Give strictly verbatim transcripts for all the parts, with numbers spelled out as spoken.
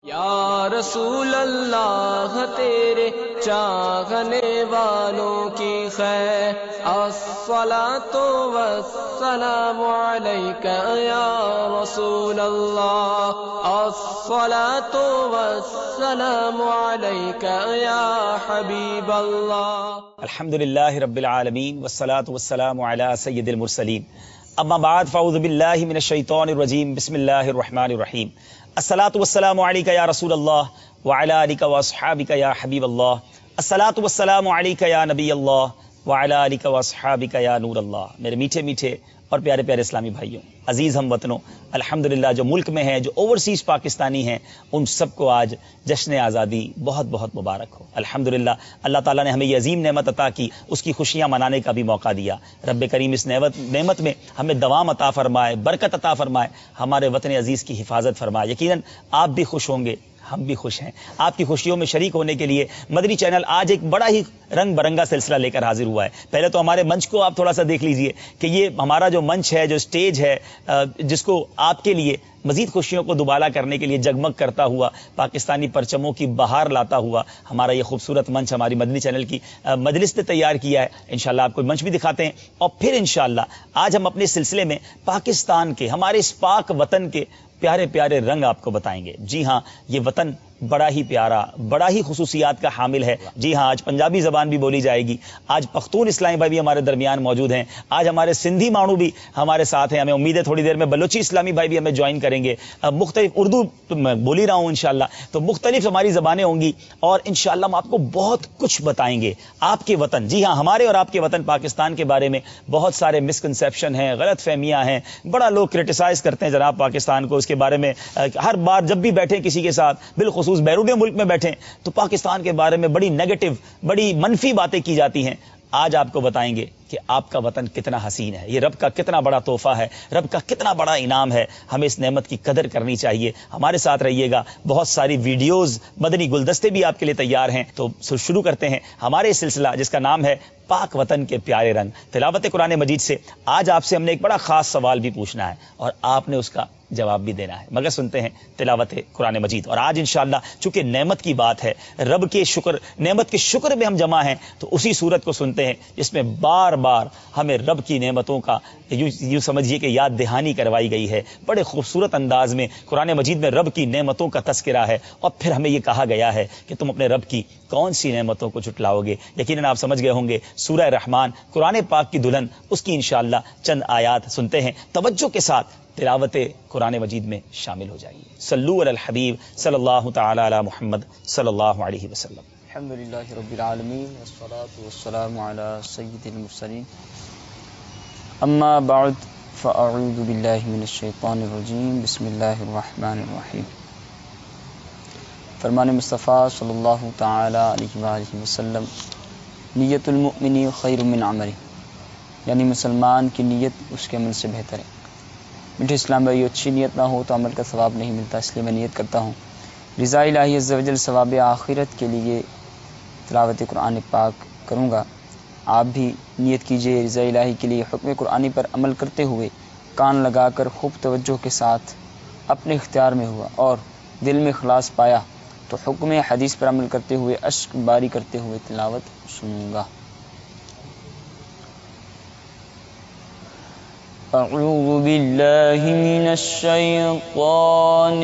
یا رسول اللہ تیرے چاہنے والوں کی خیر، الصلاۃ والسلام علیک یا رسول اللہ، الصلاۃ والسلام علیک یا حبیب اللہ۔ الحمدللہ رب العالمین والصلاۃ والسلام علی سید المرسلین، اما بعد فاعوذ باللہ من الشیطان الرجیم، بسم اللہ الرحمن الرحیم۔ الصلاۃ والسلام علیک یا رسول اللہ وعلی آلک واصحابک یا حبیب اللہ، الصلاۃ والسلام علیک یا نبی اللہ وعلی آلک واصحابک یا نور اللہ۔ میرے میٹھے میٹھے اور پیارے پیارے اسلامی بھائیوں، عزیز ہم وطنوں، الحمدللہ جو ملک میں ہیں، جو اوورسیز پاکستانی ہیں، ان سب کو آج جشن آزادی بہت بہت مبارک ہو۔ الحمدللہ اللہ تعالیٰ نے ہمیں یہ عظیم نعمت عطا کی، اس کی خوشیاں منانے کا بھی موقع دیا۔ رب کریم اس نعمت نعمت میں ہمیں دوام عطا فرمائے، برکت عطا فرمائے، ہمارے وطن عزیز کی حفاظت فرمائے۔ یقیناً آپ بھی خوش ہوں گے، ہم بھی خوش ہیں۔ آپ کی خوشیوں میں شریک ہونے کے لیے مدنی چینل آج ایک بڑا ہی رنگ برنگا سلسلہ لے کر حاضر ہوا ہے۔ پہلے تو ہمارے منچ کو آپ تھوڑا سا دیکھ لیجئے کہ یہ ہمارا جو منچ ہے، جو اسٹیج ہے، جس کو آپ کے لیے مزید خوشیوں کو دوبالا کرنے کے لیے جگمگ کرتا ہوا، پاکستانی پرچموں کی بہار لاتا ہوا ہمارا یہ خوبصورت منچ ہماری مدنی چینل کی مجلس نے تیار کیا ہے۔ انشاءاللہ آپ کو منچ بھی دکھاتے ہیں، اور پھر انشاءاللہ آج ہم اپنے سلسلے میں پاکستان کے، ہمارے اس پاک وطن کے پیارے پیارے رنگ آپ کو بتائیں گے۔ جی ہاں، یہ وطن بڑا ہی پیارا، بڑا ہی خصوصیات کا حامل ہے۔ جی ہاں، آج پنجابی زبان بھی بولی جائے گی، آج پختون اسلامی بھائی بھی ہمارے درمیان موجود ہیں، آج ہمارے سندھی مانو بھی ہمارے ساتھ ہیں۔ ہمیں امید ہے تھوڑی دیر میں بلوچی اسلامی بھائی بھی ہمیں جوائن کریں گے۔ مختلف اردو میں بول ہی رہا ہوں انشاءاللہ، تو مختلف ہماری زبانیں ہوں گی، اور انشاءاللہ ہم آپ کو بہت کچھ بتائیں گے آپ کے وطن، جی ہاں ہمارے اور آپ کے وطن پاکستان کے بارے میں بہت سارے مسکنسیپشن ہیں، غلط فہمیاں ہیں، بڑا لوگ کرٹیسائز کرتے ہیں جناب پاکستان کو، اس کے بارے میں ہر بار جب بھی بیٹھیں کسی کے ساتھ، بالخصوص بیرون ملک میں بیٹھیں، تو پاکستان کے بارے میں بڑی نیگیٹو، بڑی منفی باتیں کی جاتی ہیں۔ آج آپ کو بتائیں گے کہ آپ کا وطن کتنا حسین ہے، یہ رب کا کتنا بڑا تحفہ ہے، رب کا کتنا بڑا انعام ہے، ہمیں اس نعمت کی قدر کرنی چاہیے۔ ہمارے ساتھ رہیے گا، بہت ساری ویڈیوز، مدنی گلدستے بھی آپ کے لیے تیار ہیں۔ تو شروع کرتے ہیں ہمارے سلسلہ جس کا نام ہے پاک وطن کے پیارے رنگ، تلاوت قرآن مجید سے۔ آج آپ سے ہم نے ایک بڑا خاص سوال بھی پوچھنا ہے، اور آپ نے اس کا جواب بھی دینا ہے، مگر سنتے ہیں تلاوت قرآن مجید۔ اور آج انشاءاللہ چونکہ نعمت کی بات ہے، رب کے شکر، نعمت کے شکر میں ہم جمع ہیں، تو اسی صورت کو سنتے ہیں جس میں بار بار ہمیں رب کی نعمتوں کا یوں یوں سمجھیے کہ یاد دہانی کروائی گئی ہے۔ بڑے خوبصورت انداز میں قرآن مجید میں رب کی نعمتوں کا تذکرہ ہے، اور پھر ہمیں یہ کہا گیا ہے کہ تم اپنے رب کی کون سی نعمتوں کو جھٹلاؤ گے۔ یقیناً آپ سمجھ گئے ہوں گے، سورہ رحمان، قرآن پاک کی دلہن، اس کی انشاءاللہ چند آیات سنتے ہیں، توجہ کے ساتھ تلاوت قرآن مجید میں شامل ہو جائیے۔ صلو علی الحبیب صلی اللہ تعالی علی محمد صلی اللہ علیہ وسلم۔ الحمدللہ رب العالمین والصلاة والسلام علی سید المرسلین، اما بعد فاعوذ باللہ من الشیطان الرجیم، بسم اللہ الرحمن الرحیم۔ فرمان مصطفیٰ صلی اللہ تعالی علیہ وآلہ وسلم، نیت المؤمن خیر من عمل، یعنی مسلمان کی نیت اس کے عمل سے بہتر ہے۔ میٹھے اسلام بھائی، اچھی نیت نہ ہو تو عمل کا ثواب نہیں ملتا، اس لیے میں نیت کرتا ہوں رضا الہی عز و جل، ثواب آخرت کے لیے تلاوت قرآن پاک کروں گا۔ آپ بھی نیت کیجئے رضا الہی کے لیے، حکم قرآنی پر عمل کرتے ہوئے کان لگا کر خوب توجہ کے ساتھ اپنے اختیار میں ہوا اور دل میں اخلاص پایا تو حکم حدیث پر عمل کرتے ہوئے اشک باری کرتے ہوئے تلاوت سنوں گا۔ اعوذ باللہ من الشیطان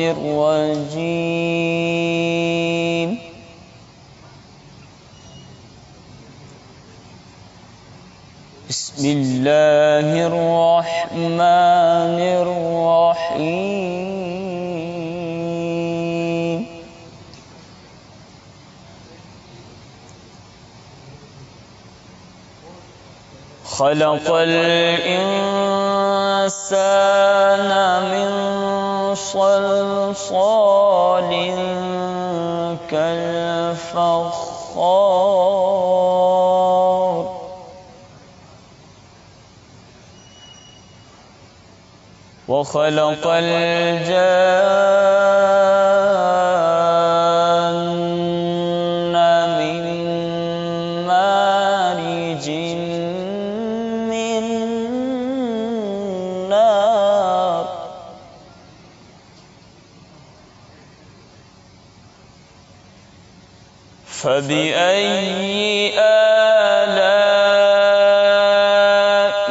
الرجیم، بسم اللہ الرحمن الرحیم۔ خلق الانسان من صلصال كالفخار، وخلق الجان من مارج من نار، فبأي آلاء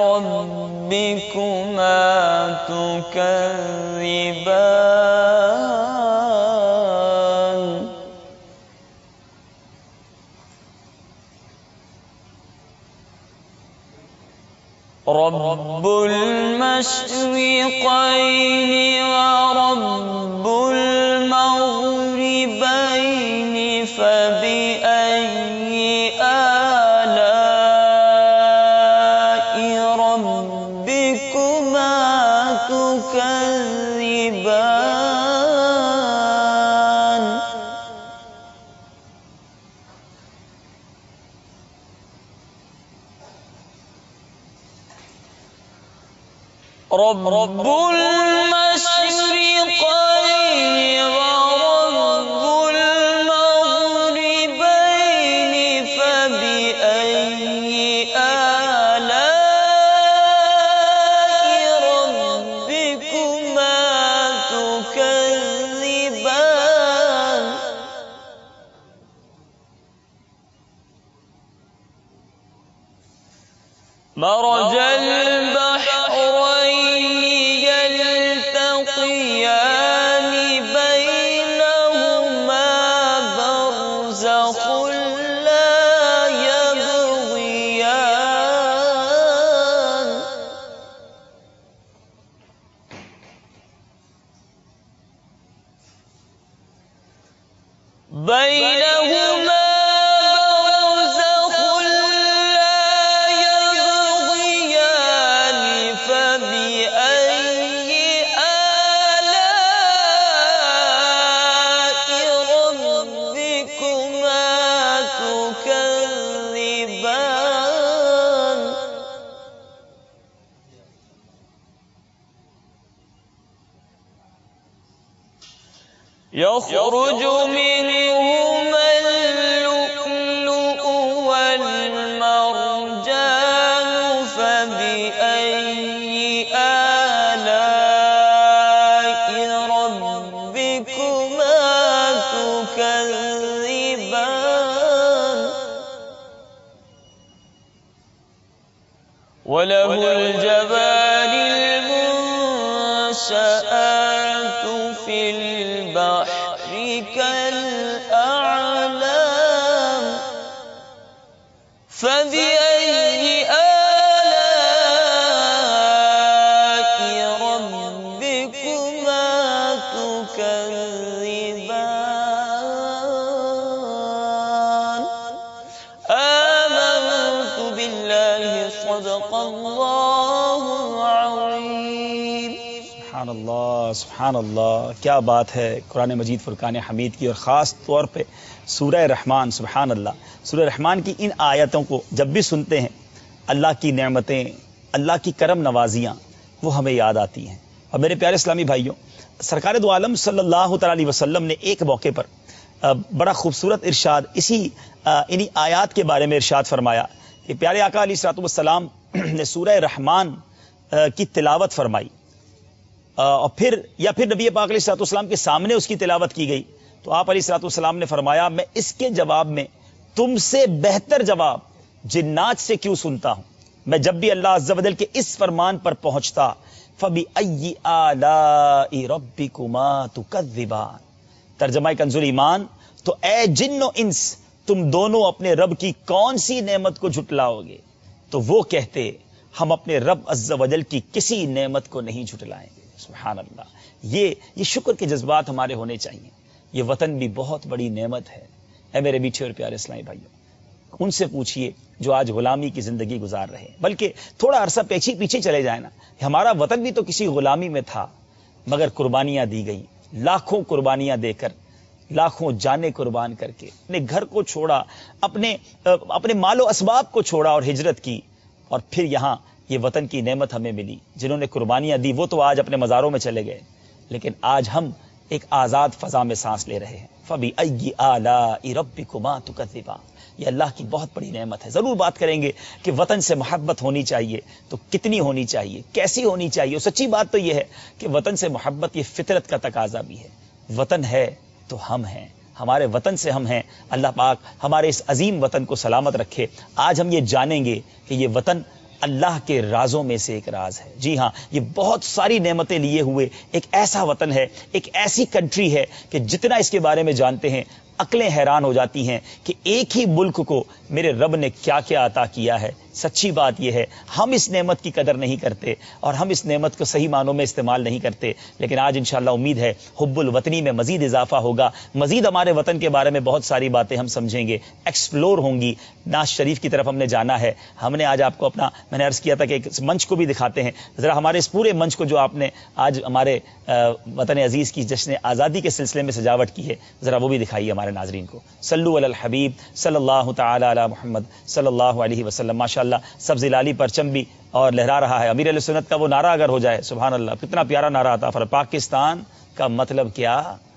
ربكما تكذبان رب المشرقين ورب المغربين فبأي آلاء ربكما تكذبان رب المشرقين ورب المغربين فبأي آلاء ربكما تكذبان مرج البحرين يلتقيان بينهما برزخ لا يبغيان بينهما يخرج منهما اللؤلؤ والمرجان فبأي آلاء ربكما تكذبان وله الجبال المنشآت في البحر كالأعلام فبأي آلاء ربكما تكذبان آمنت بالله صدق الله العظيم سبحان اللہ سبحان اللہ، کیا بات ہے قرآن مجید فرقان حمید کی، اور خاص طور پہ سورہ رحمان. سبحان اللہ، سورہ رحمان کی ان آیتوں کو جب بھی سنتے ہیں اللہ کی نعمتیں، اللہ کی کرم نوازیاں وہ ہمیں یاد آتی ہیں. اور میرے پیارے اسلامی بھائیوں، سرکار دو عالم صلی اللہ تعالی علیہ وسلم نے ایک موقع پر بڑا خوبصورت ارشاد اسی انہی آیات کے بارے میں ارشاد فرمایا کہ پیارے آقا علیہ الصلوۃ والسلام نے سورہ رحمان کی تلاوت فرمائی، اور پھر یا پھر نبی پاک علیہ الصلوۃ والسلام کے سامنے اس کی تلاوت کی گئی، تو آپ علیہ الصلوۃ والسلام نے فرمایا میں اس کے جواب میں تم سے بہتر جواب جنات سے کیوں سنتا ہوں. میں جب بھی اللہ عز و جل کے اس فرمان پر پہنچتا فَبِأَيِّ آلَاءِ رَبِّكُمَا تُكَذِّبَانِ، ترجمہ کنز ایمان، تو اے جن و انس تم دونوں اپنے رب کی کون سی نعمت کو جھٹلاؤ گے؟ تو وہ کہتے ہم اپنے رب عز و جل کی کسی نعمت کو نہیں جھٹلائیں گے. سبحان اللہ، یہ یہ شکر کے جذبات ہمارے ہونے چاہیے. یہ وطن بھی بہت بڑی نعمت ہے. اے میرے میٹھے اور پیارے اسلامی بھائیوں، ان سے پوچھئے جو آج غلامی کی زندگی گزار رہے ہیں، بلکہ تھوڑا عرصہ پیچھے پیچھے چلے جائیں نا، ہمارا وطن بھی تو کسی غلامی میں تھا، مگر قربانیاں دی گئی، لاکھوں قربانیاں دے کر، لاکھوں جانیں قربان کر کے اپنے گھر کو چھوڑا، اپنے اپنے مال و اسباب کو چھوڑا اور ہجرت کی، اور پھر یہاں یہ وطن کی نعمت ہمیں ملی. جنہوں نے قربانیاں دی وہ تو آج اپنے مزاروں میں چلے گئے، لیکن آج ہم ایک آزاد فضا میں سانس لے رہے ہیں. فَبِأَيِّ آلَاءِ رَبِّكُمَا تُكَذِّبَانِ، یہ اللہ کی بہت بڑی نعمت ہے. ضرور بات کریں گے کہ وطن سے محبت ہونی چاہیے تو کتنی ہونی چاہیے، کیسی ہونی چاہیے. اور سچی بات تو یہ ہے کہ وطن سے محبت یہ فطرت کا تقاضا بھی ہے. وطن ہے تو ہم ہیں، ہمارے وطن سے ہم ہیں. اللہ پاک ہمارے اس عظیم وطن کو سلامت رکھے. آج ہم یہ جانیں گے کہ یہ وطن اللہ کے رازوں میں سے ایک راز ہے. جی ہاں، یہ بہت ساری نعمتیں لیے ہوئے ایک ایسا وطن ہے، ایک ایسی کنٹری ہے کہ جتنا اس کے بارے میں جانتے ہیں عقلیں حیران ہو جاتی ہیں کہ ایک ہی ملک کو میرے رب نے کیا کیا عطا کیا ہے. سچی بات یہ ہے ہم اس نعمت کی قدر نہیں کرتے اور ہم اس نعمت کو صحیح معنوں میں استعمال نہیں کرتے. لیکن آج انشاءاللہ امید ہے حب الوطنی میں مزید اضافہ ہوگا، مزید ہمارے وطن کے بارے میں بہت ساری باتیں ہم سمجھیں گے، ایکسپلور ہوں گی. ناز شریف کی طرف ہم نے جانا ہے. ہم نے آج آپ کو اپنا، میں نے عرض کیا تھا کہ ایک منچ کو بھی دکھاتے ہیں. ذرا ہمارے اس پورے منچ کو جو آپ نے آج ہمارے وطن عزیز کی جشن آزادی کے سلسلے میں سجاوٹ کی ہے، ذرا وہ بھی دکھائیے ہمارے ناظرین کو. صلو علی الحبیب صلی اللہ تعالی علی محمد صلی اللہ علیہ وسلم. ماشاءاللہ سبز لالی پرچم بھی اور لہرا رہا ہے. امیر علیہ سنت کا وہ نعرہ اگر ہو جائے، سبحان اللہ، کتنا پیارا نعرہ آتا ہے. پاکستان کا مطلب کیا؟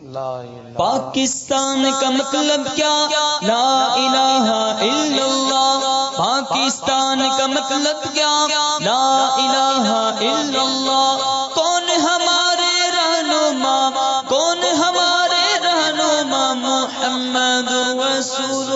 پاکستان کا مطلب کیا؟ لا الہ الا اللہ. پاکستان کا مطلب کیا؟ لا الہ الا اللہ. کون ہمارے رہنما، کون ہمارے رہنما؟ محمد رسول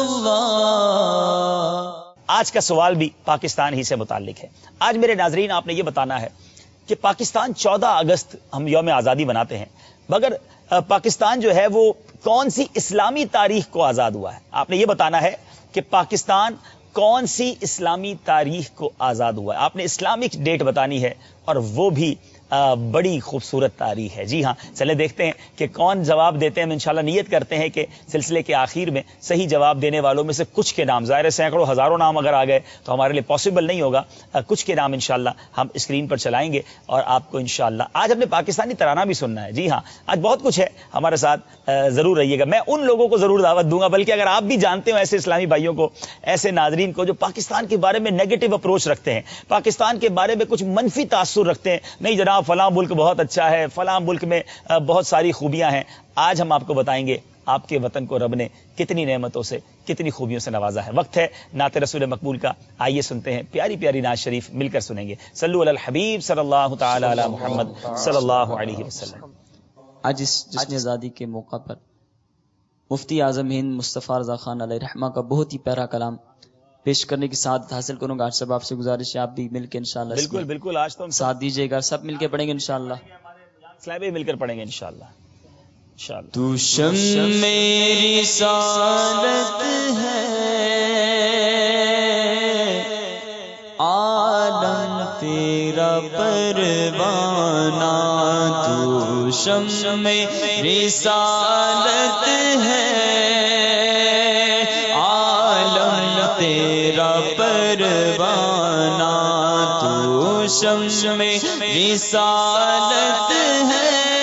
اللہ. آج کا سوال بھی پاکستان ہی سے متعلق ہے. آج میرے ناظرین آپ نے یہ بتانا ہے کہ پاکستان چودہ اگست ہم یوم آزادی مناتے ہیں، مگر پاکستان جو ہے وہ کون سی اسلامی تاریخ کو آزاد ہوا ہے؟ آپ نے یہ بتانا ہے کہ پاکستان کون سی اسلامی تاریخ کو آزاد ہوا ہے. آپ نے اسلامک ڈیٹ بتانی ہے اور وہ بھی بڑی خوبصورت تاریخ ہے. جی ہاں، چلے دیکھتے ہیں کہ کون جواب دیتے ہیں. ہم انشاءاللہ نیت کرتے ہیں کہ سلسلے کے آخر میں صحیح جواب دینے والوں میں سے کچھ کے نام، ظاہر سینکڑوں ہزاروں نام اگر آ گئے تو ہمارے لیے پاسبل نہیں ہوگا، کچھ کے نام انشاءاللہ ہم اسکرین پر چلائیں گے اور آپ کو انشاءاللہ آج ہم نے پاکستانی ترانہ بھی سننا ہے. جی ہاں، آج بہت کچھ ہے، ہمارے ساتھ ضرور رہیے گا. میں ان لوگوں کو ضرور دعوت دوں گا، بلکہ اگر آپ بھی جانتے ہو ایسے اسلامی بھائیوں کو، ایسے ناظرین کو جو پاکستان کے بارے میں نیگیٹو اپروچ رکھتے ہیں، پاکستان کے بارے میں کچھ منفی تاثر رکھتے ہیں، نہیں جناب فلاں ملک بہت اچھا ہے، فلاں ملک میں بہت ساری خوبیاں ہیں. آج ہم آپ کو بتائیں گے آپ کے وطن کو رب نے کتنی نعمتوں سے، کتنی خوبیوں سے نوازا ہے. وقت ہے نعت رسول مقبول کا. آئیے سنتے ہیں پیاری پیاری نعت شریف، مل کر سنیں گے. صلو علی الحبیب صلی اللہ تعالی علی محمد صلی اللہ علیہ وسلم. آج اس جشن آزادی کے موقع پر مفتی اعظم ہند مصطفیٰ رضا خان علیہ رحمہ کا بہت ہی پیارا کلام پیش کرنے کی سعادت حاصل کروں گا. آج سب آپ سے گزارش ہے آپ بھی مل کے انشاءاللہ بالکل بالکل آج تو ہم ساتھ دیجیے گا، سب مل کے پڑھیں گے انشاءاللہ. اسلامی مل کر پڑھیں گے انشاءاللہ. انشاءاللہ. تو شم میری رسالت ہے، عالم تیرا پروانہ. تو شم میری رسالت ہے، عالم تیرا پروانہ. تو شم میری رسالت ہے،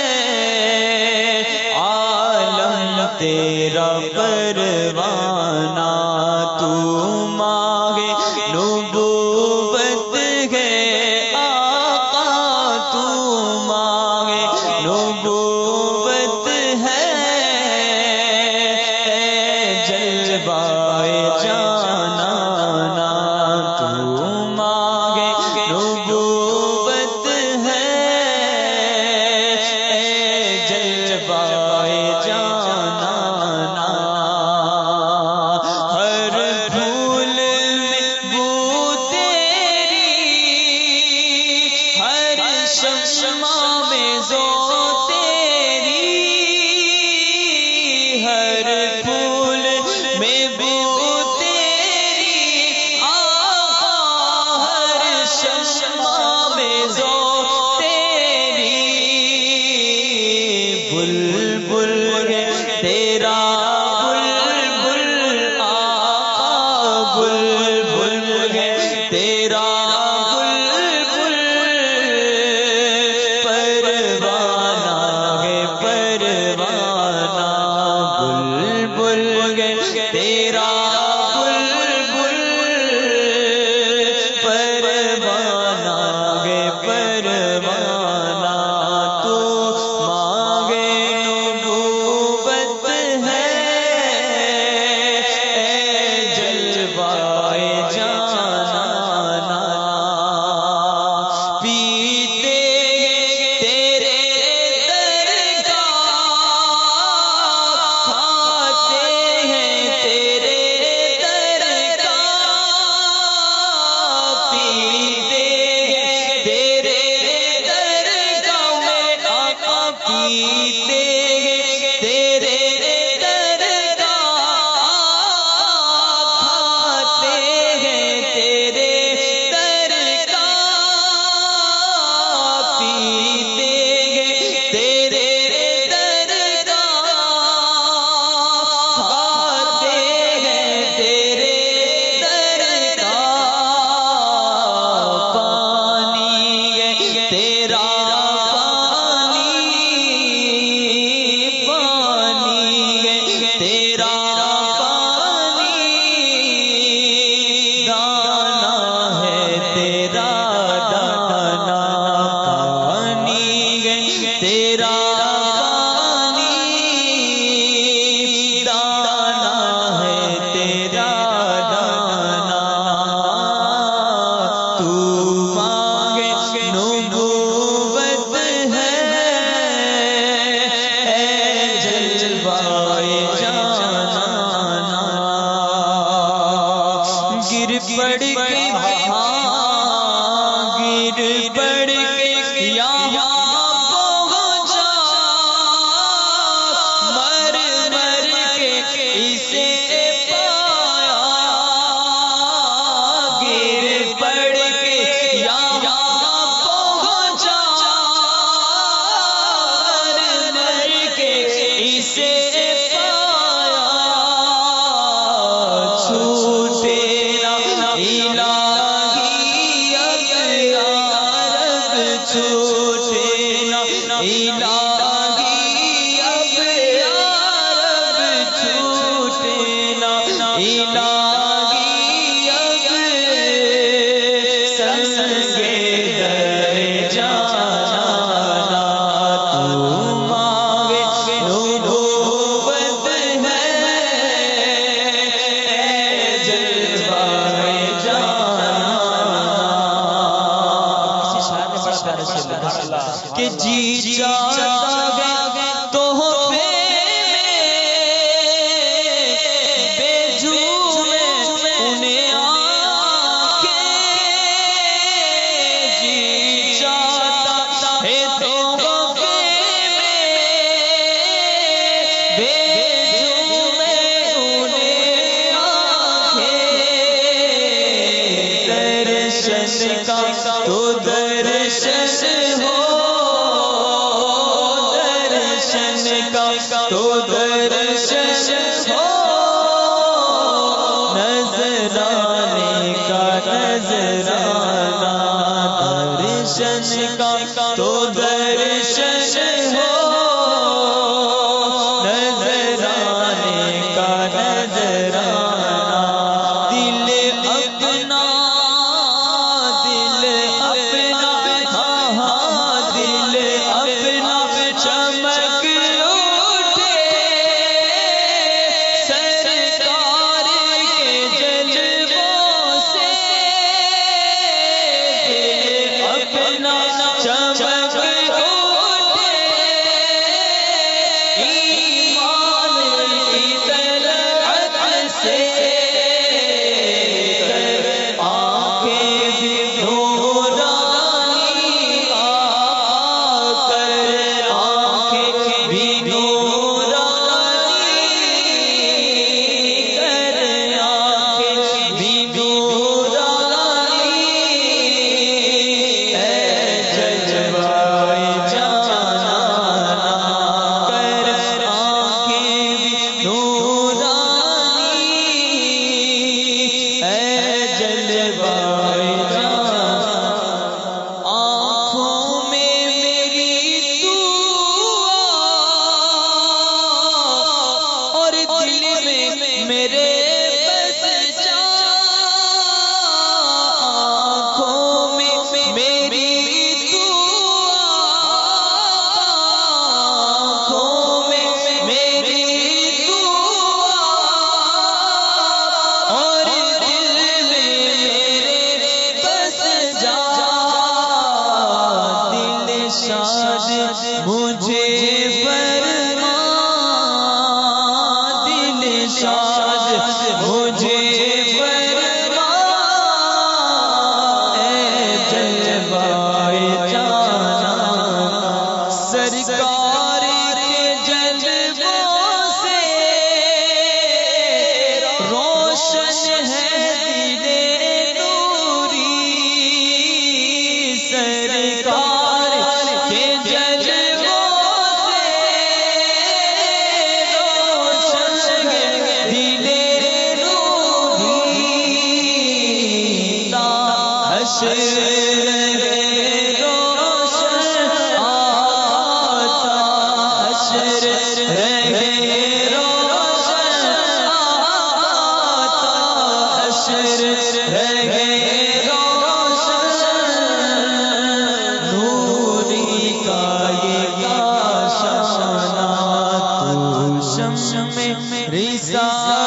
تیرا پروانہ. تو ماہ نبوت ہے آقا، تو ماہ نبوت ہے. جلوہ جانانا تو ماہ نبوت ہے. جلوہ جانانا ہر پھول میں گر پڑ کے ہاں گر پڑ کے یہاں پہنچا مر مر کے اسے پایا گر پڑ کے یہاں پہنچا مر مر کے اسے کہ جی چاہتا ہے تو بے جوں انہیں آ کے جی چاہتا ہے تو بے جوں انہیں آ کے درشن کا تو درشن ہو تو درشن ہو نظرانے کا نظرانہ درشن کا تو درشن ہو نظرانے کا نظرانہ دل اپنا دل اپنا ہاں ہاں دل اپنا چمک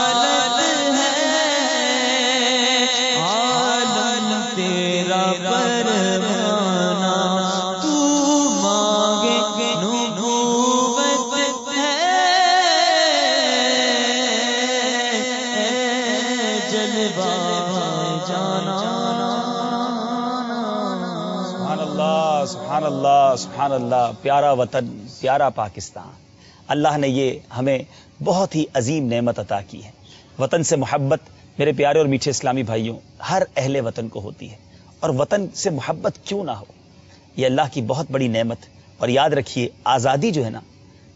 رسالت ہے عالم تیرا اللہ سبحان اللہ سبحان اللہ. پیارا وطن، پیارا پاکستان. اللہ نے یہ ہمیں بہت ہی عظیم نعمت عطا کی ہے. وطن سے محبت میرے پیارے اور میٹھے اسلامی بھائیوں ہر اہل وطن کو ہوتی ہے، اور وطن سے محبت کیوں نہ ہو، یہ اللہ کی بہت بڑی نعمت. اور یاد رکھیے آزادی جو ہے نا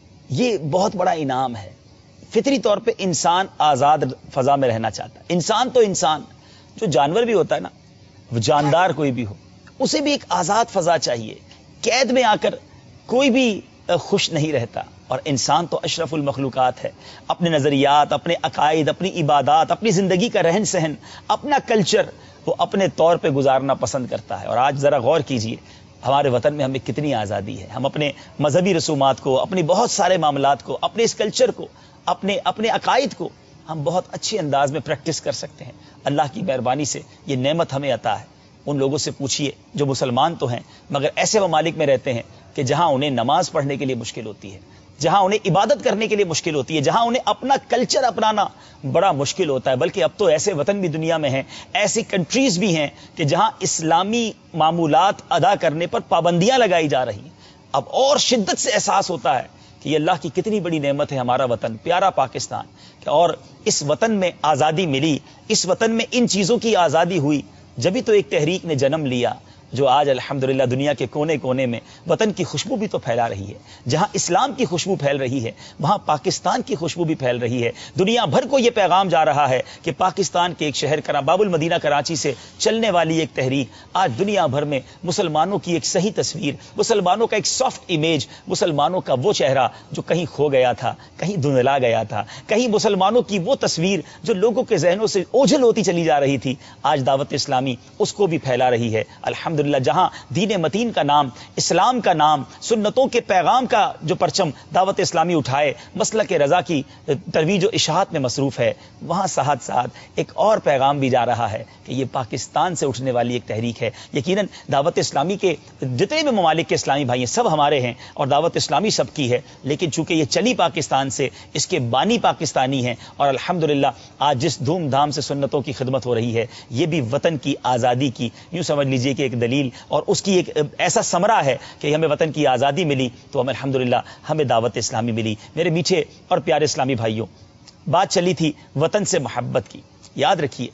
یہ بہت بڑا انعام ہے. فطری طور پہ انسان آزاد فضا میں رہنا چاہتا ہے. انسان تو انسان، جو جانور بھی ہوتا ہے نا، وہ جاندار کوئی بھی ہو، اسے بھی ایک آزاد فضا چاہیے. قید میں آ کر کوئی بھی خوش نہیں رہتا. اور انسان تو اشرف المخلوقات ہے. اپنے نظریات، اپنے عقائد، اپنی عبادات، اپنی زندگی کا رہن سہن، اپنا کلچر وہ اپنے طور پہ گزارنا پسند کرتا ہے. اور آج ذرا غور کیجئے ہمارے وطن میں ہمیں کتنی آزادی ہے. ہم اپنے مذہبی رسومات کو، اپنی بہت سارے معاملات کو، اپنے اس کلچر کو، اپنے اپنے عقائد کو ہم بہت اچھے انداز میں پریکٹس کر سکتے ہیں. اللہ کی مہربانی سے یہ نعمت ہمیں عطا ہے. ان لوگوں سے پوچھئے جو مسلمان تو ہیں مگر ایسے ممالک میں رہتے ہیں کہ جہاں انہیں نماز پڑھنے کے لیے مشکل ہوتی ہے، جہاں انہیں عبادت کرنے کے لیے مشکل ہوتی ہے، جہاں انہیں اپنا کلچر اپنانا بڑا مشکل ہوتا ہے. بلکہ اب تو ایسے وطن بھی دنیا میں ہیں، ایسی کنٹریز بھی ہیں کہ جہاں اسلامی معمولات ادا کرنے پر پابندیاں لگائی جا رہی ہیں. اب اور شدت سے احساس ہوتا ہے کہ یہ اللہ کی کتنی بڑی نعمت ہے ہمارا وطن، پیارا پاکستان. کہ اور اس وطن میں آزادی ملی، اس وطن میں ان چیزوں کی آزادی ہوئی، جبھی تو ایک تحریک نے جنم لیا جو آج الحمدللہ دنیا کے کونے کونے میں وطن کی خوشبو بھی تو پھیلا رہی ہے. جہاں اسلام کی خوشبو پھیل رہی ہے وہاں پاکستان کی خوشبو بھی پھیل رہی ہے. دنیا بھر کو یہ پیغام جا رہا ہے کہ پاکستان کے ایک شہر کرا باب المدینہ کراچی سے چلنے والی ایک تحریک آج دنیا بھر میں مسلمانوں کی ایک صحیح تصویر، مسلمانوں کا ایک سافٹ امیج، مسلمانوں کا وہ چہرہ جو کہیں کھو گیا تھا، کہیں دھندلا گیا تھا، کہیں مسلمانوں کی وہ تصویر جو لوگوں کے ذہنوں سے اوجھل ہوتی چلی جا رہی تھی، آج دعوت اسلامی اس کو بھی پھیلا رہی ہے. الحمد جہاں دین متین کا نام، اسلام کا نام، سنتوں کے پیغام کا جو پرچم دعوت اسلامی اٹھائے، مسلک رضا کی ترویج و اشاعت میں مصروف ہے، وہاں ساتھ ساتھ ایک اور پیغام بھی جا رہا ہے کہ یہ پاکستان سے اٹھنے والی ایک تحریک ہے. یقیناً دعوت اسلامی کے جتنے بھی ممالک کے اسلامی بھائی ہیں سب ہمارے ہیں اور دعوت اسلامی سب کی ہے، لیکن چونکہ یہ چلی پاکستان سے، اس کے بانی پاکستانی ہیں. اور الحمدللہ آج جس دھوم دھام سے سنتوں کی خدمت ہو رہی ہے یہ بھی وطن کی آزادی کی یوں سمجھ لیجئے کہ ایک دلیل اور اس کی ایک ایسا ثمرہ ہے کہ ہمیں وطن کی آزادی ملی تو ہمیں الحمدللہ ہمیں دعوت اسلامی ملی. میرے میٹھے اور پیارے اسلامی بھائیوں، بات چلی تھی وطن سے محبت کی. یاد رکھیے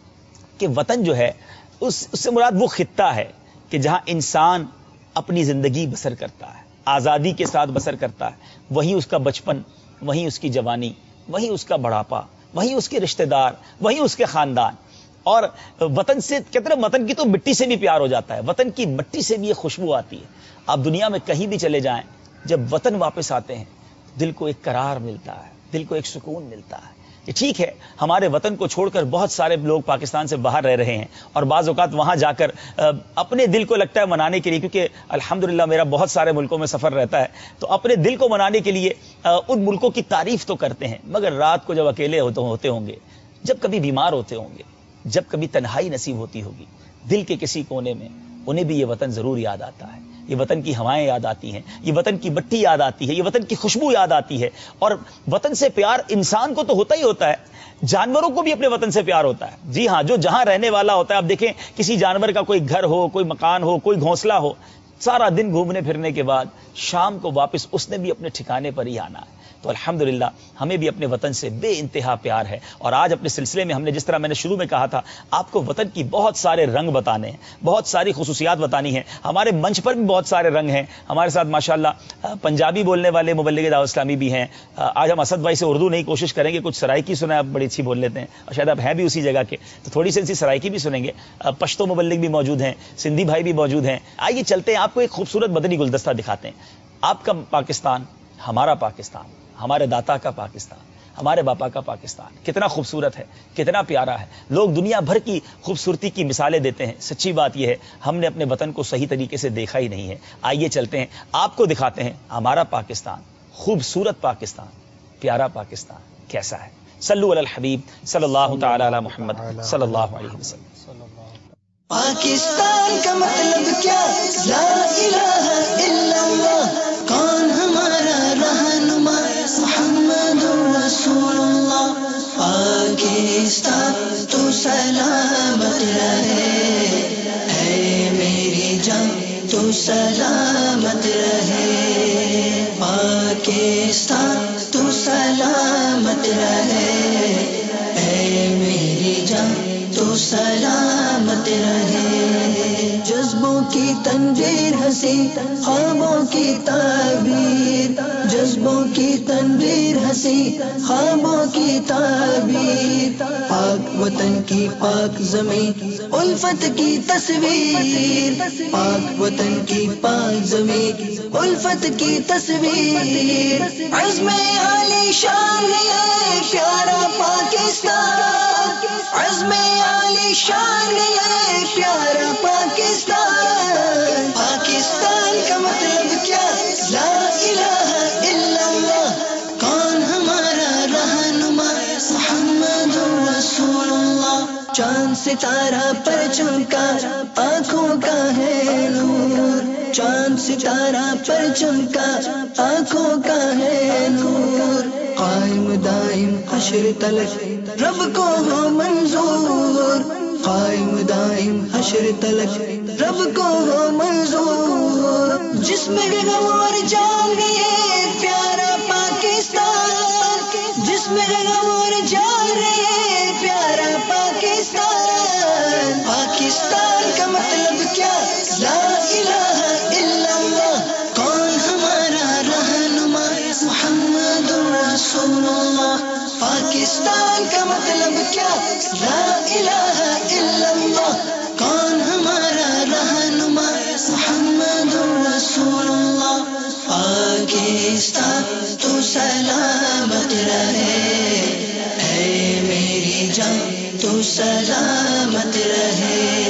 کہ وطن جو ہے اس, اس سے مراد وہ خطہ ہے کہ جہاں انسان اپنی زندگی بسر کرتا ہے، آزادی کے ساتھ بسر کرتا ہے. وہیں اس کا بچپن، وہیں اس کی جوانی، وہیں اس کا بڑھاپا، وہیں اس کے رشتہ دار، وہیں اس کے خاندان. اور وطن سے کہتے ہیں وطن کی تو مٹی سے بھی پیار ہو جاتا ہے، وطن کی مٹی سے بھی یہ خوشبو آتی ہے. آپ دنیا میں کہیں بھی چلے جائیں، جب وطن واپس آتے ہیں دل کو ایک قرار ملتا ہے، دل کو ایک سکون ملتا ہے. یہ ٹھیک ہے ہمارے وطن کو چھوڑ کر بہت سارے لوگ پاکستان سے باہر رہ رہے ہیں اور بعض اوقات وہاں جا کر اپنے دل کو لگتا ہے منانے کے لیے، کیونکہ الحمدللہ میرا بہت سارے ملکوں میں سفر رہتا ہے، تو اپنے دل کو منانے کے لیے ان ملکوں کی تعریف تو کرتے ہیں، مگر رات کو جب اکیلے ہوتے ہوں گے، جب کبھی بیمار ہوتے ہوں گے، جب کبھی تنہائی نصیب ہوتی ہوگی، دل کے کسی کونے میں انہیں بھی یہ وطن ضرور یاد آتا ہے. یہ وطن کی ہوائیں یاد آتی ہیں، یہ وطن کی مٹی یاد آتی ہے، یہ وطن کی خوشبو یاد آتی ہے. اور وطن سے پیار انسان کو تو ہوتا ہی ہوتا ہے، جانوروں کو بھی اپنے وطن سے پیار ہوتا ہے. جی ہاں، جو جہاں رہنے والا ہوتا ہے. آپ دیکھیں کسی جانور کا کوئی گھر ہو، کوئی مکان ہو، کوئی گھونسلہ ہو، سارا دن گھومنے پھرنے کے بعد شام کو واپس اس نے بھی اپنے ٹھکانے پر ہی آنا ہے. تو الحمدللہ ہمیں بھی اپنے وطن سے بے انتہا پیار ہے. اور آج اپنے سلسلے میں ہم نے جس طرح میں نے شروع میں کہا تھا آپ کو وطن کی بہت سارے رنگ بتانے ہیں، بہت ساری خصوصیات بتانی ہیں. ہمارے منچ پر بھی بہت سارے رنگ ہیں. ہمارے ساتھ ماشاءاللہ پنجابی بولنے والے مبلغ دعوت اسلامی بھی ہیں. آج ہم اسد بھائی سے اردو نہیں کوشش کریں گے، کچھ سرائکی سنیں، آپ بڑی اچھی بول لیتے ہیں اور شاید آپ ہیں بھی اسی جگہ کے، تو تھوڑی سی ایسی سرائکی بھی سنیں گے. پشتو مبلغ بھی موجود ہیں، سندھی بھائی بھی موجود ہیں. آئیے چلتے ہیں، آپ کو ایک خوبصورت مدنی گلدستہ دکھاتے ہیں. آپ کا پاکستان، ہمارا پاکستان، ہمارے داتا کا پاکستان، ہمارے باپا کا پاکستان کتنا خوبصورت ہے، کتنا پیارا ہے. لوگ دنیا بھر کی خوبصورتی کی مثالیں دیتے ہیں، سچی بات یہ ہے ہم نے اپنے وطن کو صحیح طریقے سے دیکھا ہی نہیں ہے. آئیے چلتے ہیں، آپ کو دکھاتے ہیں ہمارا پاکستان، خوبصورت پاکستان، پیارا پاکستان کیسا ہے. صلو علی الحبیب صلی اللہ تعالی علی محمد صلی اللہ علیہ وسلم. پاکستان کا مطلب کیا؟ لا الہ الا اللہ. کون ہمارا رہنما؟ محمد رسول اللہ. پاکستان تو سلامت رہے، ہے میری جان تو سلامت رہے، پاکستان تو سلامت رہے، اے میری جان تو سلامت رہے۔ جذبوں کی تنویر ہنسی، خوابوں کی تعبیر، جذبوں کی تنویر ہنسی، خوابوں کی تعبیر، پاک وطن کی پاک زمین، الفت کی تصویر، پاک وطن کی پاک زمین، الفت کی تصویر، عزم عالی شان ہے پیارا پاکستان، عزم عالی شان ہے پیارا پاکستان۔ پاکستان کا مطلب کیا؟ لا الہ الا اللہ، کون ہمارا رہنما؟ محمد رسول اللہ۔ چاند ستارہ پر چمکا، آنکھوں کا ہے نور، چاند ستارہ پر چمکا، آنکھوں کا ہے نور، قائم دائم حشر تلک رب کو ہو منظور، قائم دائم حشر تلک رب کو ہو منظور، جس میں غم اور جان ہے پیارا پاکستان، جس میں غم اور جان ہے پیارا پاکستان۔ پاکستان کا مطلب کیا؟ لا الہ الا اللہ، کون ہمارا رہنما؟ محمد رسول اللہ۔ پاکستان کا مطلب کیا؟ لا الہ الا اللہ، کون ہمارا رہنما؟ محمد رسول اللہ۔ پاکستان تو سلامت رہے، اے میری جان تو سلامت رہے۔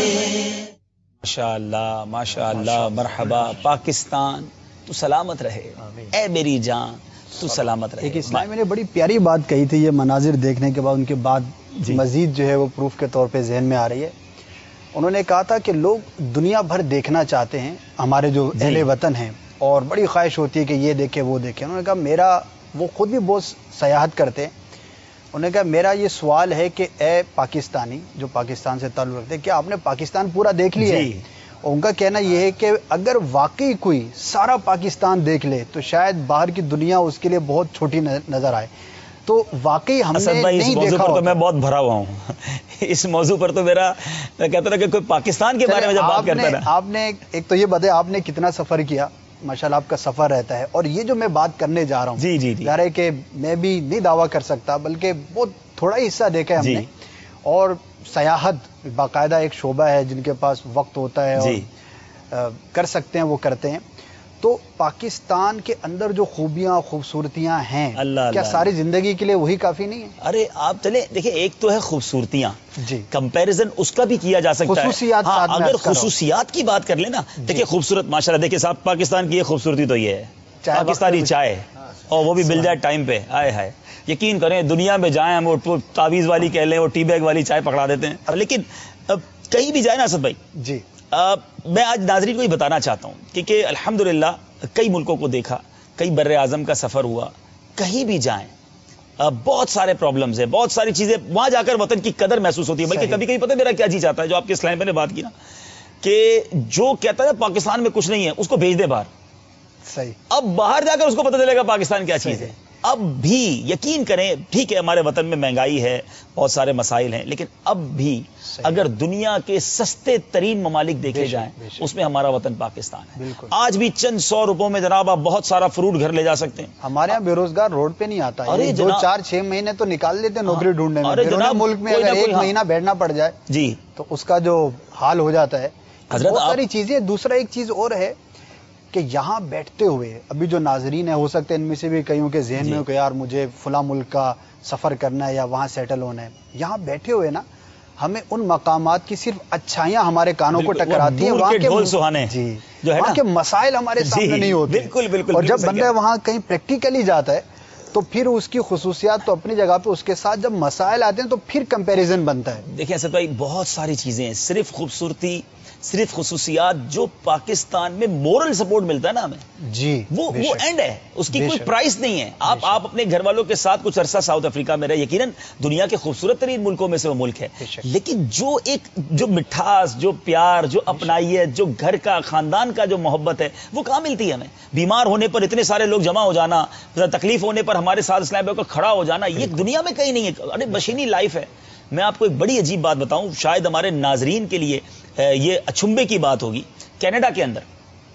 ماشاء اللہ ماشاء اللہ، مرحبا، پاکستان تو سلامت رہے، اے میری جان تو سلامت رہے۔ ایک اسلامی میں نے بڑی پیاری بات کہی تھی، یہ مناظر دیکھنے کے بعد ان کے بعد مزید جو ہے وہ پروف کے طور پہ ذہن میں آ رہی ہے۔ انہوں نے کہا تھا کہ لوگ دنیا بھر دیکھنا چاہتے ہیں ہمارے جو اہل وطن ہیں، اور بڑی خواہش ہوتی ہے کہ یہ دیکھے وہ دیکھے۔ انہوں نے کہا میرا، وہ خود بھی بہت سیاحت کرتے ہیں، انہوں نے کہا میرا یہ سوال ہے کہ اے پاکستانی جو پاکستان سے تعلق رکھتے ہیں، کیا آپ نے پاکستان پورا دیکھ لیا ہے؟ اور ان کا کہنا یہ ہے کہ اگر واقعی کوئی سارا پاکستان دیکھ لے تو شاید باہر کی دنیا اس کے لیے بہت چھوٹی نظر آئے۔ تو واقعی ہم نے نہیں دیکھا ہوتا۔ تو میں بہت بھرا ہوا ہوں اس موضوع پر، تو میرا میں کہتا تھا کہ کوئی پاکستان کے بارے میں جب بات کرتا ہے، آپ نے ایک تو یہ بتائیں آپ نے کتنا سفر کیا، ماشاءاللہ آپ کا سفر رہتا ہے، اور یہ جو میں بات کرنے جا رہا ہوں جی جی جی ظاہر ہے کہ میں بھی نہیں دعویٰ کر سکتا، بلکہ بہت تھوڑا ہی حصہ دیکھا ہے ہم نے، اور سیاحت باقاعدہ ایک شعبہ ہے جن کے پاس وقت ہوتا ہے اور کر سکتے ہیں وہ کرتے ہیں۔ تو پاکستان کے اندر جو خوبیاں خوبصورتیاں ہیں، اللہ کیا اللہ ساری زندگی کے لیے وہی کافی نہیں ہے؟ ارے آپ چلیں دیکھیں، ایک تو ہے خوبصورتیاں، جی کمپیریزن اس کا بھی کیا جا سکتا ہے، خصوصیات ہاں ساتھ میں اگر عرض کر رہا ہوں۔ خصوصیات کی بات کر لیں نا، دیکھیں خوبصورت ماشاءاللہ، دیکھیں صاحب پاکستان کی یہ خوبصورتی تو یہ ہے، پاکستانی چائے، اور وہ بھی مل جائے ٹائم پہ، آئے ہائے یقین کریں دنیا میں جائیں ہم، وہ تعویذ والی کہہ لیں، وہ ٹی بیگ والی چائے پکڑا دیتے ہیں، لیکن کہیں بھی جائیں نا اسد بھائی، جی میں آج ناظرین کو یہ بتانا چاہتا ہوں کہ الحمدللہ کئی ملکوں کو دیکھا، کئی بر اعظم کا سفر ہوا، کہیں بھی جائیں بہت سارے پرابلمز ہیں، بہت ساری چیزیں، وہاں جا کر وطن کی قدر محسوس ہوتی ہے، بلکہ کبھی کبھی پتہ ہے میرا کیا جی چاہتا ہے، جو آپ کے اسلام پہ نے بات کی نا، کہ جو کہتا ہے پاکستان میں کچھ نہیں ہے اس کو بھیج دے باہر، صحیح، اب باہر جا کر اس کو پتہ چلے گا پاکستان کیا چیز ہے۔ اب بھی یقین کریں، ٹھیک ہے ہمارے وطن میں مہنگائی ہے، بہت سارے مسائل ہیں، لیکن اب بھی اگر دنیا کے سستے ترین ممالک دیکھے جائیں اس میں ہمارا وطن پاکستان ہے۔ آج بھی چند سو روپوں میں جناب آپ بہت سارا فروٹ گھر لے جا سکتے ہیں۔ ہمارے یہاں بے روزگار روڈ پہ نہیں آتا ہے، دو چار چھ مہینے تو نکال لیتے ہیں نوکری ڈھونڈنے میں، بیرون ملک میں اگر ایک مہینہ بیٹھنا پڑ جائے جی تو اس کا جو حال ہو جاتا ہے۔ بہت ساری چیزیں، دوسرا ایک چیز اور ہے کہ یہاں بیٹھتے ہوئے ابھی جو ناظرین ہیں، ہو سکتے ہیں ان میں سے بھی کئیوں کے ذہن میں ہو کہ یار مجھے فلاں ملک کا سفر کرنا ہے یا وہاں سیٹل ہونا ہے، یہاں بیٹھے ہوئے نا ہمیں ان مقامات کی صرف اچھائیاں ہمارے کانوں کو ٹکراتی ہیں، وہاں کے ڈھول سہانے جی وہاں کے مسائل ہمارے سامنے نہیں ہوتے، بالکل بالکل، اور جب بندہ وہاں کہیں پریکٹیکلی جاتا ہے تو پھر اس کی خصوصیات تو اپنی جگہ پہ، اس کے ساتھ جب مسائل آتے ہیں تو پھر کمپیریزن بنتا ہے. دیکھیں اسد بھائی، بہت ساری چیزیں ہیں، صرف خوبصورتی، صرف خصوصیات، جو پاکستان میں مورل سپورٹ ملتا ہے نا ہمیں، جی وہ وہ اینڈ ہے، اس کی کوئی پرائز نہیں ہے. آپ آپ اپنے گھر والوں کے ساتھ کچھ عرصہ ساؤتھ افریقہ میں رہے، یقیناً دنیا کے خوبصورت ترین ملکوں میں سے وہ ملک ہے، لیکن جو ایک جو مٹھاس، جو پیار، جو اپنائیت، جو گھر کا، خاندان کا جو محبت ہے، وہ کہاں ملتی ہے ہمیں؟ بیمار ہونے پر اتنے سارے لوگ جمع ہو جانا، تکلیف ہونے پر ہمارے ساتھ اسلام بھائی کو کھڑا ہو جانا، یہ دنیا میں کہیں نہیں ہے. ارے مشینی لائف ہے. میں آپ کو ایک بڑی عجیب بات بتاؤں، شاید ہمارے ناظرین کے لیے یہ اچنبے کی بات ہوگی. کینیڈا کے اندر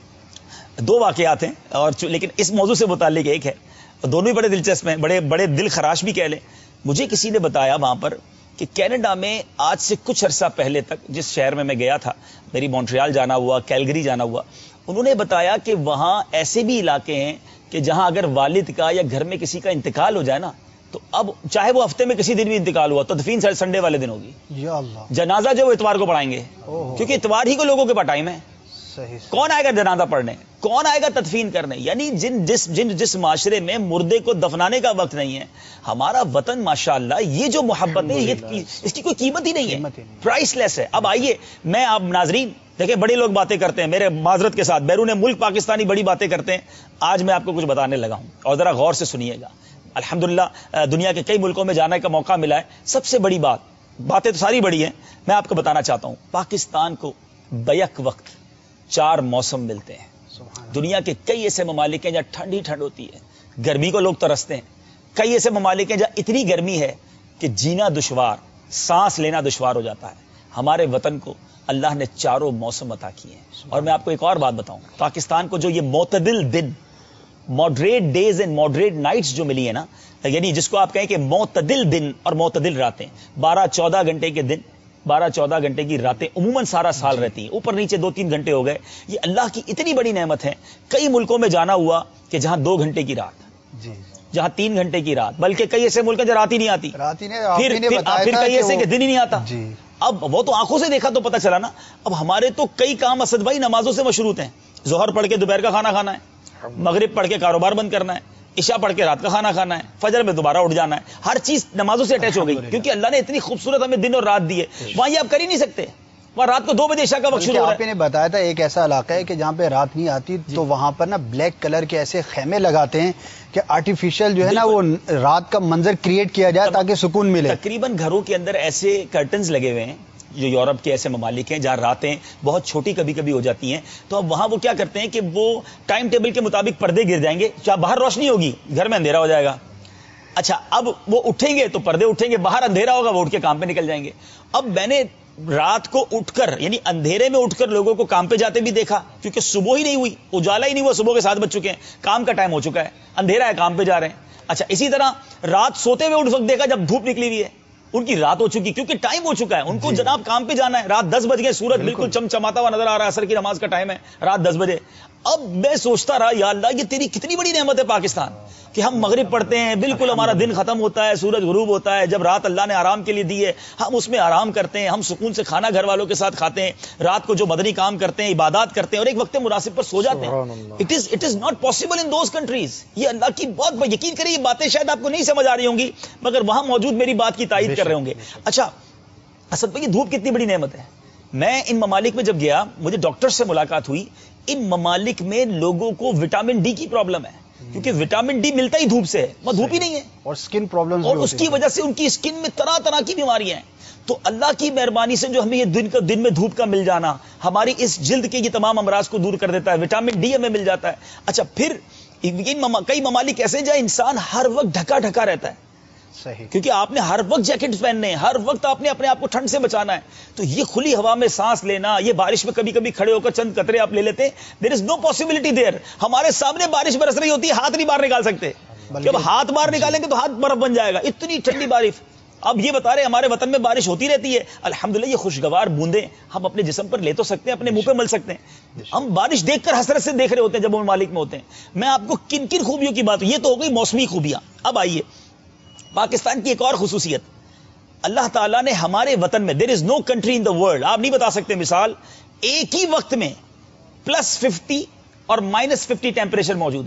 دو واقعات ہیں، اور لیکن اس موضوع سے متعلق ایک ہے، دونوں ہی بڑے دلچسپ ہیں، بڑے بڑے دل خراش بھی کہہ لیں. مجھے کسی نے بتایا وہاں پر کہ کینیڈا میں آج سے کچھ عرصہ پہلے تک جس شہر میں میں گیا تھا، میری مونٹریال جانا ہوا، کیلگری جانا ہوا، انہوں نے بتایا کہ وہاں ایسے بھی علاقے ہیں کہ جہاں اگر والد کا یا گھر میں کسی کا انتقال ہو جائے نا، تو اب چاہے وہ ہفتے میں کسی دن بھی انتقال ہوا، تو تدفین سنڈے والے دن ہوگی. یا اللہ. جنازہ جو وہ اتوار کو پڑھائیں گے، کیونکہ اتوار ہی کو لوگوں کے پاس ٹائم ہے. کون آئے گا جنازہ پڑھنے؟ کون آئے گا تدفین کرنے؟ یعنی جن جس جن جس معاشرے میں مردے کو دفنانے کا وقت نہیں ہے، ہمارا وطن ماشاءاللہ یہ جو محبت ہے، یہ اس کی کوئی قیمت ہی نہیں ہے، پرائس لیس ہے. اب آئیے، میں آپ ناظرین دیکھیں، بڑے لوگ باتیں کرتے ہیں، میرے معذرت کے ساتھ بیرون ملک پاکستانی بڑی باتیں کرتے ہیں. آج میں آپ کو کچھ بتانے لگا ہوں اور ذرا غور سے سنیے گا. الحمدللہ دنیا کے کئی ملکوں میں جانے کا موقع ملا ہے. سب سے بڑی بات، باتیں تو ساری بڑی ہیں، میں آپ کو بتانا چاہتا ہوں، پاکستان کو بیک وقت چار موسم ملتے ہیں. دنیا کے کئی ایسے ممالک ہیں جہاں ٹھنڈ ہی ٹھنڈ ہوتی ہے، گرمی کو لوگ ترستے ہیں. کئی ایسے ممالک ہیں جہاں اتنی گرمی ہے کہ جینا دشوار، سانس لینا دشوار ہو جاتا ہے. ہمارے وطن کو اللہ نے چاروں موسم عطا کیے ہیں. اور میں آپ کو ایک اور بات بتاؤں، پاکستان کو جو یہ معتدل دن، moderate days and moderate nights جو ملی ہے نا، یعنی جس کو آپ کہیں کہ معتدل دن اور معتدل راتیں، بارہ چودہ گھنٹے کے دن، بارہ چودہ گھنٹے کی راتیں عموماً سارا سال رہتی ہیں، اوپر نیچے دو تین گھنٹے ہو گئے. یہ اللہ کی اتنی بڑی نعمت ہے. کئی ملکوں میں جانا ہوا کہ جہاں دو گھنٹے کی رات، جی جہاں تین گھنٹے کی رات، بلکہ کئی ایسے ملک ہیں جہاں رات ہی نہیں آتی، پھر کئی ایسے کہ دن ہی نہیں آتا. اب وہ تو آنکھوں سے دیکھا تو پتہ چلا نا. اب ہمارے تو کئی کام اسد بھائی نمازوں سے مشروط ہیں. ظہر پڑھ کے دوپہر کا کھانا کھانا ہے، مغرب پڑھ کے کاروبار بند کرنا ہے، عشاء پڑھ کے رات کا کھانا کھانا ہے، فجر میں دوبارہ اٹھ جانا ہے. ہر چیز نمازوں سے اٹیچ ہو گئی، کیونکہ اللہ نے اتنی خوبصورت ہمیں دن اور رات دی ہے. وہاں یہ آپ کر ہی نہیں سکتے. وہاں رات کو دو بجے عشاء کا وقت شروع ہو رہا ہے. آپ نے بتایا تھا ایک ایسا علاقہ ہے کہ جہاں پہ رات نہیں آتی، تو وہاں پر نا بلیک کلر کے ایسے خیمے لگاتے ہیں کہ آرٹیفیشل جو ہے نا وہ رات کا منظر کریٹ کیا جائے تاکہ سکون ملے. تقریباً گھروں کے اندر ایسے کرٹنز لگے ہوئے ہیں جو یورپ کے ایسے ممالک ہیں جہاں راتیں بہت چھوٹی کبھی کبھی ہو جاتی ہیں. تو اب وہاں وہ کیا کرتے ہیں کہ وہ ٹائم ٹیبل کے مطابق پردے گر جائیں گے، چاہے باہر روشنی ہوگی گھر میں اندھیرا ہو جائے گا. اچھا اب وہ اٹھیں گے تو پردے اٹھیں گے، باہر اندھیرا ہوگا وہ اٹھ کے کام پہ نکل جائیں گے. اب میں نے رات کو اٹھ کر یعنی اندھیرے میں اٹھ کر لوگوں کو کام پہ جاتے بھی دیکھا، کیونکہ صبح ہی نہیں ہوئی، اجالا ہی نہیں ہوا، صبح کے سات بج چکے ہیں، کام کا ٹائم ہو چکا ہے، اندھیرا ہے، کام پہ جا رہے ہیں. اچھا اسی طرح رات سوتے ہوئے اٹھ وقت دیکھا جب دھوپ نکلی ہوئی ہے، ان کی رات ہو چکی کیونکہ ٹائم ہو چکا ہے. ان کو جناب کام پہ جانا ہے، رات دس بج گئے، سورج بالکل چمچماتا ہوا نظر آ رہا ہے، عصر کی نماز کا ٹائم ہے، رات دس بجے. اب میں سوچتا رہا یا اللہ یہ تیری کتنی بڑی نعمت ہے پاکستان کہ ہم مغرب پڑھتے ہیں، بالکل ہمارا دن ختم ہوتا ہے، سورج غروب ہوتا ہے، جب رات اللہ نے آرام کے لیے دی ہے ہم اس میں آرام کرتے ہیں، ہم سکون سے کھانا گھر والوں کے ساتھ کھاتے ہیں، رات کو جو مدنی کام کرتے ہیں، عبادات کرتے ہیں اور ایک وقت مناسب پر سو جاتے ہیں. It is it is not possible in those countries. یہ اللہ کی بہت یقین کریں، یہ باتیں شاید آپ کو نہیں سمجھ آ رہی ہوں گی مگر وہاں موجود میری بات کی تائید کر رہے ہوں گے. اچھا اسد بھائی دھوپ کتنی بڑی نعمت ہے. میں ان ممالک میں جب گیا مجھے ڈاکٹر سے ملاقات ہوئی، ان ممالک میں لوگوں کو وٹامن ڈی کی پرابلم ہے کیونکہ وٹامن ڈی ملتا ہی دھوپ سے ہے، وہ دھوپ ہی نہیں ہے، اور سکن پرابلم، اور اس کی وجہ سے ان کی سکن میں طرح طرح کی بیماریاں ہیں. تو اللہ کی مہربانی سے جو ہمیں یہ دن کا دن میں دھوپ کا مل جانا ہماری اس جلد کے یہ تمام امراض کو دور کر دیتا ہے، وٹامن ڈی ہمیں مل جاتا ہے. اچھا پھر کئی ممالک ایسے جہاں انسان ہر وقت ڈھکا ڈھکا رہتا ہے، صحیح، کیونکہ آپ نے ہر وقت جیکٹ پہننے ہیں، ہر وقت آپ نے اپنے آپ کو ٹھنڈ سے بچانا ہے. تو یہ کھلی ہوا میں سانس لینا، یہ بارش میں کبھی کبھی کھڑے ہو کر چند قطرے آپ لے لیتے ہیں، دیر از نو پاسبلٹی دیر. ہمارے سامنے بارش برس رہی ہوتی ہے، ہاتھ نہیں باہر نکال سکتے، جب ہاتھ باہر نکالیں گے تو ہاتھ برف بن جائے گا، اتنی ٹھنڈی بارش. اب یہ بتا رہے ہمارے وطن میں بارش ہوتی رہتی ہے، الحمدللہ یہ خوشگوار بوندیں ہم اپنے جسم پر لے تو سکتے ہیں، اپنے منہ پہ مل سکتے ہیں. ہم بارش دیکھ کر حسرت سے دیکھ رہے ہوتے ہیں جب وہ ممالک میں ہوتے ہیں. میں آپ کو کن کن خوبیوں کی بات، یہ تو ہو گئی موسمی خوبیاں. اب آئیے پاکستان کی ایک اور خصوصیت، اللہ تعالیٰ نے ہمارے وطن میں دیر از no country in the world, آپ نہیں بتا سکتے مثال، ایک ہی وقت میں پلس ففٹی اور مائنس ففٹی ٹیمپریچر موجود ہے.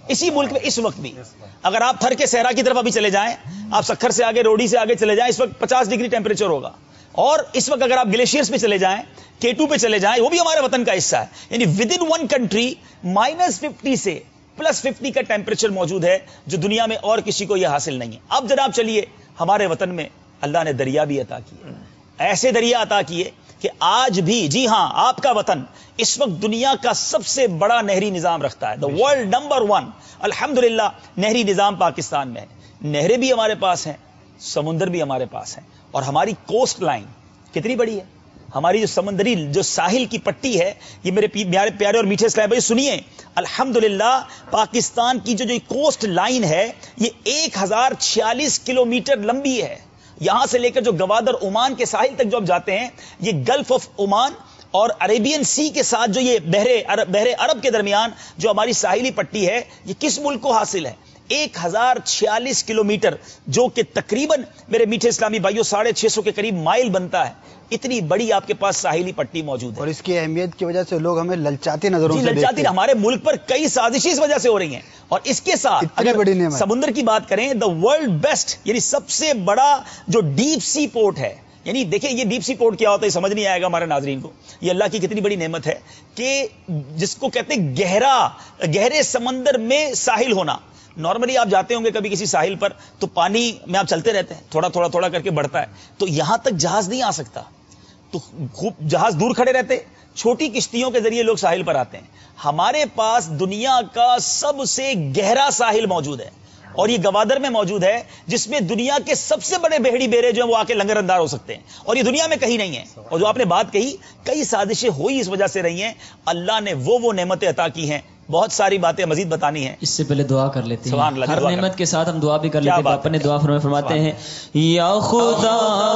اسی ملک میں اس وقت بھی اگر آپ تھر کے صحرا کی طرف ابھی چلے جائیں, آپ سکھر سے آگے, روڈی سے آگے چلے جائیں, اس وقت پچاس ڈگری ٹیمپریچر ہوگا. اور اس وقت اگر آپ گلیشیئرز پہ چلے جائیں, کے ٹو پہ چلے جائیں, وہ بھی ہمارے وطن کا حصہ ہے, یعنی within one country minus fifty سے پلس ففٹی کا ٹیمپریچر موجود ہے, جو دنیا میں اور کسی کو یہ حاصل نہیں ہے. اب جناب چلیے, ہمارے وطن میں اللہ نے دریا بھی عطا کیے, ایسے دریا عطا کیے کہ آج بھی, جی ہاں, آپ کا وطن اس وقت دنیا کا سب سے بڑا نہری نظام رکھتا ہے, دا ورلڈ نمبر ون. الحمدللہ نہری نظام پاکستان میں ہے. نہریں بھی ہمارے پاس ہیں, سمندر بھی ہمارے پاس ہیں, اور ہماری کوسٹ لائن کتنی بڑی ہے. ہماری جو سمندری جو ساحل کی پٹی ہے, یہ میرے پیارے پیارے اور میٹھے اسلام بھائی سنیے, الحمدللہ پاکستان کی جو جو کوسٹ لائن ہے یہ ایک ہزار چھیالیس کلو میٹر لمبی ہے. یہاں سے لے کر جو گوادر عمان کے ساحل تک جو آپ جاتے ہیں, یہ گلف آف عمان اور عربین سی کے ساتھ جو یہ بحر عرب, بحر عرب کے درمیان جو ہماری ساحلی پٹی ہے, یہ کس ملک کو حاصل ہے؟ ایک ہزار چھیالیس کلو میٹر, جو کہ تقریباً میرے میٹھے اسلامی بھائیوں ساڑھے چھ سو کے قریب مائل بنتا ہے. اتنی بڑی آپ کے پاس ساحلی پٹی موجود ہے, اور اس کی اہمیت کی وجہ سے لوگ ہمیں للچاتی نظروں سے للچاتی دیکھتے ہیں. ہمارے ملک پر کئی سازشیں اس وجہ سے ہو رہی ہیں. اور اس کے ساتھ اتنی بڑی نعمت, سمندر کی بات کریں, دا ورلڈ بیسٹ یعنی سب سے بڑا جو ڈیپ سی پورٹ ہے, یعنی دیکھیں یہ ڈیپ سی پورٹ کیا ہوتا ہے سمجھ نہیں آئے گا ہمارے ناظرین کو. یہ اللہ کی کتنی بڑی نعمت ہے کہ جس کو کہتے ہیں گہرا, گہرے سمندر میں ساحل ہونا. نارملی آپ جاتے ہوں گے کبھی کسی ساحل پر, تو پانی میں آپ چلتے رہتے ہیں, تھوڑا تھوڑا تھوڑا کر کے بڑھتا ہے, تو یہاں تک جہاز نہیں آ سکتا, تو خوب جہاز دور کھڑے رہتے, چھوٹی کشتیوں کے ذریعے لوگ ساحل پر آتے ہیں. ہمارے پاس دنیا کا سب سے گہرا ساحل موجود ہے, اور یہ گوادر میں موجود ہے, جس میں دنیا کے سب سے بڑے بحری بیڑے جو ہیں وہ آ کے لنگر انداز ہو سکتے ہیں, اور یہ دنیا میں کہیں نہیں ہے. اور جو آپ نے بات کہی, کئی سازشیں ہوئی اس وجہ سے رہی ہیں. اللہ نے وہ وہ نعمتیں عطا کی ہیں, بہت ساری باتیں مزید بتانی ہیں. اس سے پہلے دعا کر لیتے ہیں, ہر نعمت کے ساتھ ہم دعا بھی کر لیتے ہیں. اپنے دعا فرماتے ہیں, یا خدا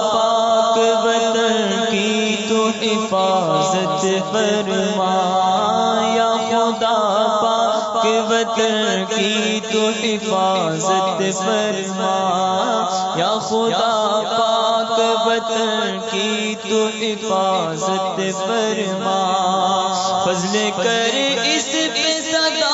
پاک وطن کی تو حفاظت فرما, یا خدا پاک وطن کی تو حفاظت فرما, یا خدا پاک وطن کی تو حفاظت فرما. فضل کر اس پہ صدا,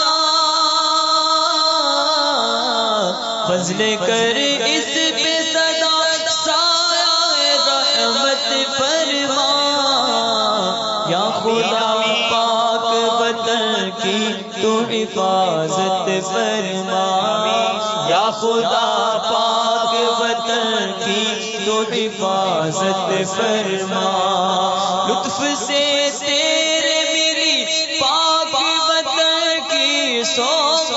فضل کر اس پہ صدا, سایہ رحمت فرما. یا خدا پاک وطن کی تو حفاظت فرما, یا خدا پاک وطن کی تو حفاظت فرما. لطف سے تیرے میری پاک وطن کی سوغات,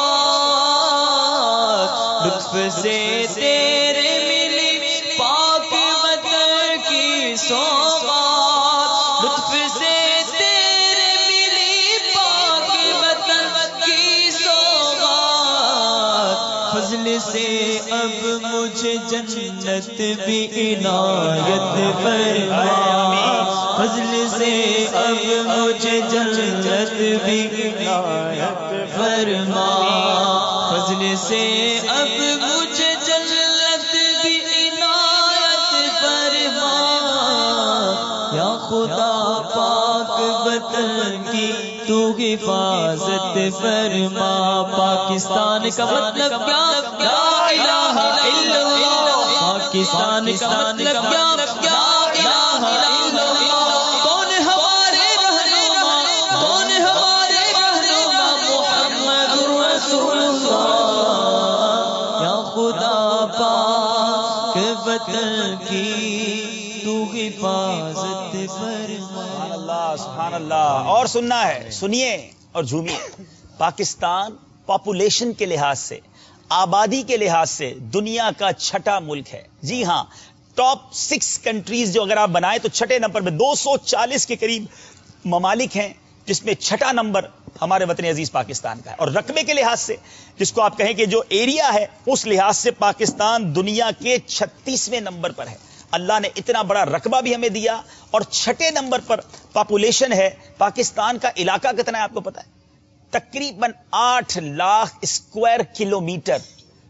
لطف سے تیرے ملی پاک وطن کی سوغات, لطف سے تیرے ملی پاک وطن کی سوغات. فضل سے اب مجھے جنت بھی عنایت فرما, فضل سے اب مجھے جنت بھی عنایت فرما, فضل سے اب مجھے جنت بھی عنایت فرما. یا خدا پاک وطن کی تو حفاظت فرما. پاکستان کا مطلب کیا, لا الہ الا اللہ. پاکستان کا مطلب کیا, لا الہ الا اللہ. کون ہمارے رہنما, کون ہمارے رہنما, محمد رسول اللہ. یا خدا پاک وطن کی تو حفاظت فرما. سبحان اللہ, سبحان اللہ. اور سننا ہے, سنیے اور جھومیے. پاکستان پاپولیشن کے لحاظ سے, آبادی کے لحاظ سے دنیا کا چھٹا ملک ہے. جی ہاں, ٹاپ سکس کنٹریز جو اگر آپ بنائیں تو چھٹے نمبر پہ دو سو چالیس کے قریب ممالک ہیں, جس میں چھٹا نمبر ہمارے وطن عزیز پاکستان کا ہے. اور رقبے کے لحاظ سے, جس کو آپ کہیں کہ جو ایریا ہے, اس لحاظ سے پاکستان دنیا کے چھتیسویں نمبر پر ہے. اللہ نے اتنا بڑا رقبہ بھی ہمیں دیا, اور چھٹے نمبر پر پاپولیشن ہے. پاکستان کا علاقہ کتنا ہے آپ کو پتا ہے؟ تقریباً آٹھ لاکھ اسکوائر کلو میٹر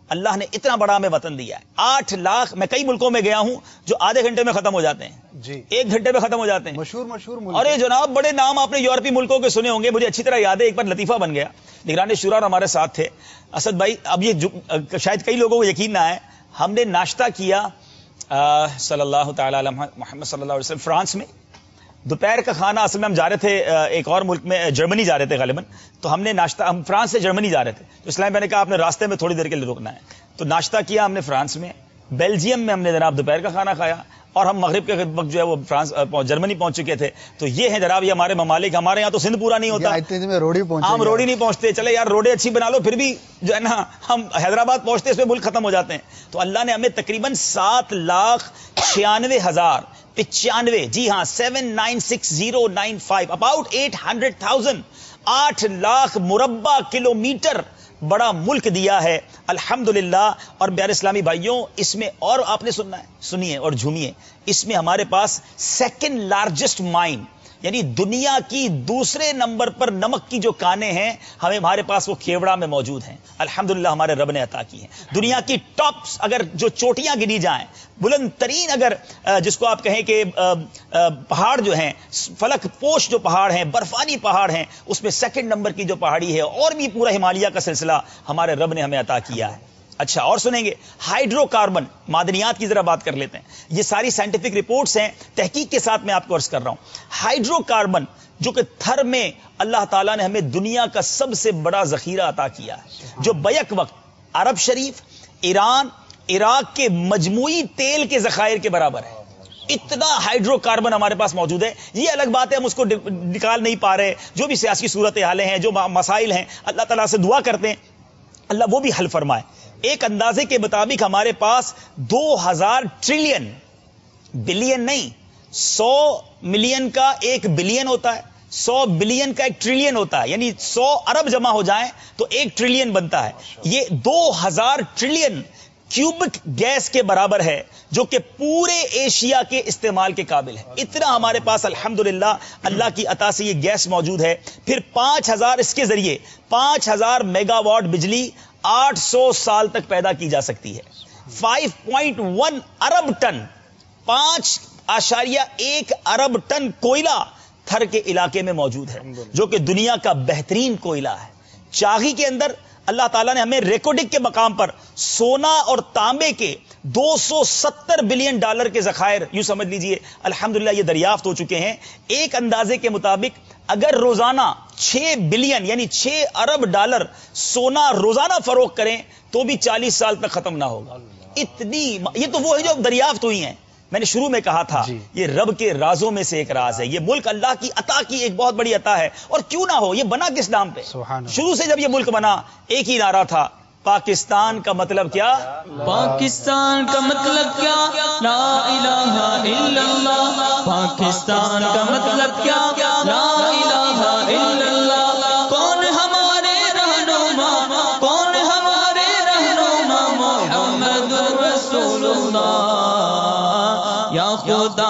اللہ نے اتنا بڑا ہمیں وطن دیا ہے. آٹھ لاکھ میں کئی ملکوں میں گیا ہوں جو آدھے گھنٹے میں ختم ہو جاتے ہیں جی, ایک گھنٹے میں ختم ہو جاتے ہیں. مشہور مشہور ملک. اور یہ جناب بڑے نام آپ نے یورپی ملکوں کے سنے ہوں گے, مجھے اچھی طرح یاد ہے ایک بار لطیفہ بن گیا. نگران شورا ہمارے ساتھ تھے اسد بھائی. اب یہ شاید کئی لوگوں کو یقین نہ آئے, ہم نے ناشتہ کیا صلی اللہ تعالی علی محمد صلی اللہ علیہ وسلم فرانس میں. دوپہر کا کھانا اصل میں ہم جا رہے تھے ایک اور ملک میں, جرمنی جا رہے تھے غالباً, تو ہم نے ناشتہ, ہم فرانس سے جرمنی جا رہے تھے, تو اسلام میں نے کہا آپ نے راستے میں تھوڑی دیر کے لیے رکنا ہے, تو ناشتہ کیا ہم نے فرانس میں. بیلجیم میں ہم نے جناب دوپہر کا کھانا کھایا, اور ہم مغرب کے وقت جو ہے وہ فرانس جرمنی پہنچ چکے تھے. تو یہ ہیں جناب یہ ہمارے ممالک. ہمارے یہاں تو سندھ پورا نہیں ہوتا, ہم روڈی نہیں پہنچتے. چلے یار روڈیں اچھی بنا لو, پھر بھی جو ہے نا ہم حیدرآباد پہنچتے اس میں ملک ختم ہو جاتے ہیں. تو اللہ نے ہمیں تقریباً سات لاکھ چھیانوے ہزار پچانوے, جی ہاں seven nine six zero nine five, about eight hundred thousand, آٹھ لاکھ مربع کلو میٹر بڑا ملک دیا ہے الحمدللہ. اور پیارے اسلامی بھائیوں, اس میں اور آپ نے سننا ہے, سنیے اور جھومیے, اس میں ہمارے پاس سیکنڈ لارجسٹ مائن, یعنی دنیا کی دوسرے نمبر پر نمک کی جو کانیں ہیں ہمیں ہمارے پاس وہ کھیوڑا میں موجود ہیں الحمدللہ, ہمارے رب نے عطا کی ہیں. دنیا کی ٹاپس اگر جو چوٹیاں گنی جائیں, بلند ترین اگر جس کو آپ کہیں کہ پہاڑ جو ہیں, فلک پوش جو پہاڑ ہیں, برفانی پہاڑ ہیں, اس میں سیکنڈ نمبر کی جو پہاڑی ہے, اور بھی پورا ہمالیہ کا سلسلہ ہمارے رب نے ہمیں عطا کیا ہے. اچھا اور سنیں گے, ہائیڈرو کاربن, معدنیات کی ذرا بات کر لیتے ہیں. یہ ساری سائنٹیفک رپورٹس ہیں, تحقیق کے ساتھ میں آپ کو عرض کر رہا ہوں. ہائیڈرو کاربن جو کہ تھر میں اللہ تعالیٰ نے ہمیں دنیا کا سب سے بڑا ذخیرہ عطا کیا ہے, جو بیک وقت عرب شریف, ایران, عراق کے مجموعی تیل کے ذخائر کے برابر ہے. اتنا ہائیڈرو کاربن ہمارے پاس موجود ہے. یہ الگ بات ہے ہم اس کو نکال نہیں پا رہے, جو بھی سیاسی صورت حالیں ہیں, جو مسائل ہیں, اللہ تعالیٰ سے دعا کرتے ہیں اللہ وہ بھی حل فرمائے. ایک اندازے کے مطابق ہمارے پاس دو ہزار ٹریلین, بلین نہیں, سو ملین کا ایک بلین ہوتا ہے, سو بلین کا ایک ٹریلین ہوتا ہے, یعنی سو ارب جمع ہو جائیں تو ایک ٹریلین بنتا ہے. یہ دو ہزار ٹریلین کیوبک گیس کے برابر ہے, جو کہ پورے ایشیا کے استعمال کے قابل ہے. اتنا ہمارے پاس الحمدللہ اللہ کی عطا سے یہ گیس موجود ہے. پھر پانچ ہزار اس کے ذریعے پانچ ہزار میگا واٹ بجلی آٹھ سو سال تک پیدا کی جا سکتی ہے. فائیو پوائنٹ ون ارب ٹن, پانچ اشاریہ ایک ارب ٹن کوئلہ تھر کے علاقے میں موجود ہے, جو کہ دنیا کا بہترین کوئلہ ہے. چاغی کے اندر اللہ تعالیٰ نے ہمیں ریکارڈنگ کے مقام پر سونا اور تانبے کے دو سو ستر بلین ڈالر کے ذخائر یوں سمجھ لیجئے الحمدللہ یہ دریافت ہو چکے ہیں. ایک اندازے کے مطابق اگر روزانہ چھ بلین یعنی چھ ارب ڈالر سونا روزانہ فروخت کریں تو بھی چالیس سال تک ختم نہ ہوگا. اتنی, یہ تو وہ ہے جو دریافت ہوئی ہیں. میں نے شروع میں کہا تھا جی. یہ رب کے رازوں میں سے ایک راز ہے. یہ ملک اللہ کی عطا کی ایک بہت بڑی عطا ہے. اور کیوں نہ ہو, یہ بنا کس نام پہ؟ شروع سے جب یہ ملک بنا ایک ہی نعرہ تھا, پاکستان کا مطلب کیا؟ پاکستان کا مطلب کیا؟ لا الہ الا اللہ. پاکستان کا مطلب کیا؟ لا الہ الا اللہ. کون ہمارے رہنما, کون ہمارے رہنما, محمد رسول اللہ. یا خدا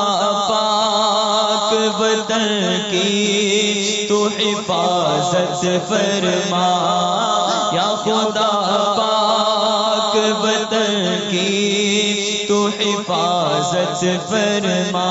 پاک وطن کی تو حفاظت فرما. یا خدا پاک وطن کی تو حفاظت فرما.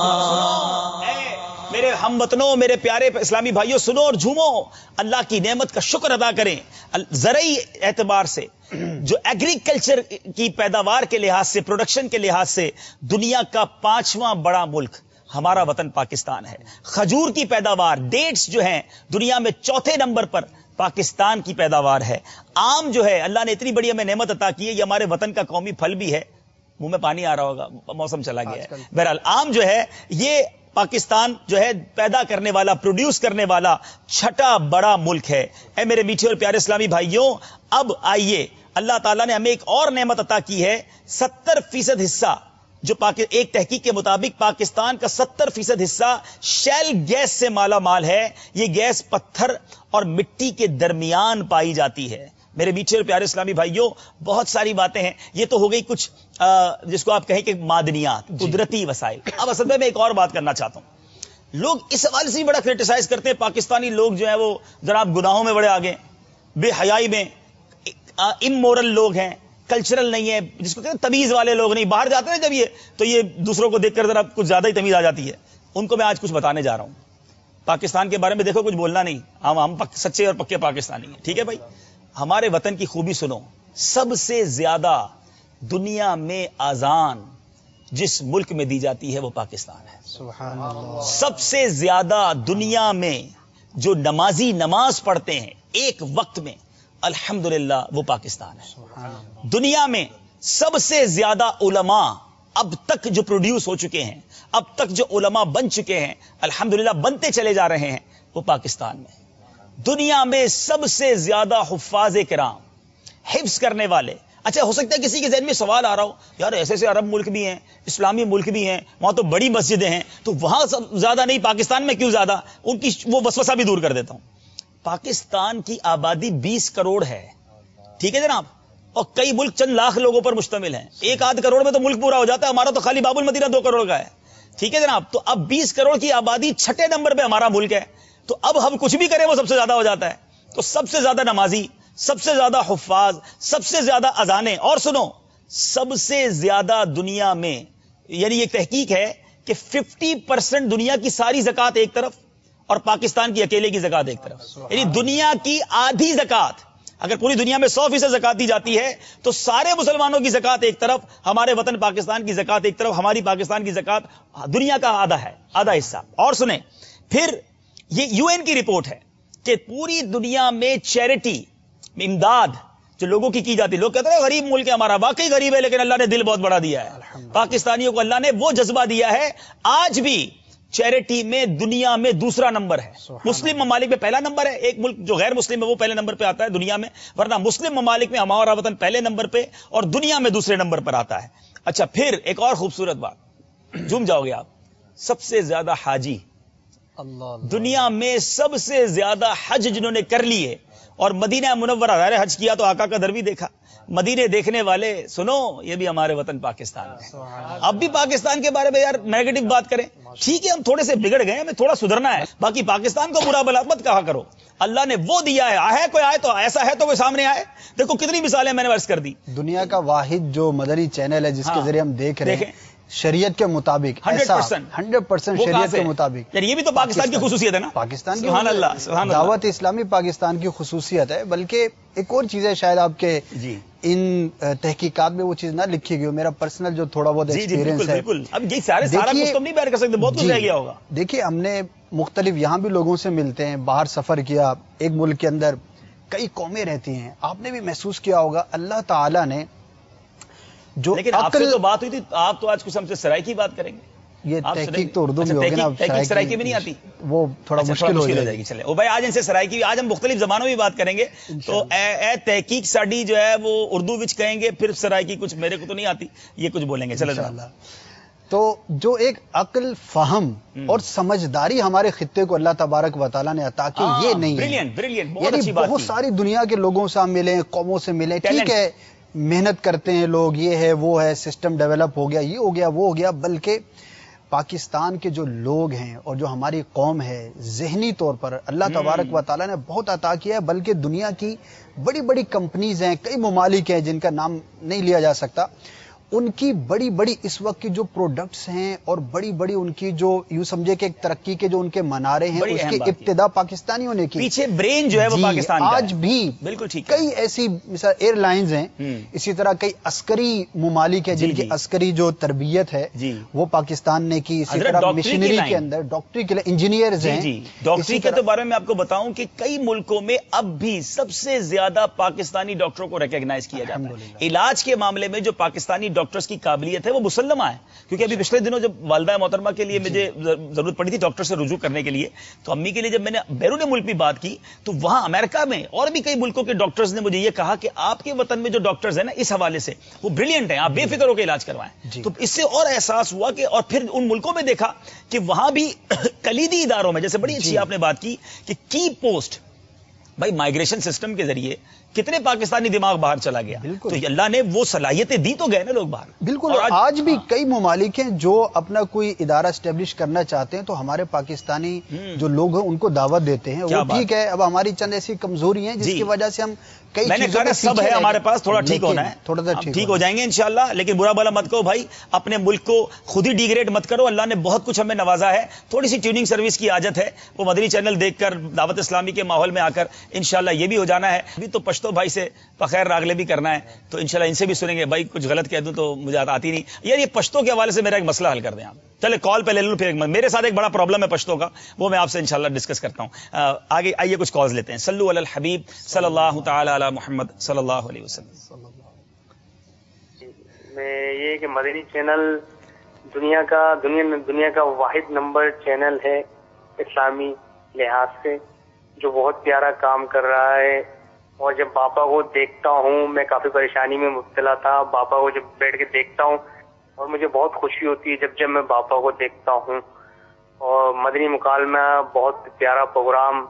میرے ہم وطنوں, میرے پیارے اسلامی بھائیوں, سنو اور جھومو, اللہ کی نعمت کا شکر ادا کریں. زرعی اعتبار سے, جو ایگریکلچر کی پیداوار کے لحاظ سے, پروڈکشن کے لحاظ سے دنیا کا پانچواں بڑا ملک ہمارا وطن پاکستان ہے. کھجور کی پیداوار, ڈیٹس جو ہیں دنیا میں چوتھے نمبر پر پاکستان کی پیداوار ہے. آم جو ہے اللہ نے اتنی بڑی ہمیں نعمت عطا کی ہے, یہ ہمارے وطن کا قومی پھل بھی ہے. منہ میں پانی آ رہا ہوگا, موسم چلا گیا ہے. بہرحال آم جو ہے یہ پاکستان جو ہے پیدا کرنے والا, پروڈیوس کرنے والا چھٹا بڑا ملک ہے. اے میرے میٹھے اور پیارے اسلامی بھائیوں, اب آئیے, اللہ تعالیٰ نے ہمیں ایک اور نعمت عطا کی ہے. ستر فیصد حصہ جو ایک تحقیق کے مطابق پاکستان کا ستر فیصد حصہ شیل گیس سے مالا مال ہے. یہ گیس پتھر اور مٹی کے درمیان پائی جاتی ہے. میرے میٹھے اور پیارے اسلامی بھائیوں, بہت ساری باتیں ہیں. یہ تو ہو گئی کچھ آ, جس کو آپ کہیں کہ معدنیات, قدرتی وسائل. اب اصل میں میں ایک اور بات کرنا چاہتا ہوں. لوگ اس حوالے سے بڑا کرٹیسائز کرتے ہیں, پاکستانی لوگ جو ہیں وہ جناب گناہوں میں بڑے آگے, بے حیائی میں, امورل لوگ ہیں, کلچرل نہیں ہے، جس کو کہتے ہیں تمیز والے لوگ نہیں، باہر جاتے ہیں جب یہ تو یہ دوسروں کو دیکھ کر ذرا کچھ زیادہ ہی تمیز آ جاتی ہے، ان کو میں آج کچھ بتانے جا رہا ہوں. پاکستان کے بارے میں دیکھو کچھ بولنا نہیں، ہم ہم سچے اور پکے پاکستانی ہیں، ٹھیک ہے بھائی. ہمارے وطن کی خوبی سنو. سب سے زیادہ دنیا میں اذان جس ملک میں دی جاتی ہے وہ پاکستان ہے. سبحان اللہ. سب سے زیادہ دنیا میں جو نمازی نماز پڑھتے ہیں ایک وقت میں الحمدللہ وہ پاکستان ہے. دنیا میں سب سے زیادہ علماء اب تک جو پروڈیوس ہو چکے ہیں، اب تک جو علماء بن چکے ہیں، الحمدللہ بنتے چلے جا رہے ہیں، وہ پاکستان میں. دنیا میں سب سے زیادہ حفاظ کرام، حفظ کرنے والے. اچھا ہو سکتا ہے کسی کے ذہن میں سوال آ رہا ہو، یار ایسے ایسے عرب ملک بھی ہیں، اسلامی ملک بھی ہیں، وہاں تو بڑی مسجدیں ہیں، تو وہاں سب زیادہ نہیں، پاکستان میں کیوں زیادہ؟ ان کی وہ وسوسہ بھی دور کر دیتا ہوں. پاکستان کی آبادی بیس کروڑ ہے، ٹھیک ہے جناب، اور کئی ملک چند لاکھ لوگوں پر مشتمل ہیں. ایک آدھ کروڑ میں تو ملک پورا ہو جاتا ہے، ہمارا تو خالی باب المدینہ دو کروڑ کا ہے، ٹھیک ہے جناب. تو اب بیس کروڑ کی آبادی چھٹے نمبر پہ ہمارا ملک ہے، تو اب ہم کچھ بھی کریں وہ سب سے زیادہ ہو جاتا ہے. تو سب سے زیادہ نمازی، سب سے زیادہ حفاظ، سب سے زیادہ اذانیں. اور سنو، سب سے زیادہ دنیا میں، یعنی یہ تحقیق ہے کہ ففٹی پرسینٹ دنیا کی ساری زکوٰۃ ایک طرف اور پاکستان کی اکیلے کی زکوٰۃ ایک طرف. یعنی دنیا کی آدھی زکوٰۃ، اگر پوری دنیا میں سو فیصد زکوٰۃ دی جاتی ہے تو سارے مسلمانوں کی زکوٰۃ ایک طرف، ہمارے وطن پاکستان کی زکوٰۃ ایک طرف، ہماری پاکستان کی زکوٰۃ دنیا کا آدھا ہے، آدھا حصہ. اور سنیں، پھر یہ یو این کی رپورٹ ہے کہ پوری دنیا میں چیریٹی، امداد جو لوگوں کی کی جاتی ہے. لوگ کہتے ہیں غریب ملک ہے ہمارا، واقعی غریب ہے، لیکن اللہ نے دل بہت بڑا دیا ہے. پاکستانیوں کو اللہ نے وہ جذبہ دیا ہے. آج بھی چیریٹی میں دنیا میں دوسرا نمبر ہے. مسلم ممالک میں پہلا نمبر ہے، ایک ملک جو غیر مسلم ہے وہ پہلے نمبر پہ آتا ہے دنیا میں، ورنہ مسلم ممالک میں ہمارا وطن پہلے نمبر پہ اور دنیا میں دوسرے نمبر پر آتا ہے. اچھا پھر ایک اور خوبصورت بات، جھوم جاؤ گے آپ، سب سے زیادہ حاجی دنیا میں، سب سے زیادہ حج جنہوں نے کر لیے، اور مدینہ منورہ، ظاہر حج کیا تو آقا کا در بھی دیکھا، مدینے دیکھنے والے سنو، یہ بھی ہمارے وطن پاکستان میں. اب بھی پاکستان کے بارے میں یار نیگیٹو بات کریں، ٹھیک ہے ہم تھوڑے سے بگڑ گئے، ہمیں تھوڑا سدھرنا ہے، باقی پاکستان کو برا بلا مت کہا کرو. اللہ نے وہ دیا ہے، آئے کوئی آئے تو ایسا ہے تو کوئی سامنے آئے. دیکھو کتنی مثالیں میں نے عرض کر دی. دنیا کا واحد جو مدنی چینل ہے جس کے ذریعے ہم دیکھ رہے ہیں شریعت کے مطابق، ہنڈریڈ پرسینٹ ہنڈریڈ پرسینٹ شریعت کے مطابق. یہ بھی تو پاکستان کی خصوصیت ہے نا، پاکستان کی سبحان اللہ، سبحان اللہ. دعوت اسلامی پاکستان کی خصوصیت ہے. بلکہ ایک اور چیز ہے، شاید آپ کے جی ان تحقیقات میں وہ چیز نہ لکھی گئی ہو، میرا پرسنل جو تھوڑا بہت ایکسپیرینس ہے. بالکل، اب یہ سارے سارا کچھ تو نہیں بیان کر سکتے، بہت کچھ رہ گیا ہوگا. دیکھیے ہم نے مختلف یہاں بھی لوگوں سے ملتے ہیں، باہر سفر کیا، ایک ملک کے اندر کئی قومیں رہتی ہیں، آپ نے بھی محسوس کیا ہوگا اللہ تعالیٰ نے جو لیکن آپ سے تو بات ہوئی تھی، آپ تو آج کچھ ہم سے سرائکی کی بات کریں گے. یہ تحقیق تو اردو میں ہوگی نا، تحقیق سرائکی میں نہیں آتی، وہ تھوڑا مشکل ہو جائے گی. چلے او بھائی آج ان سے سرائکی بھی، آج ہم مختلف زبانوں میں بات کریں گے. تو اے اے تحقیق ساڈی جو ہے وہ اردو وچ کہیں گے، پھر سرائکی کچھ میرے کو تو نہیں آتی، یہ کچھ بولیں گے. چلو انشاءاللہ. تو جو ایک عقل، فہم اور سمجھداری ہمارے خطے کو اللہ تبارک و تعالیٰ نے عطا کی، یہ نہیں ہے. بریلینٹ بریلینٹ، بہت یعنی اچھی بات. بہت ساری دنیا کے لوگوں سے ہم ملیں، قوموں سے ملیں، ٹھیک ہے محنت کرتے ہیں لوگ، یہ ہے وہ ہے، سسٹم ڈیولپ ہو گیا، یہ ہو گیا وہ ہو گیا. بلکہ پاکستان کے جو لوگ ہیں اور جو ہماری قوم ہے، ذہنی طور پر اللہ تبارک و تعالیٰ نے بہت عطا کیا ہے. بلکہ دنیا کی بڑی بڑی کمپنیز ہیں، کئی ممالک ہیں جن کا نام نہیں لیا جا سکتا، ان کی بڑی بڑی اس وقت کی جو پروڈکٹس ہیں اور بڑی بڑی ان کی جو یوں سمجھے کہ ایک ترقی کے جو ان کے منارے ہیں، اس کی ابتدا پاکستانیوں نے کی. پیچھے برین جو ہے وہ پاکستان کا ہے. آج بھی بالکل ٹھیک، کئی ایسی مثال ایئر لائنز ہیں، اسی طرح کئی عسکری ممالک ہیں جن کی عسکری جو تربیت ہے وہ پاکستان نے کی. اسی طرح مشینری کے اندر ڈاکٹری کے انجینئرز ہیں. ڈاکٹری کے تو بارے میں آپ کو بتاؤں کہ کئی ملکوں میں اب بھی سب سے زیادہ پاکستانی ڈاکٹروں کو ریکگنائز کیا جاتا ہے. علاج کے معاملے میں جو پاکستانی ڈاکٹرز کی قابلیت ہے وہ مسلمہ ہے. کیونکہ ابھی پچھلے دنوں جب والدہ محترمہ کے لیے مجھے ضرورت پڑی تھی ڈاکٹر سے رجوع کرنے کے لیے، تو امی کے لیے جب میں نے بیرون ملک بھی بات کی تو وہاں امریکہ میں اور بھی کئی ملکوں کے ڈاکٹرز نے مجھے یہ کہا کہ آپ کے وطن میں جو ڈاکٹرز ہیں نا اس حوالے سے وہ بریلینٹ ہیں، آپ بے فکر ہو کے علاج کروائیں. تو اس سے اور احساس ہوا کہ، اور پھر ان ملکوں میں دیکھا کہ وہاں بھی کلیدی اداروں میں، جیسے بڑی اچھی آپ نے بات کی کہ کی پوسٹ، بھائی مائگریشن سسٹم کے ذریعے کتنے پاکستانی دماغ باہر چلا گیا. تو اللہ نے وہ صلاحیتیں دی تو گئے نا لوگ باہر. بالکل. آج, آج بھی کئی ممالک ہیں جو اپنا کوئی ادارہ اسٹیبلش کرنا چاہتے ہیں تو ہمارے پاکستانی جو لوگ ہیں ان کو دعوت دیتے ہیں. وہ ٹھیک ہے, اب ہماری چند ایسی کمزوری ہیں جس کی وجہ سے ہم کئی میں نے کہا سب ہے ہمارے پاس, تھوڑا ٹھیک ہونا ہے, تھوڑا سا ٹھیک ہو جائیں گے انشاءاللہ. لیکن برا بلا مت کہو بھائی, اپنے ملک کو خود ہی ڈیگریڈ مت کرو. اللہ نے بہت کچھ ہمیں نوازا ہے, تھوڑی سی ٹیوننگ سروس کی حاجت ہے. وہ مدنی چینل دیکھ کر دعوت اسلامی کے ماحول میں آ کر انشاءاللہ یہ بھی ہو جانا ہے. ابھی تو پشتو بھائی سے بخیر راگلے بھی کرنا ہے, تو انشاءاللہ ان سے بھی سنیں گے. بھائی کچھ غلط کہہ دوں تو مجھے آتی نہیں یار. یہ پشتو کے حوالے سے میرا ایک مسئلہ حل کر دیں آپ. چلے کال پہ لے لوں, پھر میرے ساتھ ایک بڑا پرابلم ہے پشتو کا, وہ میں آپ سے انشاءاللہ ڈسکس کرتا ہوں. آگے آئیے کچھ کالز لیتے ہیں. صلو علی الحبیب صلی اللہ تعالی علی محمد صلی اللہ علیہ وسلم. میں یہ کہ مدنی چینل دنیا کا دنیا میں دنیا کا واحد نمبر چینل ہے اسلامی لحاظ سے, جو بہت پیارا کام کر رہا ہے. اور جب باپا کو دیکھتا ہوں, میں کافی پریشانی میں مبتلا تھا, باپا کو جب بیٹھ کے دیکھتا ہوں اور مجھے بہت خوشی ہوتی ہے جب جب میں باپا کو دیکھتا ہوں. اور مدنی مکالمہ بہت پیارا پروگرام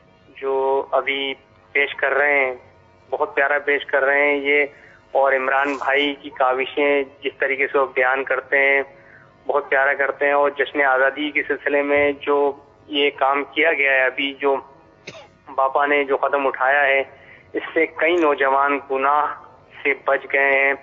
جو ابھی پیش کر رہے ہیں, بہت پیارا پیش کر رہے ہیں یہ. اور عمران بھائی کی کاوشیں جس طریقے سے وہ بیان کرتے ہیں بہت پیارا کرتے ہیں. اور جشن آزادی کے سلسلے میں جو یہ کام کیا گیا ہے, ابھی جو باپا نے جو قدم اٹھایا ہے, اس سے کئی نوجوان گناہ سے بچ گئے ہیں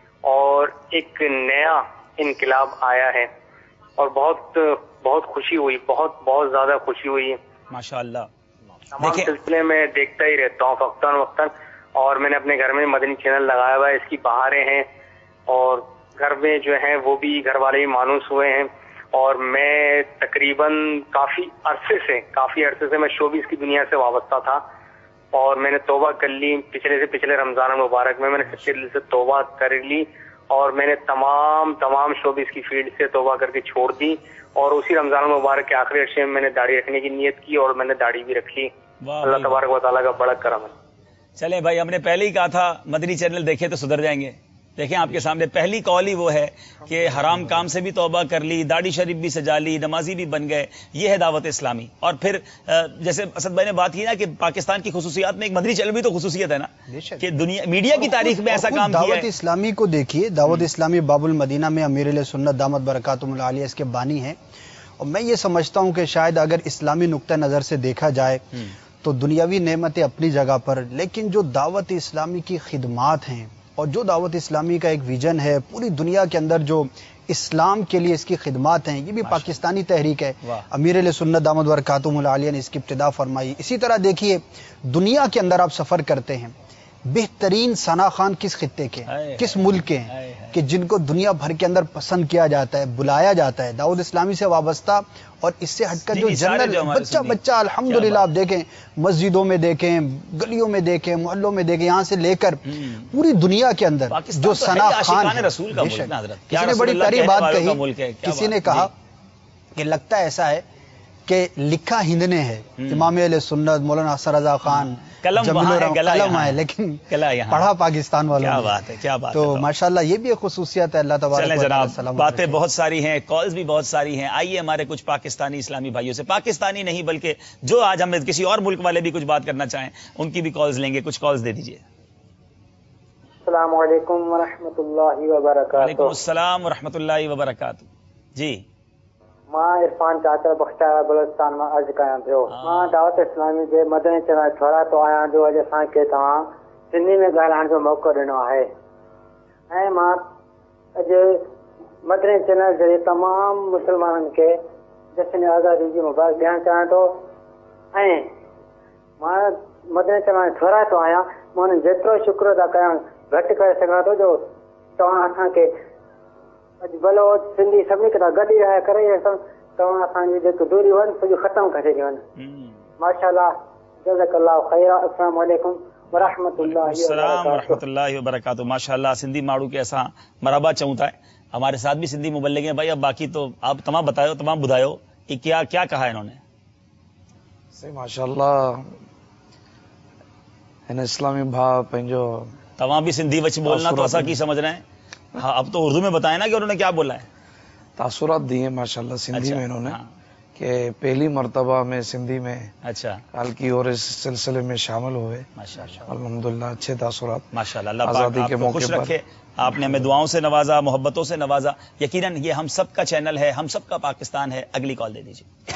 اور ایک نیا انقلاب آیا ہے. اور بہت بہت خوشی ہوئی, بہت بہت زیادہ خوشی ہوئی. ماشاءاللہ. تمام سلسلے میں دیکھتا ہی رہتا ہوں وقتاً وقتاً. اور میں نے اپنے گھر میں مدنی چینل لگایا ہوا ہے, اس کی بہاریں ہیں, اور گھر میں جو ہیں وہ بھی گھر والے بھی مانوس ہوئے ہیں. اور میں تقریباً کافی عرصے سے کافی عرصے سے میں شوبیز کی دنیا سے وابستہ تھا, اور میں نے توبہ کر لی پچھلے سے پچھلے رمضان مبارک میں. میں نے سچے دل سے توبہ کر لی اور میں نے تمام تمام شوبیز کی فیلڈ سے توبہ کر کے چھوڑ دی. اور اسی رمضان مبارک کے آخری عرصے میں میں نے داڑھی رکھنے کی نیت کی, اور میں نے داڑھی بھی رکھی. اللہ تبارک و تعالیٰ کا بڑا کرم ہے. چلے بھائی, ہم نے پہلے ہی کہا تھا مدنی چینل دیکھے تو سدھر جائیں گے. دیکھیں آپ کے سامنے پہلی کال ہی وہ ہے کہ حرام کام سے بھی توبہ کر لی, داڑھی شریف بھی سجا لی, نمازی بھی بن گئے. یہ ہے دعوت اسلامی. اور پھر جیسے اسد بھائی نے بات کی نا کہ پاکستان کی خصوصیات میں ایک مدنی چینل بھی تو خصوصیت ہے نا, کہ دنیا میڈیا کی تاریخ میں ایسا کام کیا ہے. دعوت اسلامی کو دیکھیے, دعوت اسلامی باب المدینہ میں امیر علیہ سنت دامت برکاتہم العالیہ اس کے بانی ہیں. اور میں یہ سمجھتا ہوں کہ شاید اگر اسلامی نقطہ نظر سے دیکھا جائے تو دنیاوی نعمتیں اپنی جگہ پر, لیکن جو دعوت اسلامی کی خدمات ہیں اور جو دعوت اسلامی کا ایک ویژن ہے پوری دنیا کے اندر, جو اسلام کے لیے اس کی خدمات ہیں, یہ بھی پاکستانی تحریک ہے. امیر علیہ سنت دامت برکاتہم العالیہ نے اس کی ابتدا فرمائی. اسی طرح دیکھیے دنیا کے اندر آپ سفر کرتے ہیں, بہترین ثنا خان کس خطے کے ہیں, کس ملک کے ہیں, کہ جن کو دنیا بھر کے اندر پسند کیا جاتا ہے, بلایا جاتا ہے, دعوت اسلامی سے وابستہ. اور اس سے ہٹ کر جو جنرل بچہ بچہ الحمدللہ آپ دیکھیں, مسجدوں میں دیکھیں, گلیوں میں دیکھیں, محلوں میں دیکھیں, یہاں سے لے کر پوری دنیا کے اندر جو ثنا خان ہے. کسی نے بڑی پیاری بات کہی, کسی نے کہا کہ لگتا ایسا ہے کہ لکھا ہند نے ہے, امام علیہ سنت مولانا حسن رضا خان قلم ہے, لیکن پڑھا پاکستان والوں. کیا بات ہے, کیا بات ہے. تو ماشاءاللہ یہ بھی ایک خصوصیت ہے. اللہ تبارک و تعالی. باتیں بہت ساری ہیں, کالز بھی بہت ساری ہیں. آئیے ہمارے کچھ پاکستانی اسلامی بھائیوں سے, پاکستانی نہیں بلکہ جو آج ہم کسی اور ملک والے بھی کچھ بات کرنا چاہیں ان کی بھی کالز لیں گے. کچھ کالز دے دیجیے. السلام علیکم ورحمۃ اللہ وبرکاتہ. وعلیکم السلام ورحمۃ اللہ وبرکاتہ. جی ماں عرفان چاچا بخشا بلوچستان میں عرض کیا پھر ماں دعوت اسلامی کے مدنی چینل چھوڑا تو آیا جو اج اساں کے تمام سندھی میں ॻाल्हाइण जो मौक़ो ॾिनो आहे. ऐं मां अॼु मदनी चैनल ज़रिए तमामु मुस्लमाननि खे जश्न आज़ादी जी मुबारक ॾियणु चाहियां थो. ऐं मां मदनी चैनल छोड़ा थो आहियां, मां हुननि जेतिरो शुक्र अदा कयां घटि करे सघां थो जो तव्हां असांखे अॼु बलोच सिंधी सभिनी खे गॾु ई रहे करे तव्हां असांजी जेकी दूरी हुअनि सॼी ख़तमु करे ॾियनि. माशाअल्लाह जज़ाकल्लाहु खैरा. अस्सलामु अलैकुम ورحمۃ اللہ وبرکاتہ. ماشاء اللہ سندھی ماڑو کے ایسا مرحبا چاہوں تھا. ہمارے ساتھ بھی سندھی مبلغ ہیں بھائی. اب باقی تو آپ تمام بتاؤ تمام بدھاؤ کہ کیا کیا کہا ہے انہوں نے. ماشاء اللہ ان اسلامی بھا پنجو تمام بھی سندھی وچ بولنا تو ایسا کی سمجھ رہے ہیں. ہاں اب تو اردو میں بتائیں نا کہ انہوں نے کیا بولا ہے. تاثرات دیے ماشاء اللہ سندھی میں انہوں نے کہ پہلی مرتبہ میں سندھی میں اچھا کال کی اور اس سلسلے میں شامل ہوئے. ماشاءاللہ الحمدللہ اچھے تاثرات. ماشاءاللہ اللہ پاک آزادی آپ کے کو موقع خوش پر. رکھے. آپ نے ہمیں دعاؤں سے نوازا، محبتوں سے نوازا. یقیناً یہ ہم سب کا چینل ہے، ہم سب کا پاکستان ہے. اگلی کال دے دیجیے.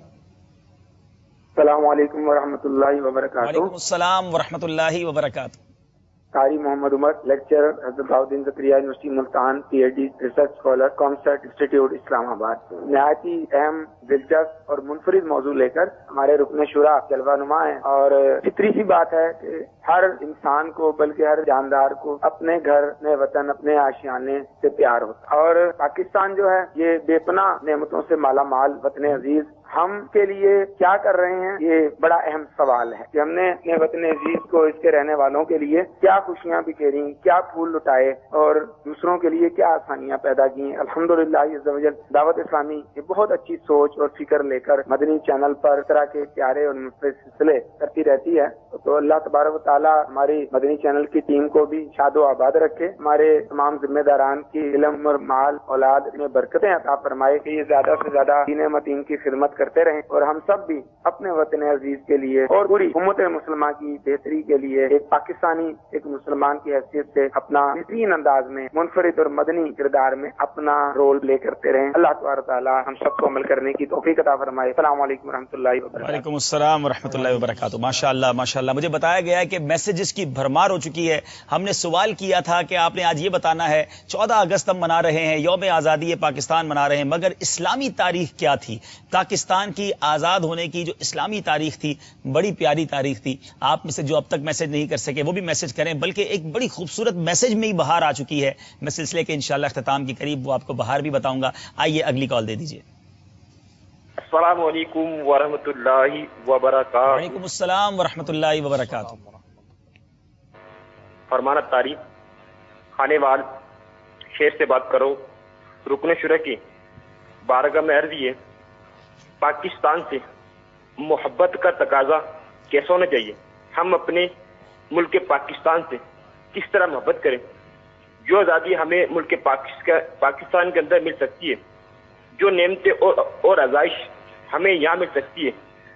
السلام علیکم ورحمۃ اللہ وبرکاتہ. وعلیکم السلام ورحمۃ اللہ وبرکاتہ. قاری محمد Umar, lecturer Hazrat Bahauddin Zakariya university Multan, P H D research scholar, کانسرٹ انسٹیٹیوٹ اسلام آباد. نہایت ہی اہم، دلچسپ اور منفرد موضوع لے کر ہمارے رکن شورا جلوہ نما ہیں. اور فطری سی بات ہے کہ ہر انسان کو بلکہ ہر جاندار کو اپنے گھر، اپنے وطن، اپنے آشیانے سے پیار ہوتا ہے. اور پاکستان جو ہے یہ بے پناہ نعمتوں سے مالا مال وطن عزیز ہم کے لیے کیا کر رہے ہیں، یہ بڑا اہم سوال ہے کہ ہم نے اپنے وطن عزیز کو، اس کے رہنے والوں کے لیے کیا خوشیاں بکھیری، کیا پھول لٹائے اور دوسروں کے لیے کیا آسانیاں پیدا کی. الحمدللہ عز و جل دعوت اسلامی یہ بہت اچھی سوچ اور فکر لے کر مدنی چینل پر اس طرح کے پیارے اور منفرد سلسلے کرتی رہتی ہے. تو اللہ تبارک و تعالی ہماری مدنی چینل کی ٹیم کو بھی شاد و آباد رکھے، ہمارے تمام ذمہ داران کی علم اور مال اولاد میں برکتیں عطا فرمائے کہ یہ زیادہ سے زیادہ دین متین کی خدمت کرتے رہیں اور ہم سب بھی اپنے وطن عزیز کے لیے اور پوری امت مسلمہ کی بہتری کے لیے ایک پاکستانی، ایک مسلمان کی حیثیت سے اپنا بہترین انداز میں منفرد اور مدنی کردار میں اپنا رول پلے کرتے رہیں. اللہ تبارک تعالی ہم سب کو عمل کرنے کی توفیق عطا فرمائے. السلام علیکم ورحمۃ اللہ وبرکاتہ. وعلیکم السلام ورحمۃ اللہ وبرکاتہ. ماشاء اللہ ماشاء اللہ. مجھے بتایا گیا ہے کہ میسیجز کی بھرمار ہو چکی ہے. ہم نے سوال کیا تھا کہ آپ نے آج یہ بتانا ہے چودہ اگست ہم منا رہے ہیں، یوم آزادی پاکستان منا رہے ہیں، مگر اسلامی تاریخ کیا تھی؟ پاکستان کی آزاد ہونے کی جو اسلامی تاریخ تھی بڑی پیاری تاریخ تھی. آپ میں سے جو اب تک میسج نہیں کر سکے وہ بھی میسج کریں، بلکہ ایک بڑی خوبصورت میسج میں ہی بہار آ چکی ہے. میں سلسلے کے انشاءاللہ اختتام کے قریب وہ آپ کو بہار بھی بتاؤں گا. آئیے اگلی کال دے دیجیے. السلام علیکم ورحمۃ اللہ وبرکاتہ. وعلیکم السلام ورحمۃ اللہ وبرکاتہ. فرمانہ تعریف خانے وال شیر سے بات کرو. رکن شورا کی بارگاہ میں عرض یہ پاکستان سے محبت کا تقاضا کیسا ہونا چاہیے؟ ہم اپنے ملک پاکستان سے کس طرح محبت کریں؟ جو آزادی ہمیں ملک پاکستان کے اندر مل سکتی ہے، جو نعمتیں اور آزائش ہمیں یہاں مل سکتی ہے،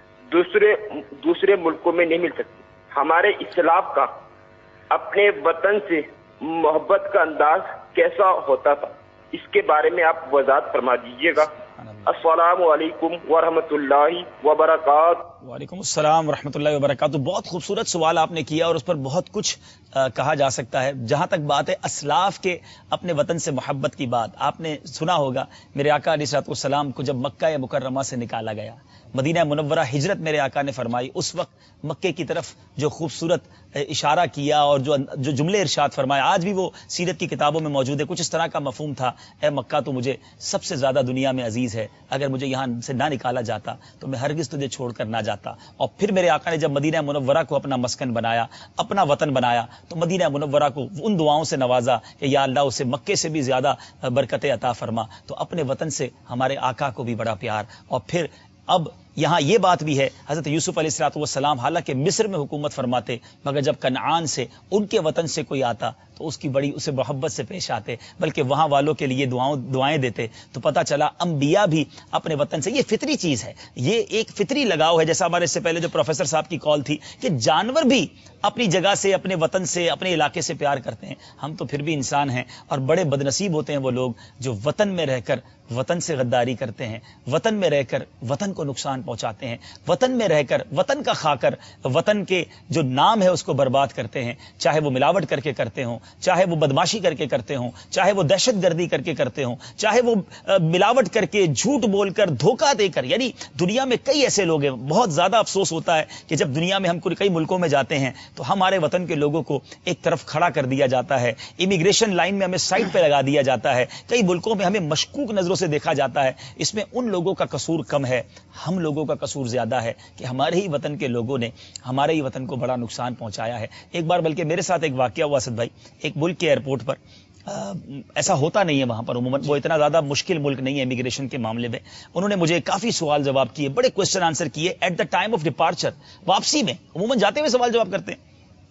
دوسرے دوسرے ملکوں میں نہیں مل سکتی. ہمارے اسلاف کا اپنے وطن سے محبت کا انداز کیسا ہوتا تھا، اس کے بارے میں آپ وضاحت فرما دیجیے گا. السلام علیکم ورحمۃ اللہ وبرکاتہ. وعلیکم السلام ورحمۃ اللہ وبرکاتہ. بہت خوبصورت سوال آپ نے کیا اور اس پر بہت کچھ آ, کہا جا سکتا ہے. جہاں تک بات ہے اسلاف کے اپنے وطن سے محبت کی بات، آپ نے سنا ہوگا میرے آقا علیہ الصلوۃ والسلام کو جب مکہ مکرمہ سے نکالا گیا، مدینہ منورہ ہجرت میرے آقا نے فرمائی، اس وقت مکے کی طرف جو خوبصورت اشارہ کیا اور جو جو جملے ارشاد فرمایا آج بھی وہ سیرت کی کتابوں میں موجود ہے. کچھ اس طرح کا مفہوم تھا، اے مکہ تو مجھے سب سے زیادہ دنیا میں عزیز ہے، اگر مجھے یہاں سے نہ نکالا جاتا تو میں ہرگز تجھے چھوڑ کر نہ جاتا. اور پھر میرے آقا نے جب مدینہ منورہ کو اپنا مسکن بنایا، اپنا وطن بنایا، تو مدینہ منورہ کو ان دعاؤں سے نوازا کہ یا اللہ اسے مکے سے بھی زیادہ برکتیں عطا فرما. تو اپنے وطن سے ہمارے آقا کو بھی بڑا پیار. اور پھر اب یہاں یہ بات بھی ہے، حضرت یوسف علیہ الصلوۃ والسلام حالانکہ مصر میں حکومت فرماتے، مگر جب کنعان سے ان کے وطن سے کوئی آتا تو اس کی بڑی اسے محبت سے پیش آتے، بلکہ وہاں والوں کے لیے دعاؤں دعائیں دیتے. تو پتہ چلا انبیاء بھی اپنے وطن سے، یہ فطری چیز ہے، یہ ایک فطری لگاؤ ہے. جیسا ہمارے اس سے پہلے جو پروفیسر صاحب کی کال تھی کہ جانور بھی اپنی جگہ سے، اپنے وطن سے، اپنے علاقے سے پیار کرتے ہیں. ہم تو پھر بھی انسان ہیں اور بڑے بدنصیب ہوتے ہیں وہ لوگ جو وطن میں رہ کر وطن سے غداری کرتے ہیں، وطن میں رہ کر وطن کو نقصان پہنچاتے ہیں، وطن میں رہ کر وطن کا کھا کر وطن کے جو نام ہے اس کو برباد کرتے ہیں، چاہے وہ ملاوٹ کر کے کرتے ہوں، چاہے وہ بدماشی کر کے کرتے ہوں، چاہے وہ دہشت گردی کر کے کرتے ہوں، چاہے وہ ملاوٹ کر کے، جھوٹ بول کر، دھوکہ دے کر. یعنی دنیا میں کئی ایسے لوگ ہیں. بہت زیادہ افسوس ہوتا ہے کہ جب دنیا میں ہم کئی ملکوں میں جاتے ہیں تو ہمارے وطن کے لوگوں کو ایک طرف کھڑا کر دیا جاتا ہے، امیگریشن لائن میں ہمیں سائڈ پہ لگا دیا جاتا ہے، کئی ملکوں میں ہمیں مشکوک نظروں سے دیکھا جاتا ہے. اس میں ان لوگوں کا قصور کم ہے، ہم لوگوں کا قصور زیادہ ہے کہ ہمارے ہی وطن کے لوگوں نے ہمارے ہی وطن کو بڑا نقصان پہنچایا ہے. ایک بار بلکہ میرے ساتھ ایک واقعہ ہوا اسد بھائی، ایک ملک کے ایئرپورٹ پر، آ, ایسا ہوتا نہیں ہے وہاں پر عموماً، وہ اتنا زیادہ مشکل ملک نہیں ہے امیگریشن کے معاملے میں. انہوں نے مجھے کافی سوال جواب کیے، بڑے کوشچن آنسر کیے at the time of departure, واپسی میں عموماً جاتے ہوئے سوال جواب کرتے ہیں.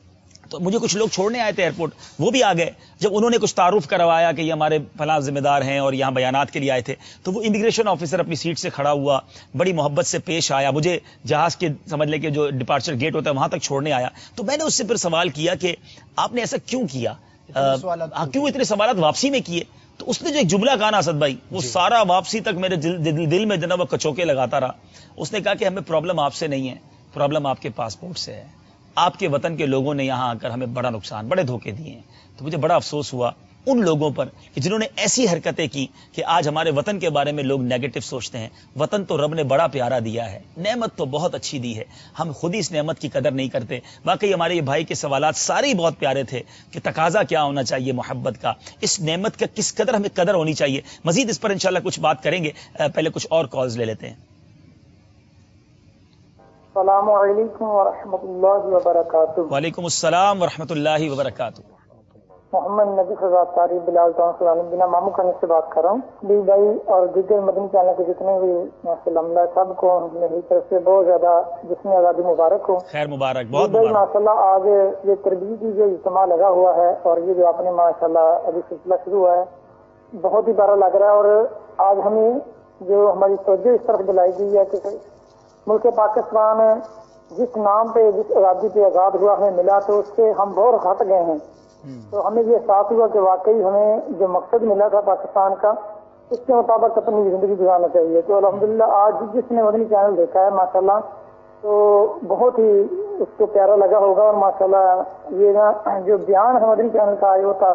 تو مجھے کچھ لوگ چھوڑنے آئے تھے ایئرپورٹ، وہ بھی آ گئے. جب انہوں نے کچھ تعارف کروایا کہ یہ ہمارے فلاں ذمہ دار ہیں اور یہاں بیانات کے لیے آئے تھے، تو وہ امیگریشن آفیسر اپنی سیٹ سے کھڑا ہوا، بڑی محبت سے پیش آیا، مجھے جہاز کے سمجھ لے کہ جو ڈپارچر گیٹ ہوتا ہے وہاں تک چھوڑنے آیا. تو میں نے اس سے پھر سوال کیا کہ آپ نے ایسا کیوں کیا، کیوں اتنے سوالات واپسی میں کیے؟ تو اس نے جو ایک جملہ کہا نا اسد بھائی، وہ سارا واپسی تک میرے دل, دل میں جناب کچوکے لگاتا رہا. اس نے کہا کہ ہمیں پرابلم آپ سے نہیں ہے، پرابلم آپ کے پاسپورٹ سے ہے. آپ کے وطن کے لوگوں نے یہاں آ کر ہمیں بڑا نقصان، بڑے دھوکے دیے ہیں. تو مجھے بڑا افسوس ہوا ان لوگوں پر کہ جنہوں نے ایسی حرکتیں کی کہ آج ہمارے وطن کے بارے میں لوگ نیگیٹو سوچتے ہیں. وطن تو رب نے بڑا پیارا دیا ہے، نعمت تو بہت اچھی دی ہے، ہم خود ہی اس نعمت کی قدر نہیں کرتے. واقعی ہمارے یہ بھائی کے سوالات سارے ہی بہت پیارے تھے کہ تقاضا کیا ہونا چاہیے محبت کا، اس نعمت کا کس قدر ہمیں قدر ہونی چاہیے. مزید اس پر انشاءاللہ کچھ بات کریں گے، پہلے کچھ اور کالز لے لیتے ہیں. السلام علیکم ورحمۃ اللہ وبرکاتہ. وعلیکم السلام ورحمۃ اللہ وبرکاتہ. محمد نبی فضا تاری بلال ٹاؤن بنا مامو خان سے بات کر رہا ہوں. بی بھائی اور دیگر مدنی چینل کے جتنے بھی ماشاء اللہ سب کو میری طرف سے بہت زیادہ جسم آزادی مبارک ہو. خیر مبارک، بہت بھائی ماشاء اللہ. آج یہ تربیتی جو اجتماع لگا ہوا ہے اور یہ جو آپ نے ماشاء اللہ ابھی سلسلہ شروع ہوا ہے، بہت ہی پیارا لگ رہا ہے. اور آج ہمیں جو ہماری توجہ اس طرف دلائی گئی ہے کہ ملک پاکستان جس نام پہ جس آزادی پہ آزاد ہوا ہمیں ملا تو اس سے ہم بہت ہٹ گئے ہیں. تو ہمیں یہ احساس ہوا کہ واقعی ہمیں جو مقصد ملا تھا پاکستان کا اس کے مطابق اپنی زندگی گزارنا چاہیے. تو الحمدللہ آج جس نے مدنی چینل دیکھا ہے ماشاءاللہ تو بہت ہی اس کو پیارا لگا ہوگا. اور ماشاءاللہ یہ نا جو بیان ہے مدنی چینل کا آیا ہوتا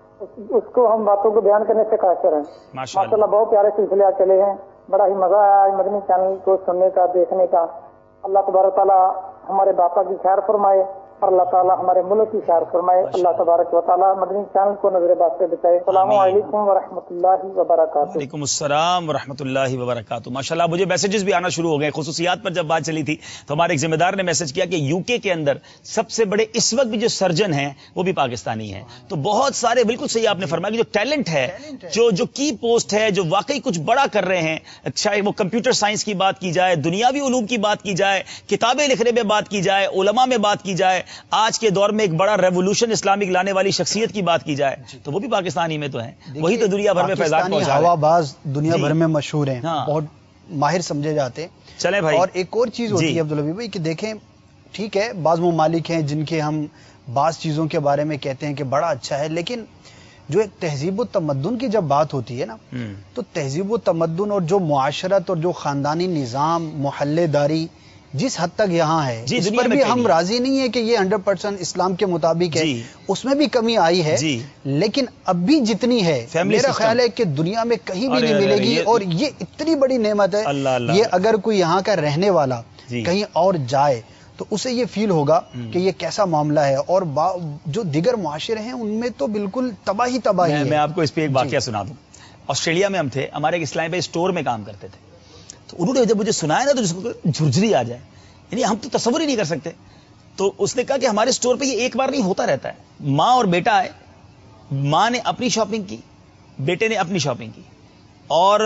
اس کو ہم باتوں کو بیان کرنے سے قاصر ہیں. ماشاءاللہ بہت پیارے سلسلے چلے ہیں، بڑا ہی مزہ آیا مدنی چینل کو سننے کا، دیکھنے کا. اللہ تبارک تعالیٰ ہمارے باپا کی خیر فرمائے اور اللہ تعالیٰ ہمارے ملک کی خیر فرمائے. اللہ تبارک و تعالیٰ مدنی چینل کو نظر باد سے بچائے. السلام علیکم ورحمۃ اللہ وبرکاتہ. وعلیکم السلام ورحمۃ اللہ وبرکاتہ. ماشاءاللہ مجھے میسیجز بھی آنا شروع ہو گئے. خصوصیات پر جب بات چلی تھی تو ہمارے ایک ذمہ دار نے میسج کیا کہ یو کے کے اندر سب سے بڑے اس وقت بھی جو سرجن ہیں وہ بھی پاکستانی ہیں. تو بہت سارے، بالکل صحیح آپ نے فرمایا کہ جو ٹیلنٹ ہے، جو جو کی پوسٹ ہے، جو واقعی کچھ بڑا کر رہے ہیں، چاہے وہ کمپیوٹر سائنس کی بات کی جائے، دنیاوی علوم کی بات کی جائے، کتابیں لکھنے میں بات کی جائے، علماء میں بات کی جائے، آج کے دور میں ایک بڑا ریولوشن اسلامک لانے والی شخصیت کی بات کی جائے تو وہ بھی پاکستانی میں تو ہیں. وہی تو دنیا بھر میں فیضان پہنچا رہے ہیں. ہوا باز دنیا بھر میں مشہور ہیں، بہت ماہر سمجھے جاتے ہیں. چلیں بھائی. اور ایک اور چیز ہوتی ہے عبدالحبیب بھائی کہ دیکھیں، ٹھیک ہے بعض ممالک ہیں جن کے ہم بعض چیزوں کے بارے میں کہتے ہیں کہ بڑا اچھا ہے، لیکن جو ایک تہذیب و تمدن کی جب بات ہوتی ہے نا تو تہذیب و تمدن اور جو معاشرت اور جو خاندانی نظام، محلے داری جس حد تک یہاں ہے جی اس پر بھی ہم راضی نہیں ہے کہ یہ ہنڈریڈ پرسینٹ اسلام کے مطابق ہے. اس میں بھی کمی آئی ہے لیکن اب بھی جتنی ہے میرا خیال ہے کہ دنیا میں کہیں بھی نہیں ملے گی. اور یہ اتنی بڑی نعمت ہے، یہ اگر کوئی یہاں کا رہنے والا کہیں اور جائے تو اسے یہ فیل ہوگا کہ یہ کیسا معاملہ ہے. اور جو دیگر معاشرے ہیں ان میں تو بالکل تباہی تباہی ہے. میں آپ کو اس پہ ایک واقعہ سنا دوں. آسٹریلیا میں ہم تھے، ہمارے ایک اسلام بھائی اسٹور میں کام کرتے تھے. تو انہوں نے جب مجھے سنایا نا تو جس کو جھرجھری آ جائے، یعنی ہم تو تصور ہی نہیں کر سکتے. تو اس نے کہا کہ ہمارے اسٹور پہ یہ ایک بار نہیں ہوتا رہتا ہے. ماں اور بیٹا آئے، ماں نے اپنی شاپنگ کی، بیٹے نے اپنی شاپنگ کی، اور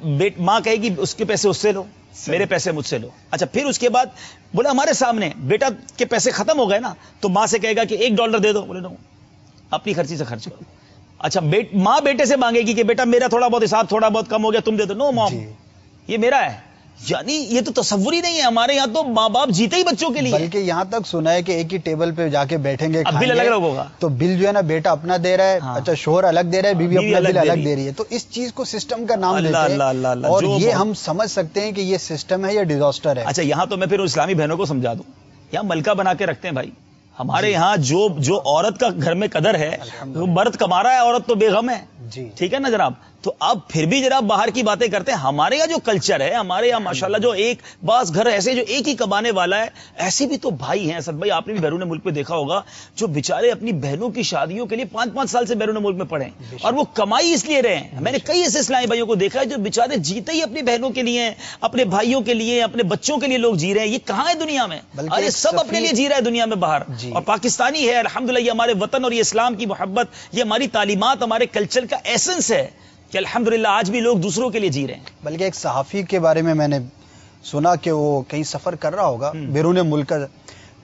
ماں کہے گی اس کے پیسے اس سے لو، میرے پیسے مجھ سے لو. اچھا پھر اس کے بعد بولا ہمارے سامنے بیٹا کے پیسے ختم ہو گئے نا تو ماں سے کہے گا کہ ایک ڈالر دے دو. بولے نو، اپنی خرچی سے خرچ کرو. اچھا بیٹ ماں بیٹے سے مانگے گی کہ بیٹا میرا تھوڑا بہت حساب تھوڑا بہت کم ہو گیا تم دے دو. نو مام، یہ میرا ہے. یعنی یہ تو تصور ہی نہیں ہے. ہمارے یہاں تو ماں باپ جیتے ہی بچوں کے لیے. بلکہ یہاں تک سنا ہے کہ ایک ہی ٹیبل پہ جا کے بیٹھیں گے، بل الگ الگ ہوگا تو بل جو ہے نا بیٹا اپنا دے رہا ہے، اچھا شوہر الگ دے رہا ہے، بیوی اپنا بل الگ دے رہی ہے. تو اس چیز کو سسٹم کا نام دیتے ہیں اور یہ ہم سمجھ سکتے ہیں کہ یہ سسٹم ہے یا ڈیزاسٹر ہے. اچھا یہاں تو میں پھر اسلامی بہنوں کو سمجھا دوں، یہاں ملکہ بنا کے رکھتے ہیں بھائی. ہمارے یہاں جو جو عورت کا گھر میں قدر ہے، مرد کما رہا ہے عورت تو بے غم ہے. ٹھیک ہے نا جناب. تو اب پھر بھی جناب باہر کی باتیں کرتے ہیں. ہمارے یہاں جو کلچر ہے، ہمارے یہاں ماشاءاللہ جو ایک بعض گھر ایسے جو ایک ہی کمانے والا ہے، ایسے بھی تو بھائی ہیں. اسد بھائی آپ نے بھی بیرون ملک میں دیکھا ہوگا جو بیچارے اپنی بہنوں کی شادیوں کے لیے پانچ پانچ سال سے بیرون ملک میں پڑے اور وہ کمائی اس لیے رہے ہیں. میں نے کئی ایسے اسلامی بھائیوں کو دیکھا ہے جو بیچارے جیتے ہی اپنی بہنوں کے لیے، اپنے بھائیوں کے لیے، اپنے بچوں کے لیے لوگ جی رہے ہیں. یہ کہاں ہے دنیا میں؟ ارے سب اپنے لیے جی رہا ہے دنیا میں باہر. اور پاکستانی ہے الحمدللہ. یہ ہمارے وطن اور یہ اسلام کی محبت، یہ ہماری تعلیمات، ہمارے کلچر کا ایسنس ہے کہ الحمدللہ آج بھی لوگ دوسروں کے لیے جی رہے ہیں. بلکہ ایک صحافی کے بارے میں میں نے سنا کہ وہ کہیں سفر کر رہا ہوگا بیرون ملک،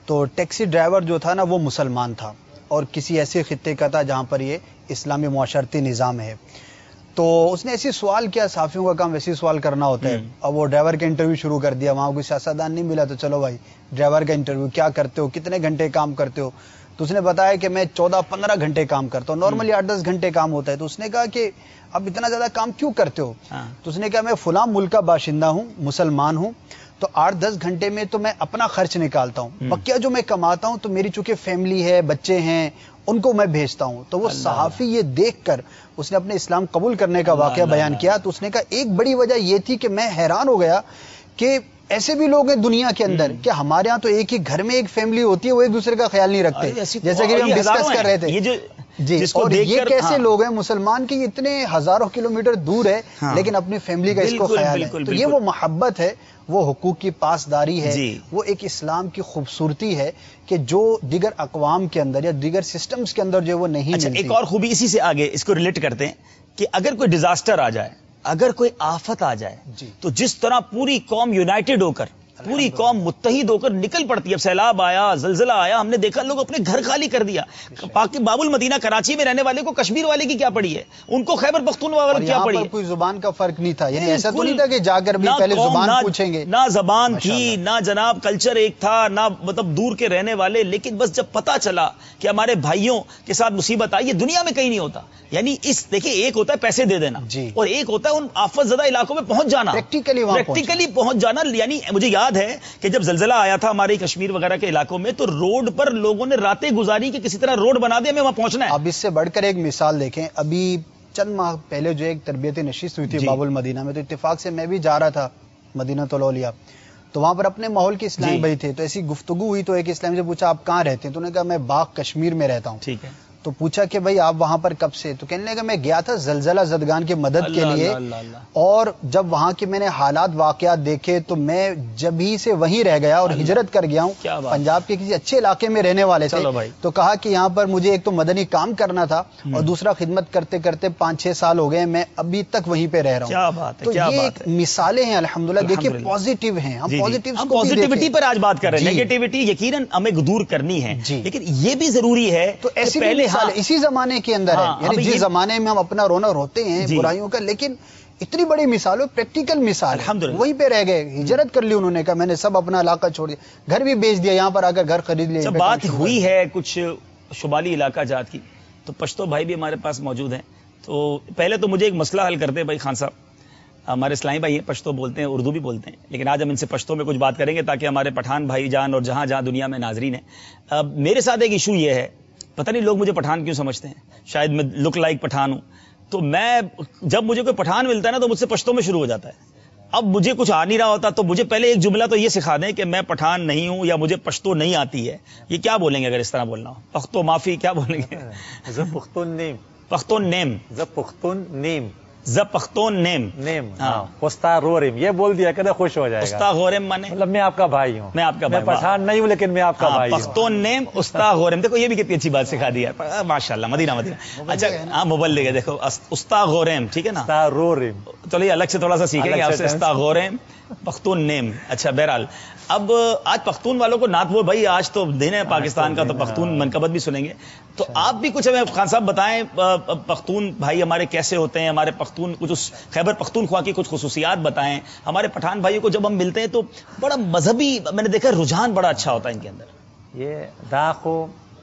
تو ٹیکسی ڈرائیور جو تھا نا وہ مسلمان تھا اور کسی ایسے خطے کا تھا جہاں پر یہ اسلامی معاشرتی نظام ہے. تو اس نے ایسی سوال کیا, صحافیوں کا کام ویسے سوال کرنا ہوتا ہے. اب وہ ڈرائیور کا انٹرویو شروع کر دیا, وہاں کوئی سیاستدان نہیں ملا تو چلو بھائی ڈرائیور کا انٹرویو, کیا کرتے ہو, کتنے گھنٹے کام کرتے ہو. تو اس نے بتایا کہ میں چودہ پندرہ گھنٹے کام کرتا ہوں, نارملی آٹھ دس گھنٹے کام ہوتا ہے. تو اس نے کہا کہ اب اتنا زیادہ کام کیوں کرتے ہو؟ تو اس نے کہا میں فلاں ملک کا باشندہ ہوں, مسلمان ہوں, تو آٹھ دس گھنٹے میں تو میں اپنا خرچ نکالتا ہوں, بقیہ جو میں کماتا ہوں تو میری چونکہ فیملی ہے, بچے ہیں, ان کو میں بھیجتا ہوں. تو وہ صحافی یہ دیکھ کر اس نے اپنے اسلام قبول کرنے کا واقعہ بیان کیا. تو اس نے کہا ایک بڑی وجہ یہ تھی کہ میں حیران ہو گیا کہ ایسے بھی لوگ ہیں دنیا کے اندر کہ ہمارے ہاں تو ایک ہی گھر میں ایک فیملی ہوتی ہے, وہ ایک دوسرے کا خیال نہیں رکھتے, جیسے کہ ہم ڈسکس کر رہے تھے. جی, اور یہ کیسے لوگ ہیں مسلمان کے اتنے ہزاروں کلومیٹر دور ہے لیکن اپنی فیملی کا اس کو خیال ہے. تو یہ وہ محبت ہے, وہ حقوق کی پاسداری ہے, وہ ایک اسلام کی خوبصورتی ہے کہ جو دیگر اقوام کے اندر یا دیگر سسٹمز کے اندر جو وہ نہیں ملتی. ایک اور خوبی اسی سے آگے اس کو ریلیٹ کرتے ہیں کہ اگر کوئی ڈیزاسٹر آ جائے, اگر کوئی آفت آ جائے, تو جس طرح پوری قوم یونائٹڈ ہو کر, پوری قوم متحد ہو کر نکل پڑتی ہے. اب سیلاب آیا, زلزلہ آیا, ہم نے دیکھا لوگ اپنے گھر خالی کر دیا. پاک باب المدینہ کراچی میں رہنے والے کو کشمیر والے کی کیا پڑی ہے, ان کو خیبر پختونخوا والے کی کیا پڑی ہے. کوئی زبان کا فرق نہیں تھا, یعنی ایسا تو نہیں تھا کہ جا کر بھی پہلے زبان پوچھیں گے, نہ زبان تھی, نہ جناب کلچر ایک تھا, نہ مطلب دور کے رہنے والے. لیکن بس جب پتا چلا کہ ہمارے بھائیوں کے ساتھ مصیبت آئی, یہ دنیا میں کہیں نہیں ہوتا. یعنی اس دیکھیں ایک ہوتا ہے پیسے دے دینا, اور ایک ہوتا ہے ان آفت زدہ علاقوں میں پہنچ جانا, پریکٹیکلی پریکٹیکلی پہنچ جانا. یعنی مجھے یاد ہے کہ جب زلزلہ آیا تھا ہمارے کشمیر وغیرہ کے علاقوں میں, تو روڈ پر لوگوں نے راتیں گزاری کہ کسی طرح روڈ بنا دے, ہمیں وہاں پہنچنا ہے. اب اس سے بڑھ کر ایک مثال دیکھیں, ابھی چند ماہ پہلے جو ایک تربیتی نشست ہوئی تھی باب المدینہ میں, تو اتفاق سے میں بھی جا رہا تھا مدینہ الاولیاء, تو وہاں پر اپنے ماحول کے اسلامی بھائی تھے. تو ایسی گفتگو ہوئی, تو ایک اسلامی سے پوچھا آپ کہاں رہتے ہیں, تو انہوں نے کہا میں باغ کشمیر میں رہتا ہوں. ٹھیک ہے. تو پوچھا کہ بھائی آپ وہاں پر کب سے, تو کہنے لگا میں گیا تھا زلزلہ زدگان کی مدد کے لیے, اور جب وہاں کے میں نے حالات واقعات دیکھے تو میں جب ہی سے وہیں رہ گیا اور ہجرت کر گیا ہوں. پنجاب کے کسی اچھے علاقے میں رہنے والے تھے, تو کہا کہ یہاں پر مجھے ایک تو مدنی کام کرنا تھا, اور دوسرا خدمت کرتے کرتے پانچ چھ سال ہو گئے, میں ابھی تک وہیں پہ رہ رہا ہوں. تو یہ ایک مثالیں ہیں الحمدللہ, دیکھیے پازیٹیو ہیں, ہم پازیٹیوٹی پر آج بات کر رہے ہیں. نیگیٹیوٹی یقیناً ہمیں دور کرنی ہے, لیکن یہ بھی ضروری ہے. تو ایسی پہلے اسی زمانے کے اندر ہے, یعنی جس زمانے میں ہم اپنا رونا روتے ہیں برائیوں کا, لیکن اتنی بڑی مثال ہو, پریکٹیکل مثال, وہیں پہ رہ گئے, ہجرت کر لی انہوں نے, کہا میں نے سب اپنا علاقہ چھوڑ دیا, گھر بھی بیچ دیا, یہاں پر آ کر گھر خرید لیا. بات ہوئی ہے کچھ شمالی علاقہ جات کی, تو پشتو بھائی بھی ہمارے پاس موجود ہیں. تو پہلے تو مجھے ایک مسئلہ حل کرتے ہیں بھائی خان صاحب, ہمارے اسلامی بھائی ہیں, پشتو بولتے ہیں, اردو بھی بولتے ہیں, لیکن آج ہم ان سے پشتو میں کچھ بات کریں گے تاکہ ہمارے پٹھان بھائی جان اور جہاں جہاں دنیا میں ناظرین ہیں. میرے ساتھ ایک ایشو یہ ہے, پتہ نہیں لوگ مجھے پٹھان کیوں سمجھتے ہیں, شاید میں لک لائک پٹھان ہوں. تو میں جب مجھے کوئی پٹھان ملتا ہے نا تو مجھ سے پشتو میں شروع ہو جاتا ہے. اب مجھے کچھ آ نہیں رہا ہوتا, تو مجھے پہلے ایک جملہ تو یہ سکھا دیں کہ میں پٹھان نہیں ہوں یا مجھے پشتو نہیں آتی ہے. یہ کیا بولیں گے اگر اس طرح بولنا ہو؟ پختو معافی کیا بولیں گے؟ ز پختون نیم, پختون نیم, ز پختون نیم, ز پختون نیم نیم, ہاں استا رورم, یہ بول دیا کہتے خوش ہو جائے گا. استا غورم مانے مطلب میں آپ کا بھائی ہوں, میں آپ کا بھائی, میں پٹھان نہیں ہوں لیکن میں آپ کا بھائی ہوں. پختون نیم استا غورم, دیکھو یہ بھی کتنی اچھی بات سکھا دی ہے, ماشاءاللہ, مدینہ مدینہ. اچھا ہاں مبلغ ہے, دیکھو استا غورم, ٹھیک ہے نا, استا رورم. چلو یہ الگ سے تھوڑا سا سیکھیں گے آپ سے, استا غورم پختون نیم. اچھا بہرحال اب آج پختون والوں کو نعت وہ بھائی آج تو دن ہے پاکستان کا, تو پختون منقبت بھی سنیں گے. تو آپ بھی کچھ ہمیں خان صاحب بتائیں, پختون بھائی ہمارے کیسے ہوتے ہیں, ہمارے پختون کچھ اس خیبر پختونخوا کی کچھ خصوصیات بتائیں. ہمارے پٹھان بھائیوں کو جب ہم ملتے ہیں تو بڑا مذہبی, میں نے دیکھا رجحان بڑا اچھا ہوتا ہے ان کے اندر. یہ داخو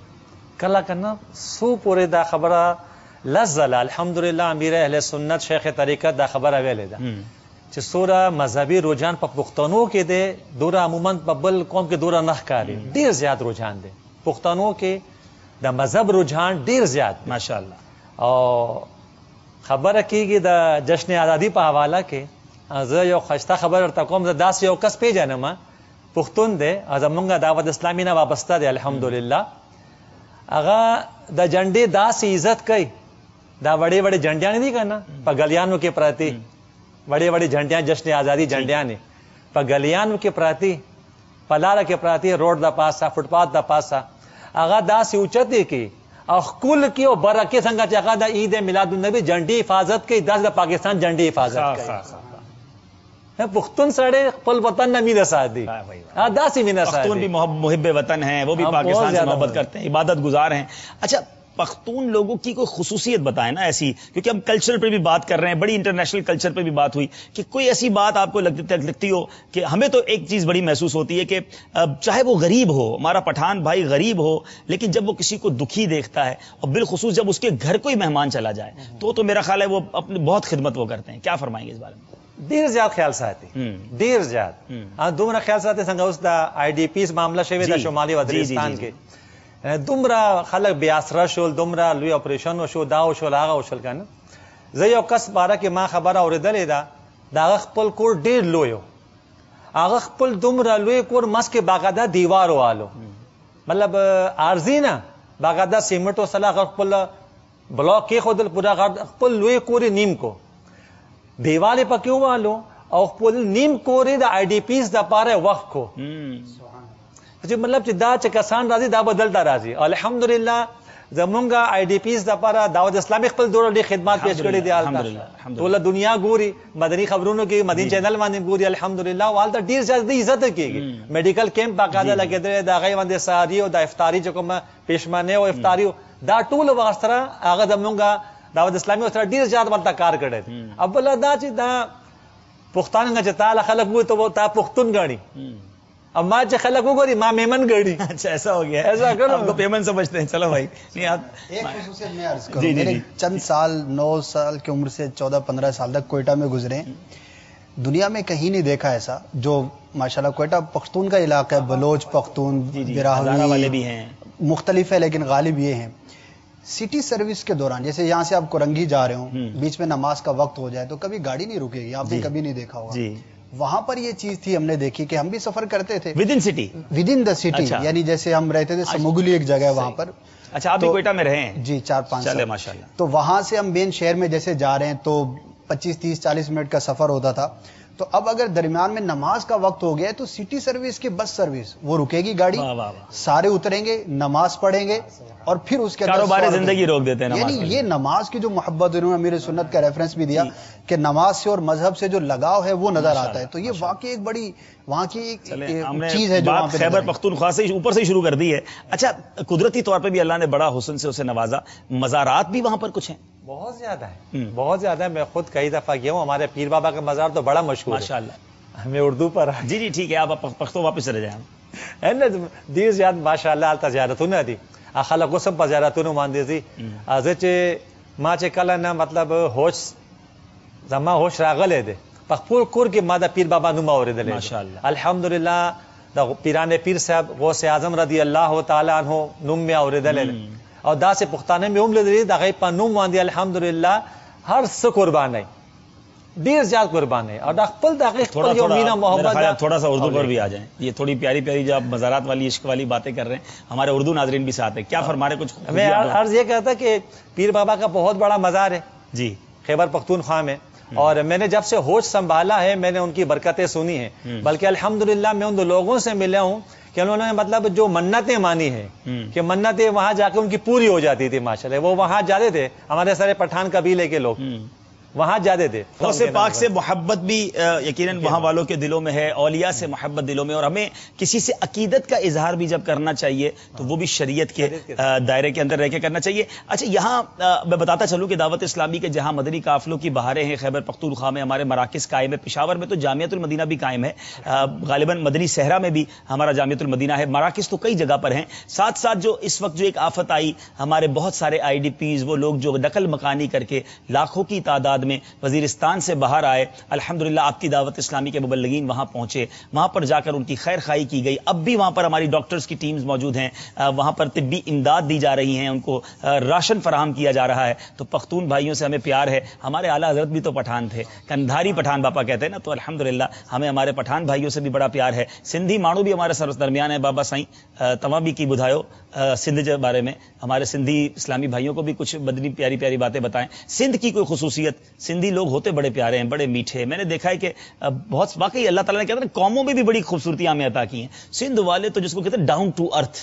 کلا کرنا سو پورے دا خبر لزل الحمدللہ امیر اہل سنت شیخ طریقت دا خبر اویلے دا چې سوره مذهبي رجحان په پښتنو کې دی, دوره عموما په بل قوم کې دوره نه ښکاري, ډیر زیات رجحان دی پښتنو کې د مذهب رجحان ډیر زیات ماشاءالله. او خبره کیږي د جشن آزادی په حواله کې, زه یو خسته خبر ورته کوم, زه داسې یو کس پیژنم پښتون دی, زمونږ دعوت اسلامي نه وابسته دی الحمدلله. هغه د جنډې داسې عزت کوي, دا وړې وړې جنډیاں دي کنه په ګلیانو کې پراتی, بڑے بڑے جھنڈیاں جشن آزادی جھنڈیاں نے پگلیان کے پراتی, پلار کے پراتی, روڈ دا پاسا, فٹ پاتھ دا پاسا, اغا دا سی اوچتی کی اخکل کی او برکے سنگا چاقا دا عید میلاد النبی جھنڈی حفاظت کی, دا دا پاکستان جھنڈی حفاظت کی. خا خا خا. پختون سڑے پل وطن نہ مینا ساتھی داسی مینا ساتھی پختون بھی محب وطن ہیں، وہ بھی پاکستان سے محبت کرتے ہیں، عبادت گزار ہیں. اچھا پختون لوگوں کی کوئی خصوصیت بتائیں نا ایسی، کیونکہ ہم کلچر پہ بھی بات کر رہے ہیں، بڑی انٹرنیشنل کلچر پہ بھی بات ہوئی، کہ کوئی ایسی بات آپ کو لگتی ہو کہ ہمیں تو ایک چیز بڑی محسوس ہوتی ہے کہ چاہے وہ غریب ہو، ہمارا پٹھان بھائی غریب ہو، لیکن جب وہ کسی کو دکھی دیکھتا ہے اور بالخصوص جب اس کے گھر کوئی مہمان چلا جائے تو تو میرا خیال ہے وہ اپنی بہت خدمت وہ کرتے ہیں. کیا فرمائیں گے اس بارے میں؟ دیر زیاد خیال ساتھی دیر زیاد دومره خیال ساتي څنګه اوس د آی ډی پیز معاملہ شوی د شمالي وزیرستان کې دومره خلک بیا سره شول، دومره لوی اپریشن وشو، دا وشول هغه وشول کنه. زه یو کس باره کې ما خبره اورېدلې ده، دا خپل کور ډیر لوی، هغه خپل دومره لوی کور مسکه باغاده دیوار والو، مطلب ارزی نه باغاده سیمټو سره خپل بلاک کې خودل پورا خپل لوی کور نیم کو دیواله پکې والو او خپل نیم کورې د آی ډی پیز د پاره وخت کو. چې مطلب چې دا چې کسان راځي دا بدل دا راځي. الحمدلله زمونږه آی ډی پیز د پاره دعوت اسلامي خپل ډول ډېر خدمات پیش کړي دي. الحمدلله ټول دنیا ګوري، مدني خبرونو کې مدین چینل باندې ګوري. الحمدلله والته ډیر زیات عزت کېږي. میډیکل کیمپ باقاعده لګیدل دا غي باندې ساری او د افطاری چې کوم پېشمنه او افطاری دا ټول وغسره هغه زمونږه دعوت اسلامی سره ډیر زیات ورته کار کړی. اول دا چې دا پښتانه چې تعالی خلق وو ته تا پښتون غاړي، اما چې خلق وګوري ما میمن غاړي. اچھا ایسا ہو گیا، ایسا کرو ہم تو پیمن سمجھتے ہیں. چلو بھائی نہیں آپ ایک خصوصیت میں عرض کروں، میرے چند سال نو سال کی عمر سے چودہ پندرہ سال تک کوئٹہ میں گزرے ہیں، دنیا میں کہیں نہیں دیکھا ایسا جو ماشاءاللہ کوئٹہ پختون کا علاقہ ہے، بلوچ پختون براہوی والے بھی ہیں، مختلف ہے لیکن غالب یہ ہیں. سٹی سروس کے دوران جیسے یہاں سے آپ کورنگی جا رہے ہوں، بیچ میں نماز کا وقت ہو جائے تو کبھی گاڑی نہیں رکے گی، آپ نے کبھی نہیں دیکھا ہوگا. وہاں پر یہ چیز تھی، ہم نے دیکھی کہ ہم بھی سفر کرتے تھے within city within the city, یعنی جیسے ہم رہتے تھے سموگلی ایک جگہ ہے وہاں پر. اچھا آپ بھی کوئٹہ میں رہے ہیں؟ جی چار پانچ سال ماشاءاللہ. تو وہاں سے ہم مین شہر میں جیسے جا رہے ہیں تو پچیس تیس چالیس منٹ کا سفر ہوتا تھا. تو اب اگر درمیان میں نماز کا وقت ہو گیا تو سٹی سروس کی بس سروس وہ رکے گی گاڑی، سارے اتریں گے، نماز پڑھیں گے اور پھر اس کے کاروبار زندگی روک دیتے ہیں. یعنی یہ نماز کی جو محبت، انہوں نے امیر سنت کا ریفرنس بھی دیا کہ نماز سے اور مذہب سے جو لگاؤ ہے وہ نظر آتا ہے. تو یہ واقعی ایک بڑی وہاں کی ایک چیز ہے جو خیبر پختونخوا سے اوپر سے شروع کر دی ہے. اچھا قدرتی طور پہ بھی اللہ نے بڑا حسن سے اسے نوازا، مزارات بھی وہاں پر کچھ ہیں؟ بہت زیادہ ہے، بہت زیادہ ہے. میں خود کئی دفعہ گیا ہوں، ہمارے پیر بابا کا مزار تو بڑا مشہور ہے ماشاءاللہ. ہمیں اردو پر جی جی ٹھیک ہے، آپ پختو واپس چلے جائیں. ہے نا دیر زیاد ماشاءاللہ التا زیارتونه دي، خلک اوسم په زیارتونو باندې دي. ازه چې ما چې کله نه مطلب هوش زما هوش راغله دي په خپل کور کې ما د پیر بابا نوم اوریدل ماشاءالله. الحمدلله د پیران پیر صاحب غوث اعظم رضی الله تعالی عنہ نوم می اوریدل او دا سه پښتانه می هم لیدل د غي په نوم باندې الحمدلله هر څه قربانای دیر زیاد قربان ہے. اور خپل دغه خپل یو مینا محبت. تھوڑا سا اردو پر بھی آ جائیں، یہ تھوڑی پیاری پیاری جو آپ مزارات والی عشق والی باتیں کر رہے ہیں، ہمارے اردو ناظرین بھی ساتھ ہیں. کیا فرما رہے کچھ؟ میں عرض یہ کہتا کہ پیر بابا کا بہت بڑا مزار ہے جی خیبر پختونخوا میں، اور میں نے جب سے ہوش سنبھالا ہے میں نے ان کی برکتیں سنی ہیں. بلکہ الحمدللہ میں ان دو لوگوں سے ملا ہوں کہ انہوں نے مطلب جو منتیں مانی ہیں کہ منتیں وہاں جا کے ان کی پوری ہو جاتی تھی ماشاءاللہ. وہ وہاں جاتے تھے، ہمارے سارے پٹھان قبیلے کے لوگ وہاں جاتے تھے. غوث پاک سے محبت بھی یقیناً وہاں والوں کے دلوں میں ہے، اولیاء سے محبت دلوں میں، اور ہمیں کسی سے عقیدت کا اظہار بھی جب کرنا چاہیے تو وہ بھی شریعت کے دائرے کے اندر رہ کے کرنا چاہیے. اچھا یہاں میں بتاتا چلوں کہ دعوت اسلامی کے جہاں مدنی قافلوں کی بہاریں ہیں، خیبر پختونخوا میں ہمارے مراکز قائم ہے، پشاور میں تو جامعۃ المدینہ بھی قائم ہے، غالباً مدنی صحرا میں بھی ہمارا جامعۃ المدینہ ہے، مراکز تو کئی جگہ پر ہیں. ساتھ ساتھ جو اس وقت جو ایک آفت آئی، ہمارے بہت سارے آئی ڈی پیز وہ لوگ جو نقل مکانی کر کے لاکھوں کی تعداد میں وزیرستان سے باہر آئے، الحمدللہ آپ کی دعوت اسلامی کے مبلغین وہاں پہنچے، وہاں پر جا کر ان کی خیر خواہی کی گئی. اب بھی وہاں پر ہماری ڈاکٹرز کی ٹیمز موجود ہیں، وہاں پر طبی امداد دی جا رہی ہیں، ان کو راشن فراہم کیا جا رہا ہے. تو پختون بھائیوں سے ہمیں پیار ہے. ہمارے اعلیٰ حضرت بھی تو پٹھان تھے، کندھاری پٹھان باپا کہتے ہیں نا، تو الحمدللہ ہمیں ہمارے پٹھان بھائیوں سے بھی بڑا پیار ہے. سندھی مانو بھی ہمارے سر درمیان ہے. بابا سائیں تمام بھی کی بدھایو سندھ کے بارے میں، ہمارے سندھی اسلامی بھائیوں کو بھی کچھ بدنی پیاری پیاری باتیں بتائیں. سندھ کی کوئی خصوصیت، سندھی لوگ ہوتے بڑے پیارے ہیں، بڑے میٹھے. میں نے دیکھا ہے کہ بہت واقعی اللہ تعالیٰ نے کہتے ہیں قوموں میں بھی بڑی خوبصورتیاں ہمیں عطا کی ہیں. سندھ والے تو جس کو کہتے ہیں ڈاؤن ٹو ارتھ،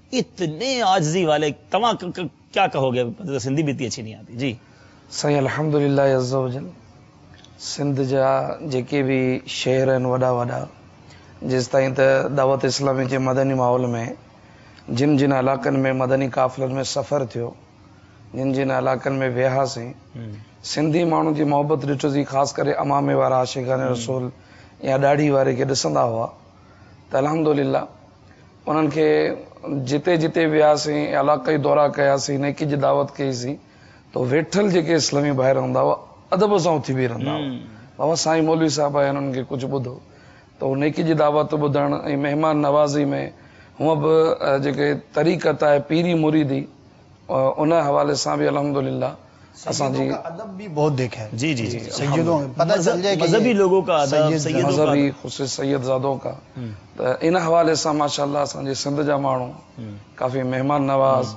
اتنے عاجزی والے. تمام کیا کہو گے، سندھی بھی اتنی اچھی نہیں آتی. جی صحیح الحمدللہ عز و جل. सिंध जा जेके भी शहर आहिनि वॾा वॾा, जेसि ताईं त दावत इस्लामी जे मदनी माहौल में जिन जिन इलाक़नि में मदनी काफ़िलनि में सफ़र थियो, जिन जिन इलाक़नि में वियासीं, सिंधी माण्हू जी मोहबत ॾिठोसीं, ख़ासि करे अमामे वारा आशिक़ान रसूल या ॾाढ़ी वारे खे ॾिसंदा हुआ त अल्हम्दुलिल्लाह उन्हनि खे जिते जिते वियासीं, इलाक़ाई दौरा कयासीं, नेकी जी दावत कईसीं, तो वेठल जेके इस्लामी भाइर हूंदा हुआ अदब सां उथी बीह रहंदा हुआ। बाबा साईं मौलवी साहब आया, उन्हनि खे कुझु ॿुधो त नेकी जी दावत ॿुधण ऐं महिमान नवाज़ी में हूअं बि जेके तरीक़त आहे पीरी मुरीदी, उन हवाले सां बि अल्हम्दुलिल्लाह असांजी अदब भी बहुत देखा है। जी जी जी सैयदों पता चल जाए कि मजहबी लोगों का अदब, मजहबी खुसूस सैयदजादों का, त इन हवाले सां माशाअल्लाह असांजे सिंध जा माण्हू काफ़ी महिमान नवाज़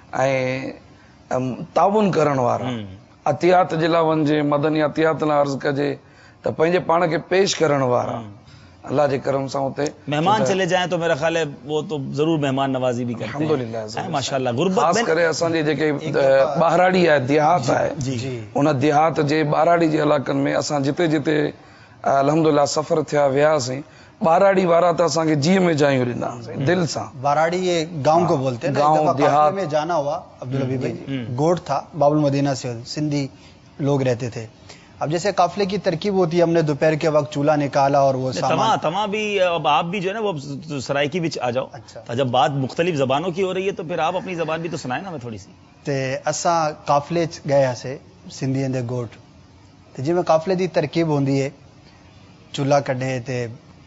ऐं ताउन करण वारा, अतियात जे लाइ वञिजे, मदनी अतियात लाइ अर्ज़ कजे त पंहिंजे पाण खे पेश करण वारा, अल्लाह जे करम सां उते मेहमान चले जाएं तो मेरा ख्याल है वो तो जरूर मेहमान नवाजी भी करते हैं। अल्हम्दुलिल्लाह माशाअल्लाह। गुरबत ख़ासि करे असांजे जेके ॿाहिराड़ी आहे, देहात आहे, उन देहात जे ॿाहिराड़ी जे इलाक़नि में असां जिते जिते अल्हम्दुलिल्लाह सफ़र थिया वियासीं, ॿाहिराड़ी वारा त असांखे जीअ में जायूं ॾिनासीं दिल सां। बाराड़ी ये गांव को बोलते हैं। गांव देहात में जाना हुआ अब्दुल हबीब भाई, गोट था, बाबुल मदीना से सिंधी लोग रहते थे। अब जैसे काफले की तरकीब होती है, हमने दोपहर के वक्त चूल्हा निकाला और वो तमा तमा भी, अब आप भी जो है ना वो सराइकी बीच आ जाओ। अच्छा। जब बात मुख्तलिफ जबानों की हो रही है तो फिर आप अपनी जबान भी तो सुनाए ना मैं थोड़ी सी। ते असा काफले गए से सिंधी दे गोट, ते जिवें काफले की तरकीब होंदी है, चूल्हा कढ़े ते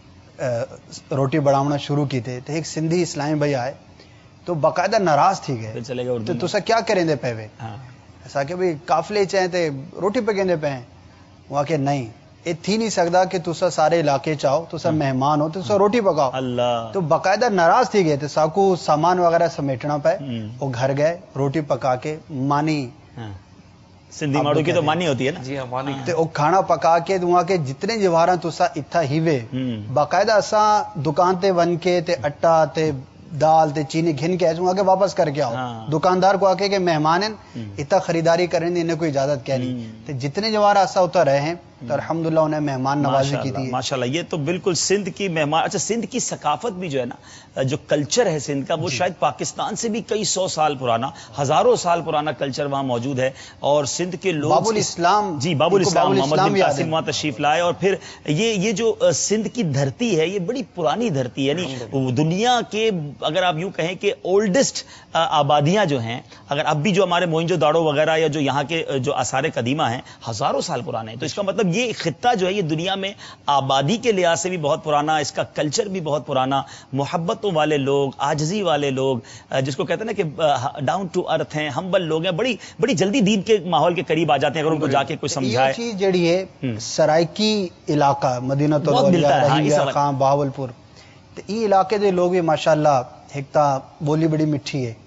रोटी बनाना शुरू की थे, तो एक सिंधी इस्लामी भाई आए तो बाकायदा नाराज थी गए, चले गए तो तुसा क्या करेंदे पे वे? ऐसा कि भाई काफले चाहे ते रोटी पकेंदे पे, वहां के नहीं, ये थी नहीं सकता कि तुसा सारे इलाके चाहो, तुसा मेहमान हो, तुसा रोटी पकाओ। अल्लाह। तो बाकायदा नाराज थी गए थे, साकू सामान वगैरह समेटना पे, वो घर गए, रोटी पका के मानी, सिंधी माड़ू की तो मानी होती है ना। जी हाँ, मानी। ते वो खाना पका के वहां के जितने जवारा तुसा इत्था हीवे, बाकायदा असा दुकान ते वन के ते अट्टा ते दाल ते चीनी घिन के वहां के वापस करके आओ। हाँ। दुकानदार को आके के मेहमान इतना खरीदारी करें, इन्हें कोई इजाजत क्या नहीं। तो जितने जवारा असा उतर रहे हैं तो अल्हम्दुलिल्लाह उन्हें मेहमान नवाजी की थी। माशाल्लाह, ये तो बिल्कुल सिंध की मेहमान। अच्छा, सिंध की सकाफत भी जो है ना, जो कल्चर है सिंध का, वो शायद पाकिस्तान से भी कई सौ साल पुराना, हजारों साल पुराना कल्चर वहां मौजूद है। और सिंध के लोग बाबुल इस्लाम, जी बाबुल इस्लाम मोहम्मद बिन कासिम वहां तशरीफ लाए। और फिर ये ये जो सिंध की धरती है, ये बड़ी पुरानी धरती है, यानी दुनिया के अगर आप यूं कहें कि ओल्डेस्ट आबादियां जो हैं, अगर अब भी जो हमारे मोइंजोदाड़ो वगैरह या जो यहाँ के जो आसार कदीमा हैं, हजारों साल पुराने हैं। तो इसका मतलब ये खित्ता जो है, ये दुनिया में आबादी के लिहाज से भी बहुत पुराना, इसका कल्चर भी बहुत पुराना, मोहब्बतों वाले लोग, आजजी वाले लोग, जिसको कहते हैं ना कि डाउन टू अर्थ हैं, हम्बल लोग हैं, बड़ी बड़ी जल्दी दीन के माहौल के करीब आ जाते हैं अगर उनको जाके कोई समझाए। ये चीज जड़ी है सराइकी इलाका, मदीना तो खां बहावलपुर, तो ये इलाके दे लोग भी माशाअल्लाह एक ता बोली बड़ी मिठी है,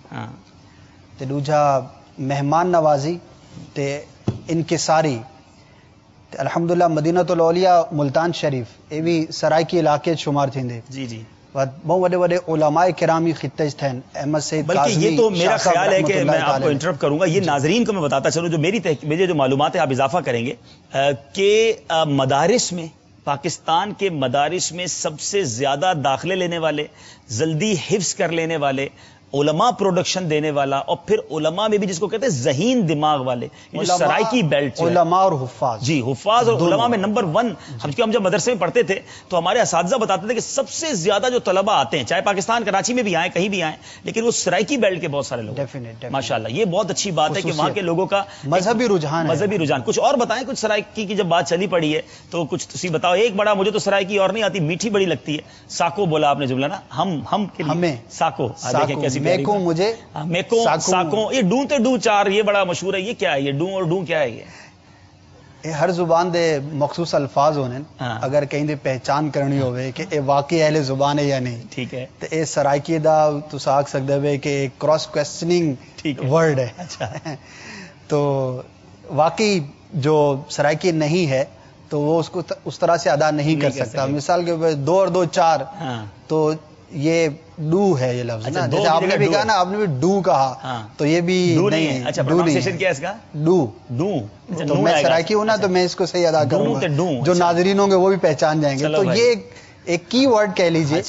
ते दूजा मेहमान नवाजी ते इनकिसारी। अल्हम्दुलिल्लाह मदीनतुल औलिया मुल्तान शरीफ ये भी सराइकी इलाके शुमार थींदे। जी जी। बहुत बड़े बड़े उलमाए किरामी खित्ते थे, अहमद सईद बल्कि ये तो मेरा ख्याल है कि मैं आपको इंटरप्ट करूंगा, ये नाजरीन को मैं बताता चलूं, जो मेरी मुझे जो मालूमात है आप इजाफा करेंगे कि मदारिस में, पाकिस्तान के मदारिस में सबसे ज्यादा दाखिले लेने वाले, जल्दी हिफ्स कर लेने वाले, उलमा प्रोडक्शन देने वाला, और फिर उलमा में भी जिसको कहते हैं जहीन दिमाग वाले, ये जो सराइकी बेल्ट, उलमा और हुफ्फाज, जी हुफ्फाज और उलमा में नंबर वन। हम हम जब मदरसे में पढ़ते थे तो हमारे असातिज़ा बताते थे कि सबसे ज्यादा जो तलबा आते हैं, चाहे पाकिस्तान कराची में भी आए, कहीं भी आए, लेकिन वो सराइकी बेल्ट के बहुत सारे लोग। माशाल्लाह, ये बहुत अच्छी बात है कि वहां के लोगों का मजहबी रुझान मजहबी रुझान। कुछ और बताएं, कुछ सराइकी की जब बात चली पड़ी है तो कुछ तुसी बताओ। एक बड़ा, मुझे तो सराइकी और नहीं आती, मीठी बड़ी लगती है, साको बोला आपने जुमला ना, हम हम हमें साको, देखें कैसी मेको मुझे मेको साको, ये डू ते डू चार, ये बड़ा मशहूर है। ये क्या है, ये डू और डू क्या है? ये ये हर जुबान दे मखसूस अल्फाज होने, अगर कहीं दे पहचान करनी होवे कि ये वाकई अहले जुबान है या नहीं, ठीक है, तो ये सराइकी दा तुस आख सकदे वे कि क्रॉस क्वेश्चनिंग वर्ड है। अच्छा। तो वाकई जो सराइकी नहीं है तो वो उसको उस तरह से अदा नहीं कर सकता। मिसाल के दो और दो चार, तो یہ ڈو ہے یہ لفظ نا، جیسے آپ نے بھی کہا نا، آپ نے بھی ڈو کہا تو یہ بھی نہیں، اچھا پروننسیشن کیا ہے اس کا؟ ڈو ڈو تو میں سرائکی ہوں نا تو میں اس کو صحیح ادا کروں گا، جو ناظرین ہوں گے وہ بھی پہچان جائیں گے. تو یہ ایک کی ورڈ کہہ لیجیے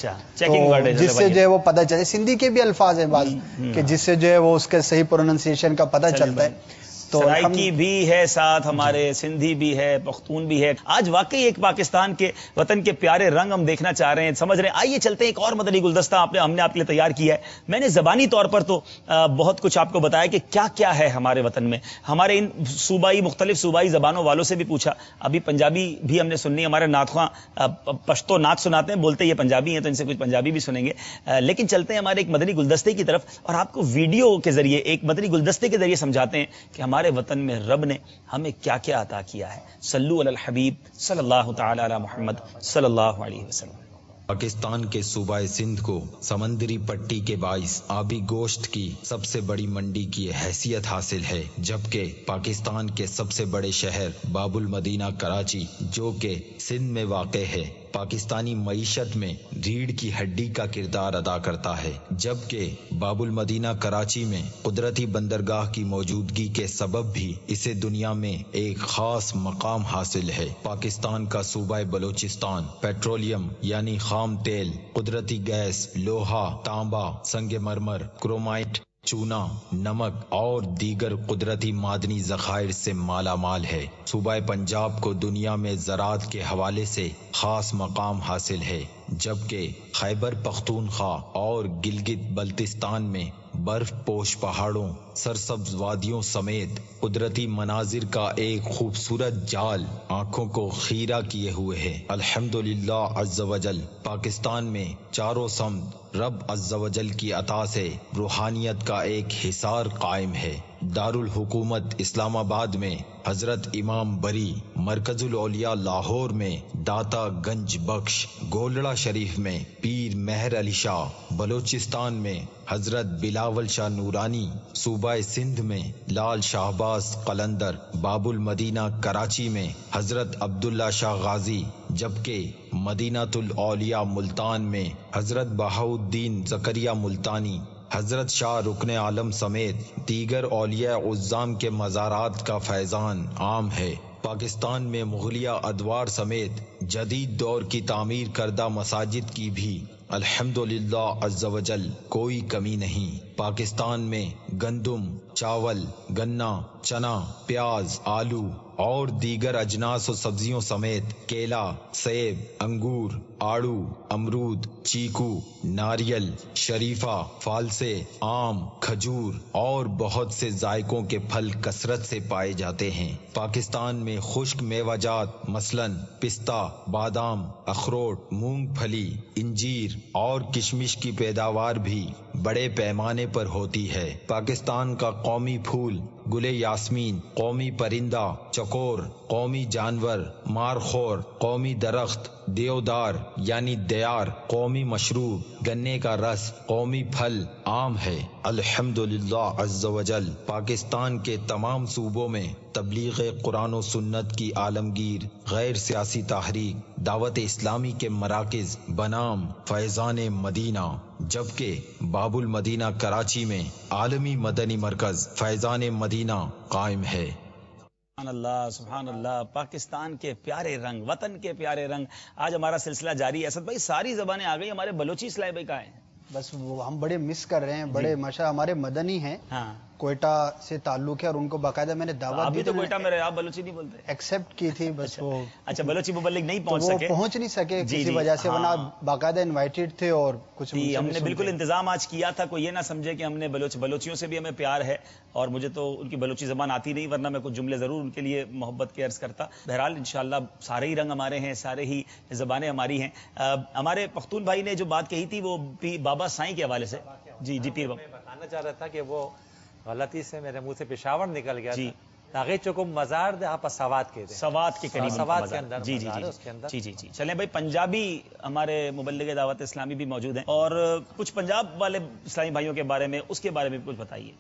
جس سے جو ہے وہ پتہ چلے. سندھی کے بھی الفاظ ہیں بعض کہ جس سے جو ہے وہ اس کے صحیح پروننسیشن کا پتہ چلتا ہے. سرائکی بھی ہے ساتھ ہمارے، سندھی بھی ہے، پختون بھی ہے. آج واقعی ایک پاکستان کے وطن کے پیارے رنگ ہم دیکھنا چاہ رہے ہیں، سمجھ رہے ہیں. آئیے چلتے ہیں، ایک اور مدنی گلدستہ آپ نے ہم نے آپ کے لیے تیار کیا ہے. میں نے زبانی طور پر تو بہت کچھ آپ کو بتایا کہ کیا کیا ہے ہمارے وطن میں. ہمارے ان صوبائی مختلف صوبائی زبانوں والوں سے بھی پوچھا. ابھی پنجابی بھی ہم نے سننی، ہمارے نعت خواں پشتو نعت سناتے ہیں، بولتے یہ پنجابی ہیں تو ان سے کچھ پنجابی بھی سنیں گے. لیکن چلتے ہیں ہمارے ایک مدنی گلدستے کی طرف اور آپ کو ویڈیو کے ذریعے ایک مدنی گلدستے کے ذریعے سمجھاتے ہیں کہ ہمارے وطن میں رب نے ہمیں کیا کیا عطا کیا ہے. صلو علی الحبیب صلی اللہ تعالی علی محمد صلی اللہ علیہ وسلم. پاکستان کے صوبہ سندھ کو سمندری پٹی کے باعث آبی گوشت کی سب سے بڑی منڈی کی حیثیت حاصل ہے، جبکہ پاکستان کے سب سے بڑے شہر باب المدینہ کراچی جو کہ سندھ میں واقع ہے، پاکستانی معیشت میں ریڑھ کی ہڈی کا کردار ادا کرتا ہے. جبکہ باب المدینہ کراچی میں قدرتی بندرگاہ کی موجودگی کے سبب بھی اسے دنیا میں ایک خاص مقام حاصل ہے. پاکستان کا صوبہ بلوچستان پیٹرولیم یعنی خام تیل، قدرتی گیس، لوہا، تانبا، سنگ مرمر، کرومائٹ، چونا، نمک اور دیگر قدرتی معدنی ذخائر سے مالا مال ہے. صوبہ پنجاب کو دنیا میں زراعت کے حوالے سے خاص مقام حاصل ہے، جبکہ خیبر پختونخوا اور گلگت بلتستان میں برف پوش پہاڑوں، سرسبز وادیوں سمیت قدرتی مناظر کا ایک خوبصورت جال آنکھوں کو خیرہ کیے ہوئے ہے. الحمدللہ عز وجل پاکستان میں چاروں سمت رب عز وجل کی عطا سے روحانیت کا ایک حصار قائم ہے. دارالحکومت اسلام آباد میں حضرت امام بری، مرکز الاولیاء لاہور میں داتا گنج بخش، گولڑا شریف میں پیر مہر علی شاہ، بلوچستان میں حضرت بلاول شاہ نورانی، صوبہ سندھ میں لال شہباز قلندر، باب المدینہ کراچی میں حضرت عبداللہ شاہ غازی، جبکہ مدینۃ الاولیاء ملتان میں حضرت بہاؤالدین زکریا ملتانی، حضرت شاہ رکن عالم سمیت دیگر اولیاء عظام کے مزارات کا فیضان عام ہے. پاکستان میں مغلیہ ادوار سمیت جدید دور کی تعمیر کردہ مساجد کی بھی الحمدللہ عز وجل کوئی کمی نہیں. پاکستان میں گندم، چاول، گنا، چنا، پیاز، آلو اور دیگر اجناس و سبزیوں سمیت کیلا، سیب، انگور، آڑو، امرود، چیکو، ناریل، شریفہ، فالسے، آم، کھجور اور بہت سے ذائقوں کے پھل کثرت سے پائے جاتے ہیں. پاکستان میں خشک میوہ جات مثلاً پستہ، بادام، اخروٹ، مونگ پھلی، انجیر اور کشمش کی پیداوار بھی بڑے پیمانے پر ہوتی ہے. پاکستان کا قومی پھول گل یاسمین، قومی پرندہ چکور، قومی جانور مارخور، قومی درخت دیودار یعنی دیار، قومی مشروب گنے کا رس، قومی پھل آم ہے. الحمدللہ عز وجل پاکستان کے تمام صوبوں میں تبلیغ قرآن و سنت کی عالمگیر غیر سیاسی تحریک دعوت اسلامی کے مراکز بنام فیضان مدینہ، جبکہ باب المدینہ کراچی میں عالمی مدنی مرکز فیضان مدینہ قائم ہے. سبحان اللہ، سبحان اللہ. پاکستان کے پیارے رنگ، وطن کے پیارے رنگ. آج ہمارا سلسلہ جاری ہے. اسد بھائی ساری زبانیں آ گئی، ہمارے بلوچی اسلائی بھائی کہاں ہیں؟ بس وہ ہم بڑے مس کر رہے ہیں، بڑے ماشاء ہمارے مدنی ہیں، ہاں کوئٹہ سے تعلق ہے اور ان کو باقاعدہ میں نے دعوت ابھی تو کوئٹہ میں رہے، آپ بلوچی نہیں بولتے؟ ایکسپٹ کی تھی بس وہ اچھا بلوچی مبلغ نہیں پہنچ وہ سکے، پہنچ نہیں سکے جی کسی جی وجہ سے، ہاں. ورنہ باقاعدہ انوائٹیڈ تھے اور کچھ جی ہم نے بالکل انتظام آج کیا تھا، کوئی یہ نہ سمجھے کہ ہم نے بلوچ بلوچیوں سے بھی ہمیں پیار ہے اور مجھے تو ان کی بلوچی زبان آتی نہیں، ورنہ میں کچھ جملے ضرور ان کے لیے محبت کے عرض کرتا. بہرحال انشاءاللہ سارے ہی رنگ ہمارے ہیں، سارے ہی زبانیں ہماری ہیں. ہمارے پختون بھائی نے جو بات کہی تھی وہ بابا سائیں کے حوالے سے، جی جی پیر بابا بتانا چاہ رہا تھا کہ وہ غلطی سے میرے منہ سے پشاور نکل گیا جی تاغے چکم مزار دے آپ سوات کے دے سوات کے قریب سوات کے اندر جی جی مزار ہے اس کے اندر. جی جی جی چلیں بھائی، پنجابی ہمارے مبلغ دعوت اسلامی بھی موجود ہیں اور کچھ پنجاب والے اسلامی بھائیوں کے بارے میں، اس کے بارے میں کچھ بتائیے.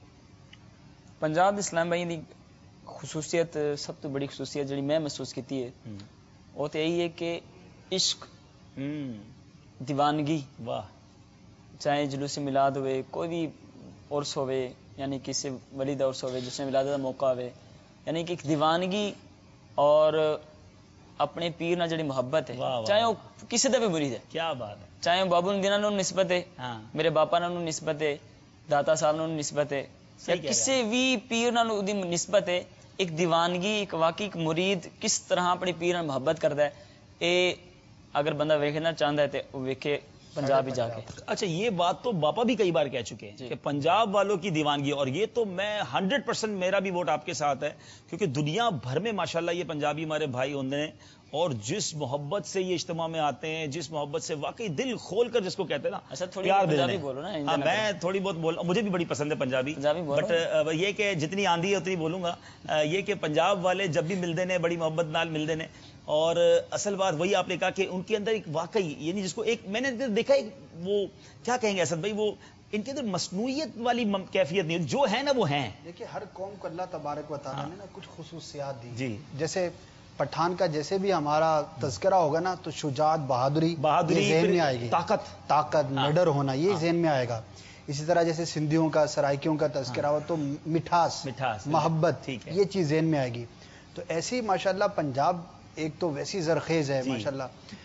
پنجاب اسلام بھائی دی خصوصیت سب تو بڑی خصوصیت جڑی میں محسوس کیتی ہے وہ تو یہی ہے کہ عشق، دیوانگی، واہ، چاہے جلوس میلاد ہوئے، کوئی بھی عرس ہوئے، یعنی کسی ولی دا عرس ہوئے جس میں ولادت کا موقع ہوئے، یعنی کہ ایک دیوانگی اور اپنے پیر نہ جڑی محبت ہے، چاہے وہ کسی دا بھی مرید ہے، کیا بات ہے، چاہے وہ بابو الدین نو نسبت ہے، میرے باپا نو نسبت ہے، داتا صاحب نو نسبت ہے، یا کسی بھی پیر نو دی نسبت ہے، ایک دیوانگی، ایک واقعی ایک مرید کس طرح اپنی پیر نال محبت کرتا ہے، اے اگر بندہ ویکھنا چاہتا ہے تو وہ ویکھے پنجاب ہی جا کے۔ اچھا یہ بات تو باپا بھی کئی بار کہہ چکے ہیں کہ پنجاب والوں کی دیوانگی، اور یہ تو میں ہنڈریڈ پرسینٹ میرا بھی ووٹ آپ کے ساتھ ہے، کیونکہ دنیا بھر میں ماشاءاللہ یہ پنجابی ہمارے بھائی ہوتے ہیں، اور جس محبت سے یہ اجتماع میں آتے ہیں، جس محبت سے واقعی دل کھول کر جس کو کہتے ہیں نا پیار دے بولو نا، میں تھوڑی بہت بول مجھے بھی بڑی پسند ہے پنجابی، بٹ یہ کہ جتنی آندھی ہے اتنی بولوں گا، یہ کہ پنجاب والے جب بھی ملتے ہیں بڑی محبت نال ملتے ہیں، اور اصل بات وہی آپ نے کہا کہ ان کے اندر ایک واقعی، یعنی جس کو ایک میں نے دیکھا ایک وہ کیا کہیں گے اسد بھائی، وہ ان کے اندر مصنوعیت والی کیفیت نہیں، جو ہے نا وہ ہیں۔ دیکھیے ہر قوم کو اللہ تبارک و تعالیٰ نے نا کچھ خصوصیات دی، جی جیسے پٹھان کا جیسے بھی ہمارا تذکرہ ہوگا نا تو شجاعت، بہادری بہادری ذہن میں آئے گی، طاقت طاقت نڈر ہونا یہ ذہن میں آئے گا۔ اسی طرح جیسے سندھیوں کا، سرائکیوں کا تذکرہ ہو تو مٹھاس، محبت، یہ چیز ذہن میں آئے گی۔ تو ایسی ہی ماشاءاللہ پنجاب ایک تو ویسی زرخیز ہے ماشاءاللہ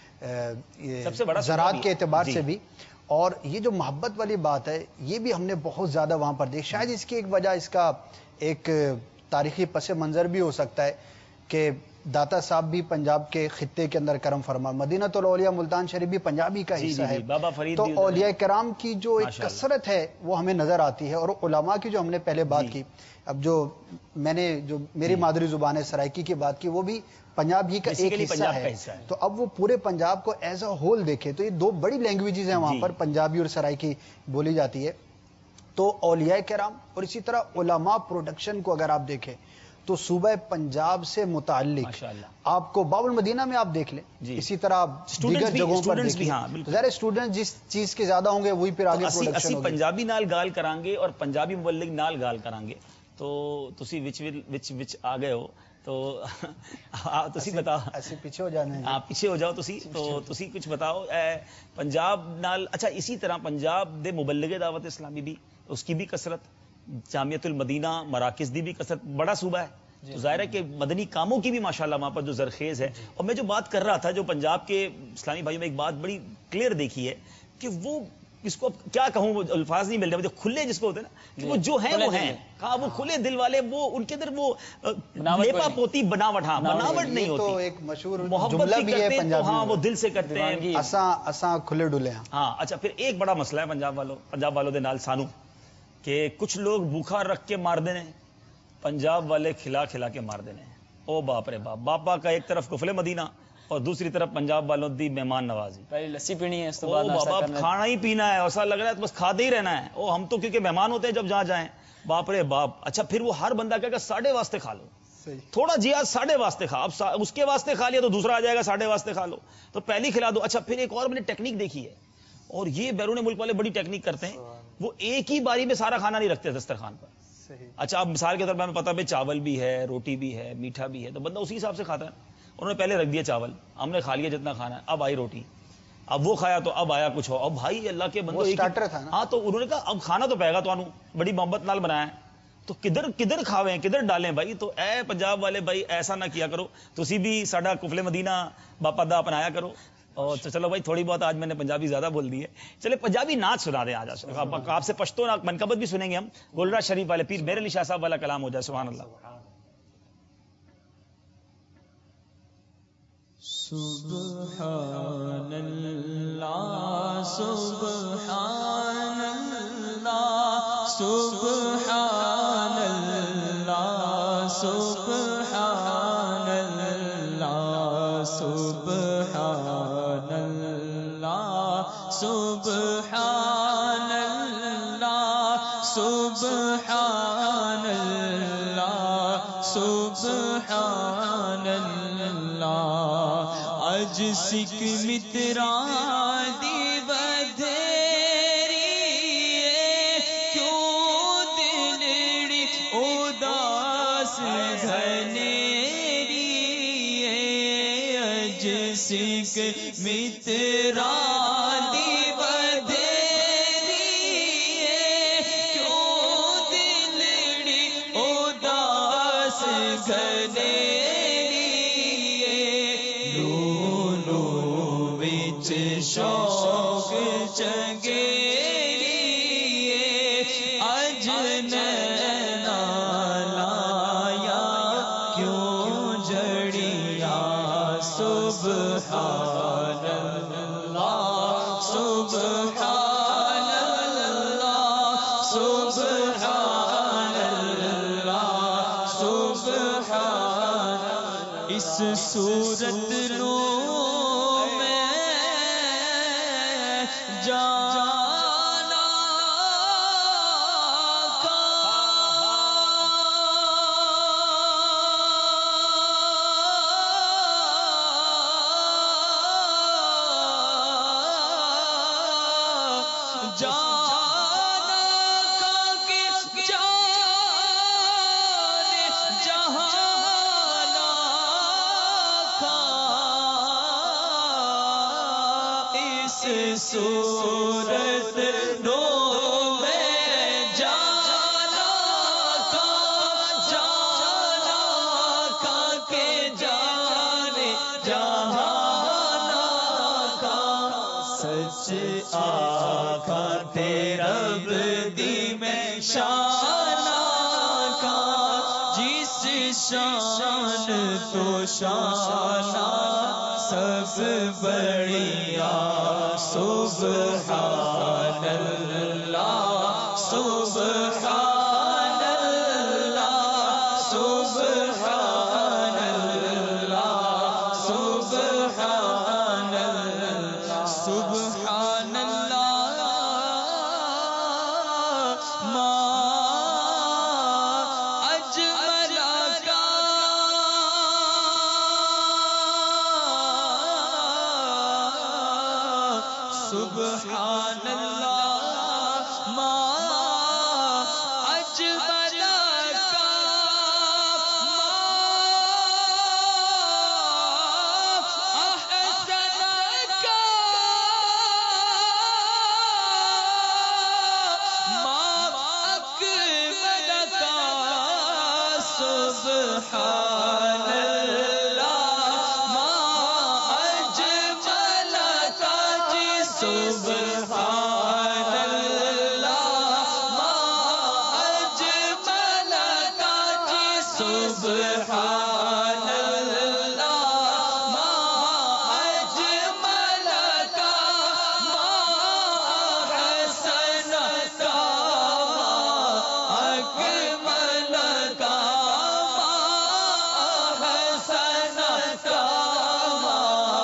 زراعت کے اعتبار سے بھی، اور یہ جو محبت والی بات ہے یہ بھی ہم نے بہت زیادہ وہاں پر دیکھ، شاید اس کی ایک وجہ اس کا ایک تاریخی پس منظر بھی ہو سکتا ہے کہ داتا صاحب بھی پنجاب کے خطے کے اندر کرم فرما، مدینہ الاولیاء ملتان شریف بھی پنجابی کا حصہ ہے، تو اولیاء کرام کی جو ایک کثرت ہے وہ ہمیں نظر آتی ہے، اور علماء کی جو ہم نے پہلے بات کی، اب جو میں نے جو میری مادری زبان ہے سرائکی کی بات کی، وہ بھی پنجاب ہی کا ایک حصہ ہے، تو اب وہ پورے پنجاب کو ایز اے ہول دیکھے تو یہ دو بڑی لینگویجز ہیں وہاں پر، پنجابی اور سرائکی بولی جاتی ہے۔ تو اولیاء کرام اور اسی طرح علماء پروڈکشن کو اگر آپ دیکھیں تو صوبہ پنجاب سے متعلق آپ کو باب المدینہ میں آپ دیکھ لیں، اسی طرح دیگر جگہوں پر دیکھیں، ظاہر اسٹوڈنٹ جس چیز کے زیادہ ہوں گے وہی پھر آگے پروڈکشن ہوگی۔ پنجابی نال گال کران گے اور پنجابی مبلغ نال گال کران گے تو تسی وچ وچ وچ آ گئے ہو، تو تسی بتاؤ، ایسے پیچھے ہو جانے ہیں، ہاں پیچھے ہو جاؤ تسی، تو تسی کچھ بتاؤ پنجاب نال۔ اچھا اسی طرح پنجاب دے مبلغ دعوت اسلامی بھی، اس کی بھی کثرت، جامعۃ المدینہ مراکز دی بھی کثرت، بڑا صوبہ ہے، تو ظاہر ہے کہ مدنی کاموں کی بھی ماشاءاللہ وہاں پر جو زرخیز ہے۔ اور میں جو بات کر رہا تھا، جو پنجاب کے اسلامی بھائیوں میں ایک بات بڑی کلیئر دیکھی ہے کہ وہ اس کو کیا کہوں، وہ الفاظ نہیں ملتے مجھے، کھلے جس کو ہوتے ہیں نا کہ وہ جو ہیں وہ ہیں، ہاں وہ کھلے دل والے، وہ ان کے اندر وہ لیپا پوتی بناوٹ، ہاں بناوٹ نہیں ہوتی، تو ایک مشہور محبت بھی کرتے ہیں، ہاں وہ دل سے کرتے ہیں، اساں اساں کھلے ڈلے ہیں، ہاں۔ اچھا پھر ایک بڑا مسئلہ ہے پنجاب والوں پنجاب والوں دے نال سانو، کہ کچھ لوگ بھوکھا رکھ کے مار دینے، پنجاب والے کھلا کھلا کے مار دینے، او باپ رے باپ، باپا کا ایک طرف کفل مدینہ اور دوسری طرف پنجاب والوں دی مہمان نوازی، پہلے لسی پینی ہے، اس کے بعد بابا کھانا ہی پینا ہے، ایسا لگ رہا ہے بس کھاتے ہی رہنا ہے، او ہم تو کیونکہ مہمان ہوتے ہیں جب جہاں جائیں، باپ رے باپ۔ اچھا پھر وہ ہر بندہ کہے گا ساڑھے واسطے کھا لو، تھوڑا جیا ساڑھے واسطے کھا، اب اس کے واسطے کھا لیا تو دوسرا آ جائے گا ساڑھے واسطے کھا لو، تو پہلی کھلا دو۔ اچھا پھر ایک اور میں نے ٹیکنیک دیکھی ہے، اور یہ بیرون ملک والے بڑی ٹیکنیک کرتے ہیں، وہ ایک ہی باری میں سارا کھانا نہیں رکھتے دسترخوان پر۔ اچھا اب مثال کے طور پر ہمیں پتا ہے چاول بھی ہے، روٹی بھی ہے، میٹھا بھی ہے، تو بندہ اسی حساب سے کھاتا ہے۔ انہوں نے پہلے رکھ دیا چاول، ہم نے کھا لیا جتنا کھانا ہے، اب آئی روٹی، اب وہ کھایا تو اب آیا کچھ ہو، اب بھائی اللہ کے بندو ہاں، تو انہوں نے کہا اب کھانا تو پائے گا، تو انہوں بڑی محبت نال بنایا ہے، تو کدھر کدھر کھاویں کدھر ڈالیں بھائی۔ تو اے پنجاب والے بھائی ایسا نہ کیا کرو، تسی بھی ساڈا کفل مدینہ باپا دا اپنایا کرو۔ اور چلو بھائی تھوڑی بہت آج میں نے پنجابی زیادہ بول دی ہے، چلے پنجابی نعت سنا دیں آج، آپ سے پشتو منقبت بھی سنیں گے ہم، گولڑا شریف والے پیر میرے علی شاہ صاحب والا کلام ہو جائے، سبحان اللہ۔ سبحان اللہ سبحان اللہ سبحان اللہ سبحان اللہ سبحان اللہ سبحان اللہ سبحان اللہ سبحان اللہ اج سکھ متران دی بدھیری کیوں دلڑی اداس گھنیری اج سکھ متران دی بدھیری اس صورت نو میں جانا صورت نو میں جانا کا جانا کا کے جانے جہانا کا سچ آقا تیرا بدی میں شانہ کا جس شان تو شانہ سب بڑھیا سبحان اللہ سبحان اللہ سبحان اللہ سبحان اللہ سبحان اللہ ما اجمل کا سبحان اللہ ما اجمل کا ما احسن کا ما اکمل کا سبحان سبحان اللہ ما اجمل کا جی سبحان اللہ ما اجمل کا ما احسن کا ما اکمل کا ما احسن کا ما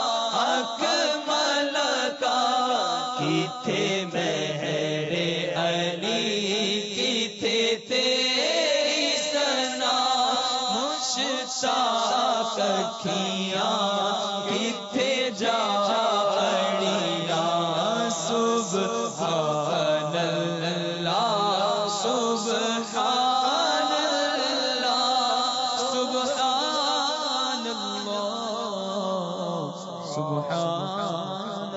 اکمل کا کتھے مہر علی کتھے تیری ثنا مشتاق اکھیاں کتھے جا اڑیاں سبحان اللہ سبحان اللہ سبحان اللہ سبحان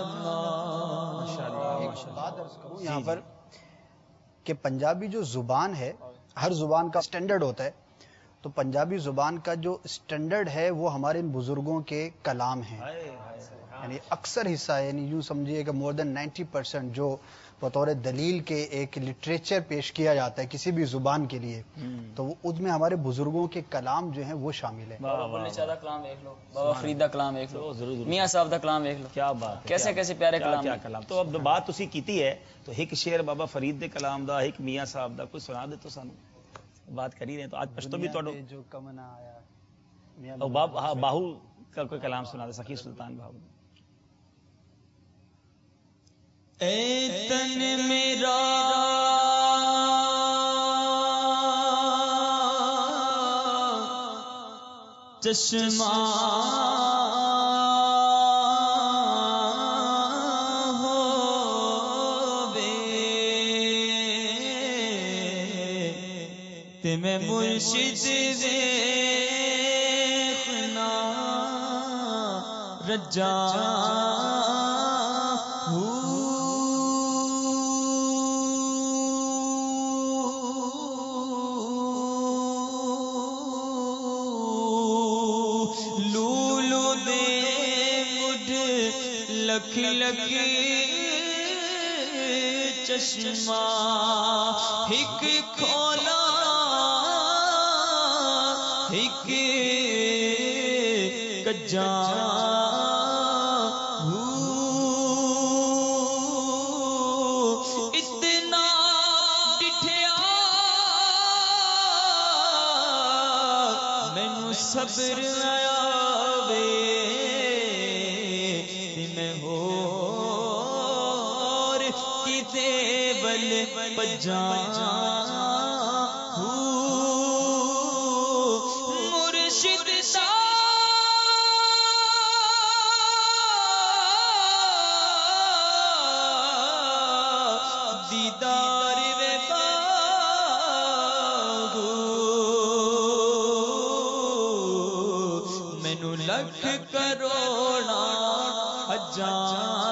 یہاں پر کہ پنجابی جو زبان ہے ہر زبان کا سٹینڈرڈ ہوتا ہے، تو پنجابی زبان کا جو سٹینڈرڈ ہے وہ ہمارے ان بزرگوں کے کلام ہیں، یعنی اکثر حصہ ہے، یعنی یوں سمجھیے کہ مور دین نائنٹی پرسینٹ جو بطور دلیل کے ایک لٹریچر پیش کیا جاتا ہے کسی بھی زبان کے لیے، تو وہ اس میں ہمارے بزرگوں کے کلام جو ہیں وہ شامل ہیں۔ بابا بلے شاہ دا کلام دیکھ لو، بابا فرید دا کلام دیکھ لو، میاں صاحب دا کلام دیکھ لو، کیا بات ہے، کیسے کیسے پیارے کلام کیا کلام۔ تو اب بات تسی کیتی ہے تو ایک شعر بابا فرید دے کلام دا، ایک میاں صاحب دا کوئی سنا دے تو سانو، بات کر ہی رہے تو آج پشتو بھی توڑو جو کم نہ آیا اور باب ہاں باہو کا کوئی کلام سنا دے، سخی سلطان باہو۔ اے تن میرا چشمہ ہووے تے میں مرشد دیکھنا رجا لکھ لکھ چشمہ ایک کھولا ایک کجا اتنا ڈٹھیا مینوں صبر آیا میں ہو کتے بل بجا مرشد سا دیدار وے باغو مینو لکھ کروڑا حجاں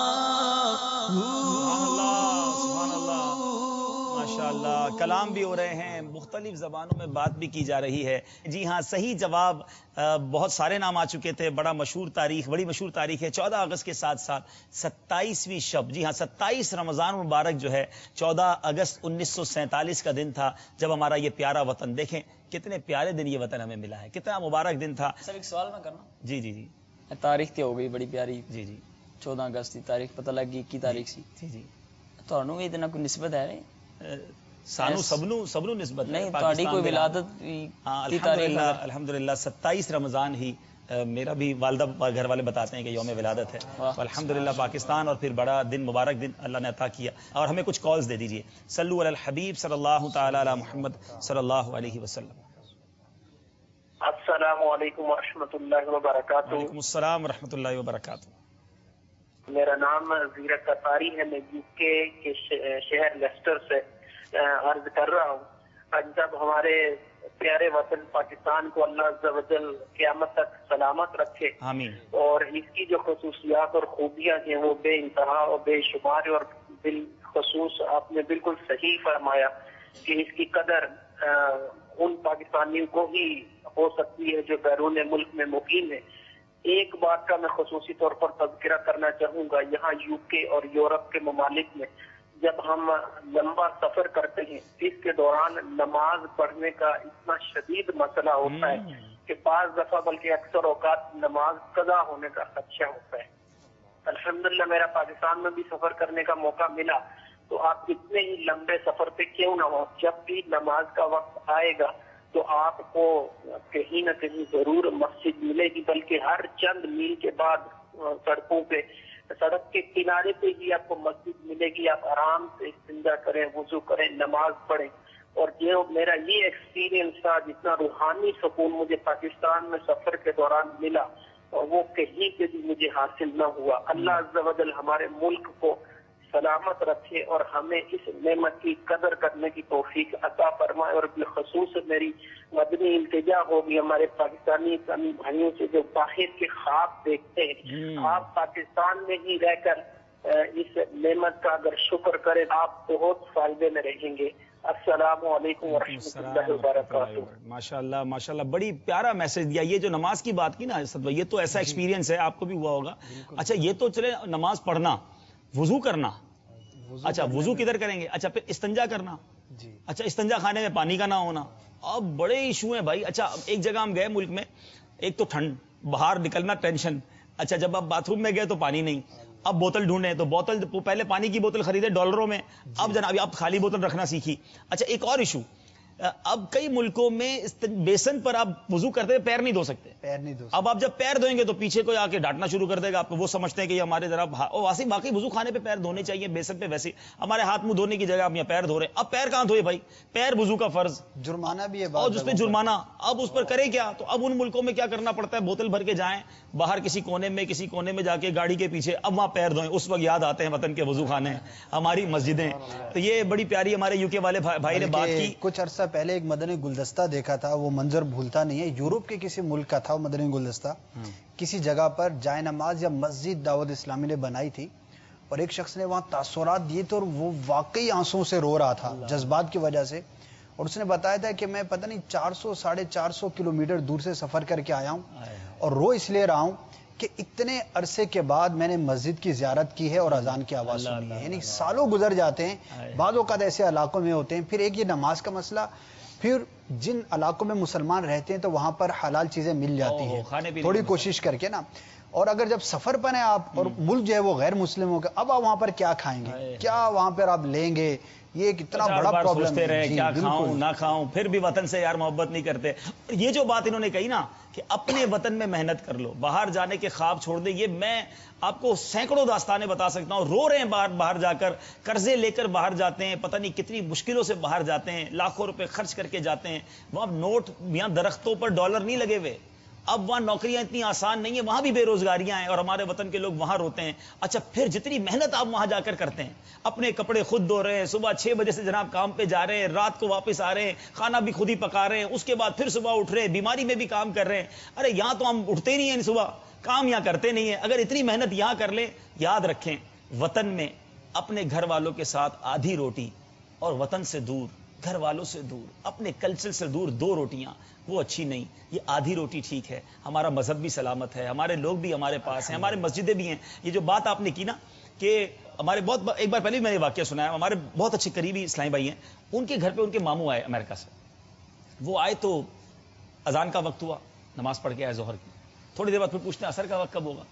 کلام بھی ہو رہے ہیں، مختلف زبانوں میں بات بھی کی جا رہی ہے. جی ہاں، صحیح جواب بہت سارے نام آ چکے تھے. بڑا مشہور تاریخ بڑی مشہور تاریخ ہے چودہ اگست کے ساتھ ساتھ ستائیسویں شب. جی ہاں، ستائیس رمضان مبارک جو ہے چودہ اگست انیس سو سینتالیس کا دن تھا جب ہمارا یہ پیارا وطن، دیکھیں کتنے پیارے دن یہ وطن ہمیں ملا ہے، کتنا مبارک دن تھا. سر ایک سوال میں کرنا. جی جی جی تاریخ تے ہو گئی بڑی پیاری. جی جی چودہ اگست کی تاریخ پتہ لگ گئی کی تاریخ سی. جی جی تھانوں بھی اتنا کوئی نسبت ہے نہیں؟ سانو سبنو سبنو نسبت نہیں، تہاڈی کوئی ولادت کی تاریخ؟ الحمدللہ ستائیس رمضان ہی میرا بھی والدہ گھر والے بتاتے ہیں کہ یوم ولادت ہے. الحمدللہ پاکستان اور پھر بڑا دن مبارک دن اللہ نے عطا کیا. اور ہمیں کچھ کالز دے دیجئے. صلو علی الحبیب صلی اللہ تعالی علی محمد صلی اللہ علیہ وسلم. السلام علیکم ورحمۃ اللہ وبرکاتہ. وعلیکم السلام ورحمۃ اللہ وبرکاتہ. میرا نام زیرت قطاری ہے، میں یو کے کے شہر لیسٹر سے عرض کر رہا ہوں. آج جب ہمارے پیارے وطن پاکستان کو اللہ عز و جل قیامت تک سلامت رکھے، آمین. اور اس کی جو خصوصیات اور خوبیاں ہیں وہ بے انتہا اور بے شمار، اور بالخصوص آپ نے بالکل صحیح فرمایا کہ اس کی قدر ان پاکستانیوں کو ہی ہو سکتی ہے جو بیرون ملک میں مقیم ہے. ایک بات کا میں خصوصی طور پر تذکرہ کرنا چاہوں گا. یہاں یو کے اور یورپ کے ممالک میں جب ہم لمبا سفر کرتے ہیں اس کے دوران نماز پڑھنے کا اتنا شدید مسئلہ ہوتا ہے کہ بعض دفعہ بلکہ اکثر اوقات نماز قضا ہونے کا خدشہ ہوتا ہے. الحمدللہ میرا پاکستان میں بھی سفر کرنے کا موقع ملا، تو آپ کتنے ہی لمبے سفر پہ کیوں نہ ہو، جب بھی نماز کا وقت آئے گا تو آپ کو کہیں نہ کہیں ضرور مسجد ملے گی، بلکہ ہر چند میل کے بعد سڑکوں پہ سڑک کے کنارے پہ ہی آپ کو مسجد ملے گی. آپ آرام سے استنجا کریں، وضو کریں، نماز پڑھیں. اور جو میرا یہ ایکسپیرینس تھا، جتنا روحانی سکون مجھے پاکستان میں سفر کے دوران ملا وہ کہیں پہ بھی مجھے حاصل نہ ہوا. اللہ عز و جل ہمارے ملک کو سلامت رکھے اور ہمیں اس نعمت کی قدر کرنے کی توفیق عطا فرمائے. اور بالخصوص میری مدنی التجا ہوگی ہمارے پاکستانی اسلامی بھائیوں سے جو باہر کے خواب دیکھتے ہیں، آپ پاکستان میں ہی رہ کر اس نعمت کا اگر شکر کریں آپ بہت فائدے میں رہیں گے. السلام علیکم ورحمۃ اللہ وبرکاتہ. ماشاء اللہ ماشاء اللہ، بڑی پیارا میسج دیا. یہ جو نماز کی بات کی نا اسد بھائی، یہ تو ایسا ایکسپیرینس ہے، آپ کو بھی ہوا ہوگا. اچھا یہ تو چلے نماز پڑھنا، وضو کرنا، اچھا وضو کدھر کریں گے؟ اچھا پھر استنجا کرنا، اچھا استنجا خانے میں پانی کا نہ ہونا، اب بڑے ایشو ہیں بھائی. اچھا ایک جگہ ہم گئے ملک میں، ایک تو ٹھنڈ، باہر نکلنا ٹینشن. اچھا جب آپ باتھ روم میں گئے تو پانی نہیں، اب بوتل ڈھونڈے تو بوتل، پہلے پانی کی بوتل خریدے ڈالروں میں، اب جناب آپ خالی بوتل رکھنا سیکھی. اچھا ایک اور ایشو، اب کئی ملکوں میں بیسن پر آپ وضو کرتے پیر نہیں دھو سکتے، پیر نہیں دھو. اب آپ جب پیر دھوئیں گے تو پیچھے کوئی آ کے ڈانٹنا شروع کر دے گا آپ کو، وہ سمجھتے ہیں کہ یہ ہمارے ذرا واسی باقی وضو خانے پہ پیر دھونے چاہیے، بیسن پہ ویسے ہمارے ہاتھ منہ دھونے کی جگہ آپ یہاں پیر دھو رہے ہیں. اب پیر کہاں دھوئے بھائی؟ پیر وضو کا فرض، جرمانہ بھی ہے اور اس پہ جرمانہ. اب اس پر کرے کیا؟ تو اب ان ملکوں میں کیا کرنا پڑتا ہے، بوتل بھر کے جائیں باہر کسی کونے میں کسی کونے میں جا کے گاڑی کے پیچھے، اب وہاں پیر دھوئیں. اس وقت یاد آتے ہیں وطن کے وضو خانے، ہماری مسجدیں. تو یہ بڑی پیاری ہمارے یو کے والے بھائی نے بات کی. کچھ عرصہ پہلے ایک مدنی گلدستہ دیکھا تھا، وہ منظر بھولتا نہیں ہے. یورپ کے کسی ملک کا تھا وہ مدنی گلدستہ، کسی جگہ پر جائے نماز یا مسجد دعوت اسلامی نے بنائی تھی، اور ایک شخص نے وہاں تاثرات دیے تھے اور وہ واقعی آنسوں سے رو رہا تھا جذبات کی وجہ سے. اور اس نے بتایا تھا کہ میں پتہ نہیں چار سو ساڑھے چار سو کلو میٹر دور سے سفر کر کے آیا ہوں اور رو اس لیے رہا ہوں کہ اتنے عرصے کے بعد میں نے مسجد کی زیارت کی ہے اور اذان کی آواز سنی ہے. یعنی سالوں گزر جاتے ہیں، بعض اوقات ایسے علاقوں میں ہوتے ہیں. پھر ایک یہ نماز کا مسئلہ، پھر جن علاقوں میں مسلمان رہتے ہیں تو وہاں پر حلال چیزیں مل جاتی ہیں تھوڑی کوشش کر کے نا. اور اگر جب سفر پر ہیں آپ اور ملک جو ہے وہ غیر مسلموں کا، اب آپ وہاں پر کیا کھائیں گے، کیا وہاں پر آپ لیں گے، یہ ایک اتنا چار بڑا بار پرابلم سوچتے رہے ہے. کیا جی، کھاؤں بالکل. نہ کھاؤں، پھر بھی وطن سے یار محبت نہیں کرتے. اور یہ جو بات انہوں نے کہی نا کہ اپنے وطن میں محنت کر لو، باہر جانے کے خواب چھوڑ دیں، یہ میں آپ کو سینکڑوں داستانیں بتا سکتا ہوں. رو رہے ہیں باہر باہر جا کر، قرضے لے کر باہر جاتے ہیں، پتہ نہیں کتنی مشکلوں سے باہر جاتے ہیں، لاکھوں روپے خرچ کر کے جاتے ہیں. وہاں نوٹ یہاں درختوں پر ڈالر نہیں لگے ہوئے. اب وہاں نوکریاں اتنی آسان نہیں ہیں، وہاں بھی بے روزگاریاں ہیں اور ہمارے وطن کے لوگ وہاں روتے ہیں. اچھا پھر جتنی محنت آپ وہاں جا کر کرتے ہیں، اپنے کپڑے خود دھو رہے ہیں، صبح چھ بجے سے جناب کام پہ جا رہے ہیں، رات کو واپس آ رہے ہیں، کھانا بھی خود ہی پکا رہے ہیں، اس کے بعد پھر صبح اٹھ رہے ہیں، بیماری میں بھی کام کر رہے ہیں. ارے یہاں تو ہم اٹھتے نہیں ہیں صبح، کام یہاں کرتے نہیں ہیں. اگر اتنی محنت یہاں کر لیں، یاد رکھیں وطن میں اپنے گھر والوں کے ساتھ آدھی روٹی اور وطن سے دور، گھر والوں سے دور، اپنے کلچر سے دور دو روٹیاں، وہ اچھی نہیں. یہ آدھی روٹی ٹھیک ہے. ہمارا مذہب بھی سلامت ہے، ہمارے لوگ بھی ہمارے پاس ہیں، ہمارے مسجدیں بھی ہیں. یہ جو بات آپ نے کی نا کہ ہمارے بہت ایک بار پہلے میں نے واقعہ سنایا، ہمارے بہت اچھے قریبی اسلامی بھائی ہیں، ان کے گھر پہ ان کے ماموں آئے امریکہ سے. وہ آئے تو اذان کا وقت ہوا، نماز پڑھ کے آئے ظہر کی. تھوڑی دیر بعد پھر پوچھتے ہیں عصر کا وقت کب ہوگا؟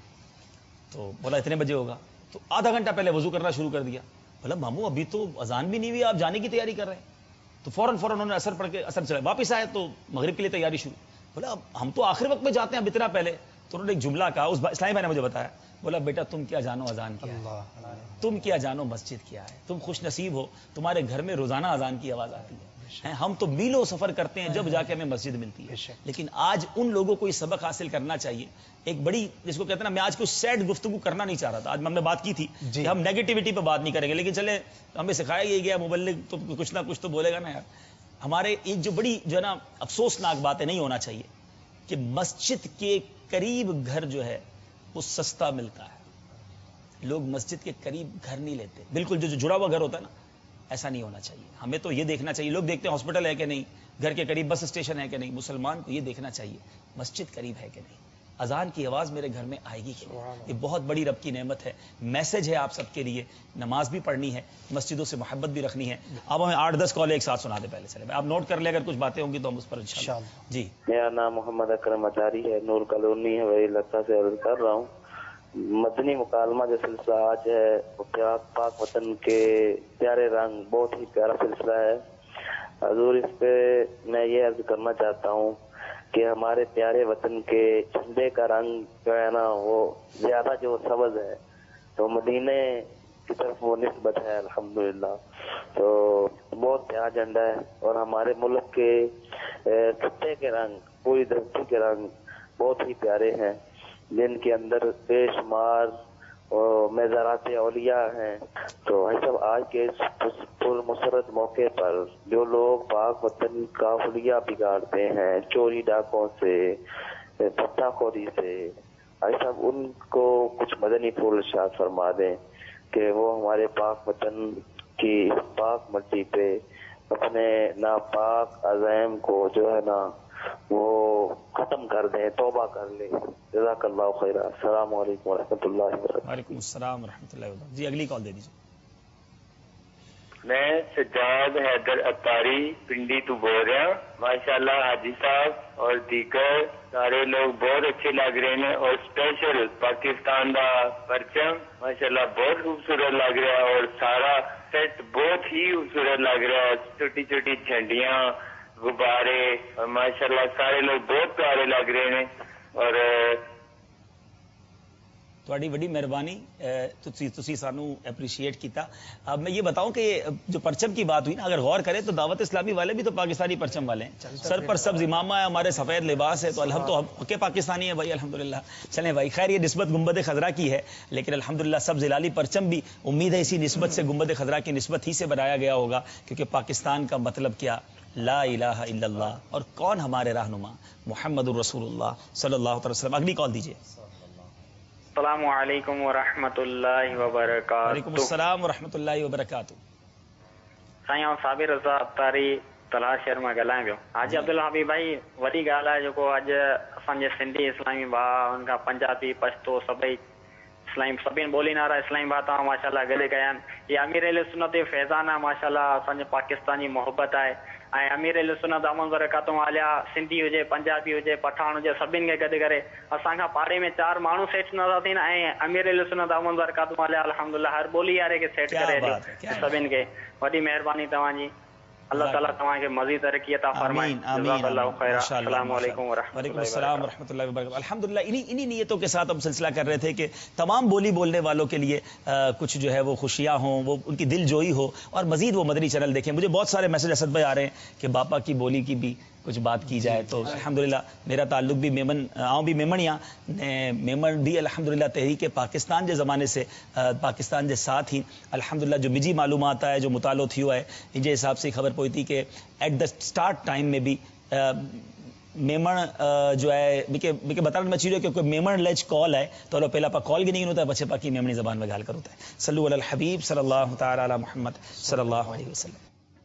تو بولا اتنے بجے ہوگا. تو آدھا گھنٹہ پہلے وضو کرنا شروع کر دیا. بولا ماموں ابھی تو اذان بھی نہیں ہوئی، آپ جانے کی تیاری کر رہے ہیں. تو فوراً فوراً انہوں نے اثر پڑھ کے اثر چلائے. واپس آئے تو مغرب کے لیے تیاری شروع. بولا ہم تو آخر وقت میں جاتے ہیں، اب اتنا پہلے. تو انہوں نے ایک جملہ کہا، اس اسلامی بھائی نے مجھے بتایا، بولا بیٹا تم کیا جانو اذان کیا ہے، تم کیا جانو مسجد کیا ہے. تم خوش نصیب ہو، تمہارے گھر میں روزانہ اذان کی آواز آتی ہے. ہم تو میلوں سفر کرتے ہیں جب جا کے ہمیں مسجد ملتی ہے. لیکن آج ان لوگوں کو یہ سبق حاصل کرنا چاہیے. ایک بڑی جس کو کہتے ہیں نا، میں آج کوئی سیڈ گفتگو کرنا نہیں چاہ رہا تھا. آج ہم نے بات کی تھی کہ ہم نیگیٹیوٹی پہ بات نہیں کریں گے، لیکن چلے ہمیں سکھایا یہ گیا مبلغ تو کچھ نہ کچھ تو بولے گا نا یار. ہمارے ایک جو بڑی جو ہے نا افسوسناک بات ہے، نہیں ہونا چاہیے کہ مسجد کے قریب گھر جو ہے وہ سستا ملتا ہے. لوگ مسجد کے قریب گھر نہیں لیتے، بالکل جو جڑا ہوا گھر ہوتا ہے نا، ایسا نہیں ہونا چاہیے. ہمیں تو یہ دیکھنا چاہیے، لوگ دیکھتے ہیں ہاسپٹل ہے کہ نہیں، گھر کے قریب بس اسٹیشن ہے کہ نہیں. مسلمان کو یہ دیکھنا چاہیے مسجد قریب ہے کہ نہیں، اذان کی آواز میرے گھر میں آئے گی کہ نہیں. یہ بہت بڑی رب کی نعمت ہے. میسج ہے آپ سب کے لیے، نماز بھی پڑھنی ہے، مسجدوں سے محبت بھی رکھنی ہے. اب ہمیں آٹھ دس کال ایک ساتھ سنا دیں. پہلے چلے آپ نوٹ کر لیں، اگر کچھ باتیں ہوں گی تو ہم اس پر انشاءاللہ. جی میرا نام محمد اکرم اچاری ہے، نور کالونی ہے، لتا سے عرض کر رہا ہوں. مدنی مکالمہ جو سلسلہ آج ہے وہ پاک وطن کے پیارے رنگ، بہت ہی پیارا سلسلہ ہے. حضور اس پہ میں یہ عرض کرنا چاہتا ہوں کہ ہمارے پیارے وطن کے جھنڈے کا رنگ جو ہے نا وہ زیادہ جو سبز ہے، تو مدینے کی طرف وہ نسبت ہے الحمدللہ. تو بہت پیارا جھنڈا ہے. اور ہمارے ملک کے خطے کے رنگ، پوری دھرتی کے رنگ بہت ہی پیارے ہیں، جن کے اندر بے شمار مزارات اولیاء ہیں. تو سب آج کے پر مسرت موقع پر جو لوگ پاک وطن کا حلیہ بگاڑتے ہیں چوری ڈاکوں سے، پٹا خوری سے، ایسا ان کو کچھ مدنی پھول ارشاد فرما دیں کہ وہ ہمارے پاک وطن کی اس پاک مٹی پہ اپنے ناپاک عزائم کو جو ہے نا وہ ختم کر دیں، توبہ کر لیں. جزاک اللہ خیر. السلام علیکم ورحمۃ اللہ وبرکاتہ. وعلیکم السلام ورحمۃ اللہ وبرکاتہ. جی اگلی کال دے دیجیے. میں سجاد حیدر اتاری پنڈی تو بول رہا ہوں. ماشاء اللہ حاجی صاحب اور دیگر سارے لوگ بہت اچھے لگ رہے ہیں، اور اسپیشل پاکستان کا پرچم ماشاء اللہ بہت خوبصورت لگ رہا ہے، اور سارا سیٹ بہت ہی خوبصورت لگ رہا ہے. چھوٹی چھوٹی جھنڈیاں، غبارے، اور ماشاء اللہ سارے لوگ بہت پیارے لگ رہے ہیں. اور تھوڑی بڑی مہربانی، تسی سانو اپریشیٹ کیتا. اب میں یہ بتاؤں کہ جو پرچم کی بات ہوئی نا، اگر غور کریں تو دعوت اسلامی والے بھی تو پاکستانی پرچم والے ہیں. سر پر سبز امامہ ہے، ہمارے سفید لباس ہے، تو الحمد تو ہم کے پاکستانی ہیں بھائی الحمدللہ. چلیں بھائی خیر، یہ نسبت گنبد خضرا کی ہے، لیکن الحمدللہ سبز ہلالی پرچم بھی امید ہے اسی نسبت سے، گنبد خضرا کی نسبت ہی سے بنایا گیا ہوگا، کیونکہ پاکستان کا مطلب کیا؟ لا الہ الا اللہ. اور کون ہمارے رہنما؟ محمد الرسول اللہ صلی اللہ علیہ وسلم. اگلی کال دیجیے. السلام علیکم ورحمۃ اللہ وبرکاتہ. وعلیکم السلام ورحمۃ اللہ وبرکاتہ. سائیں صابر رضا اتاری तलाश शहर में ॻाल्हायां पियो. हाजी अब्दुल हबीब भाई, वॾी ॻाल्हि आहे जेको अॼु असांजे सिंधी इस्लामी भाउ, उनखां पंजाबी पछतो सभई اسلام سبین بولی نارا اسلام بات ماشاءاللہ گلے گیا یہ امیر اہل سنت فیضان ہے ماشاءاللہ اسان پاکستانی محبت ہے امیر اہل سنت امن برکاتوں والیا سندھی ہوجے پنجابی ہوجے پٹھان ہوجے سبین کے گڈ کرے اسان پاڑے میں چار مانو سیٹ نظر تھین امیر اہل سنت امن برکاتوں والیا الحمدللہ ہر بولی یارے کے سیٹ کرے سبین کے وڈی مہربانی تواں جی اللہ تعالیٰ تمام کے مزید ترقی عطا فرمائے جزاک اللہ خیر السلام علیکم ورحمۃ اللہ السلام ورحمۃ اللہ وبرکاتہ الحمدللہ انہی انہی نیتوں کے ساتھ ہم سلسلہ کر رہے تھے کہ تمام بولی بولنے والوں کے لیے کچھ جو ہے وہ خوشیاں ہوں وہ ان کی دل جوئی ہو اور مزید وہ مدنی چینل دیکھیں مجھے بہت سارے میسج اسد بھائی آ رہے ہیں کہ باپا کی بولی کی بھی کچھ بات کی جائے تو الحمدللہ میرا تعلق بھی میمن آؤں بھی میمنیاں میمن بھی الحمدللہ تحریک پاکستان کے زمانے سے پاکستان کے ساتھ ہی الحمدللہ جو مجھے معلومات ہے جو مطالعہ تھی ہوا ہے ان حساب سے خبر پوئی تھی کہ ایٹ دا اسٹارٹ ٹائم میں بھی میمن جو ہے مجھے بتانا میں چاہیے کہ کوئی میمن لیج کال ہے تو پہلا پا کال بھی نہیں ہوتا ہے بچے پاکی میمنی زبان میں گال کر ہوتا ہے صلو علی الحبیب صلی اللہ تعالی علی محمد صلی اللہ علیہ وسلم.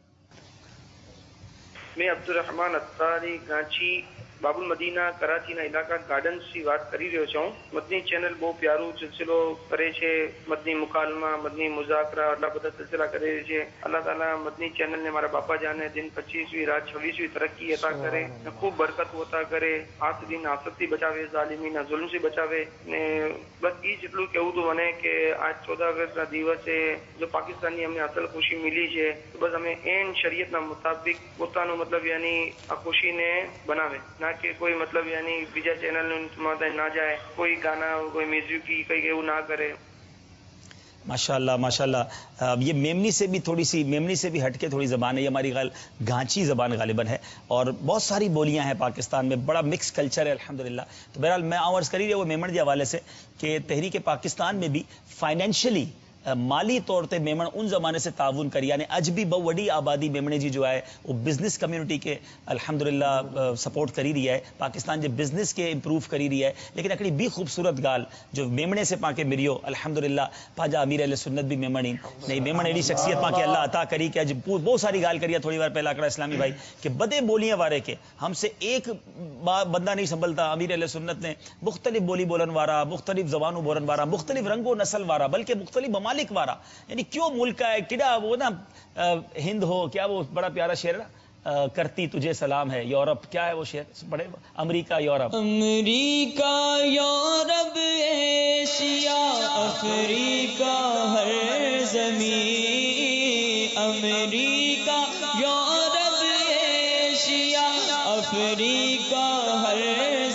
میں عبد الرحمن اتاری گانچی باب المدینہ کراچی نا علاقہ گارڈن سی بات کری رہو چھوں مدنی چینل بہت پیارو سلسلو کرے چھے مدنی مکالمہ مدنی مذاکرہ اللہ بدر سلسلہ کرے چھے اللہ تعالیٰ مدنی چینل نے ہمارا باپا جانے دن پچیسویں رات چھبیسویں ترقی عطا کرے خوب برکت ہوتا کرے آس دن آسد سے بچاوے ظالمین ظلم سے بچاوے نے بس یہ جتلو کہو تو بنے کہ آج چودہ اگست کا دیوس ہے جو پاکستانی ہم نے اصل خوشی ملی ہے تو بس ہمیں این شریعت نہ مطابق بتانو مطلب یعنی خوشی نے بناوے نہ کہ کوئی مطلب یعنی بیجا چینل نہ جائے کوئی گانا کوئی میوزک کی کہیں وہ نہ کرے. ماشاءاللہ ماشاءاللہ یہ میمنی سے بھی تھوڑی سی میمنی سے بھی ہٹ کے تھوڑی زبان ہے یہ ہماری غال گھانچی زبان غالباً ہے اور بہت ساری بولیاں ہیں پاکستان میں بڑا مکس کلچر ہے الحمدللہ. تو بہرحال میں عرض کری رہے وہ میمن کے حوالے سے کہ تحریک پاکستان میں بھی فائنینشلی مالی طور تے میمن ان زمانے سے تعاون کری یعنی اج بھی بہت وڈی آبادی میمنے جی جو ہے وہ بزنس کمیونٹی کے الحمدللہ سپورٹ کری رہی ہے پاکستان جو بزنس کے امپروو کری رہی ہے لیکن اکڑی بھی خوبصورت گال جو میمنے سے پاکے مریو الحمدللہ پاجا امیر اہل سنت بھی میمن ہی نہیں میمن ایڈی شخصیت پاکے اللہ عطا کری کہ اج بہت ساری گال کری ہے تھوڑی بار پہلا اکڑا اسلامی بھائی کہ بدے بولیاں وارے کے ہم سے ایک بندہ نہیں سنبھلتا امیر اہل سنت نے مختلف بولی بولن وارا مختلف زبانوں بولن وارا مختلف رنگ و نسل وارا بلکہ مختلف ممالک وارا یعنی کیوں ملک ہے کیا وہ نا ہند ہو کیا وہ بڑا پیارا شعر نا کرتی تجھے سلام ہے یورپ کیا ہے وہ شعر پڑھے America Europe America Europe Asia Africa ہر زمین امریکہ یورپ ایشیا افریقہ ہر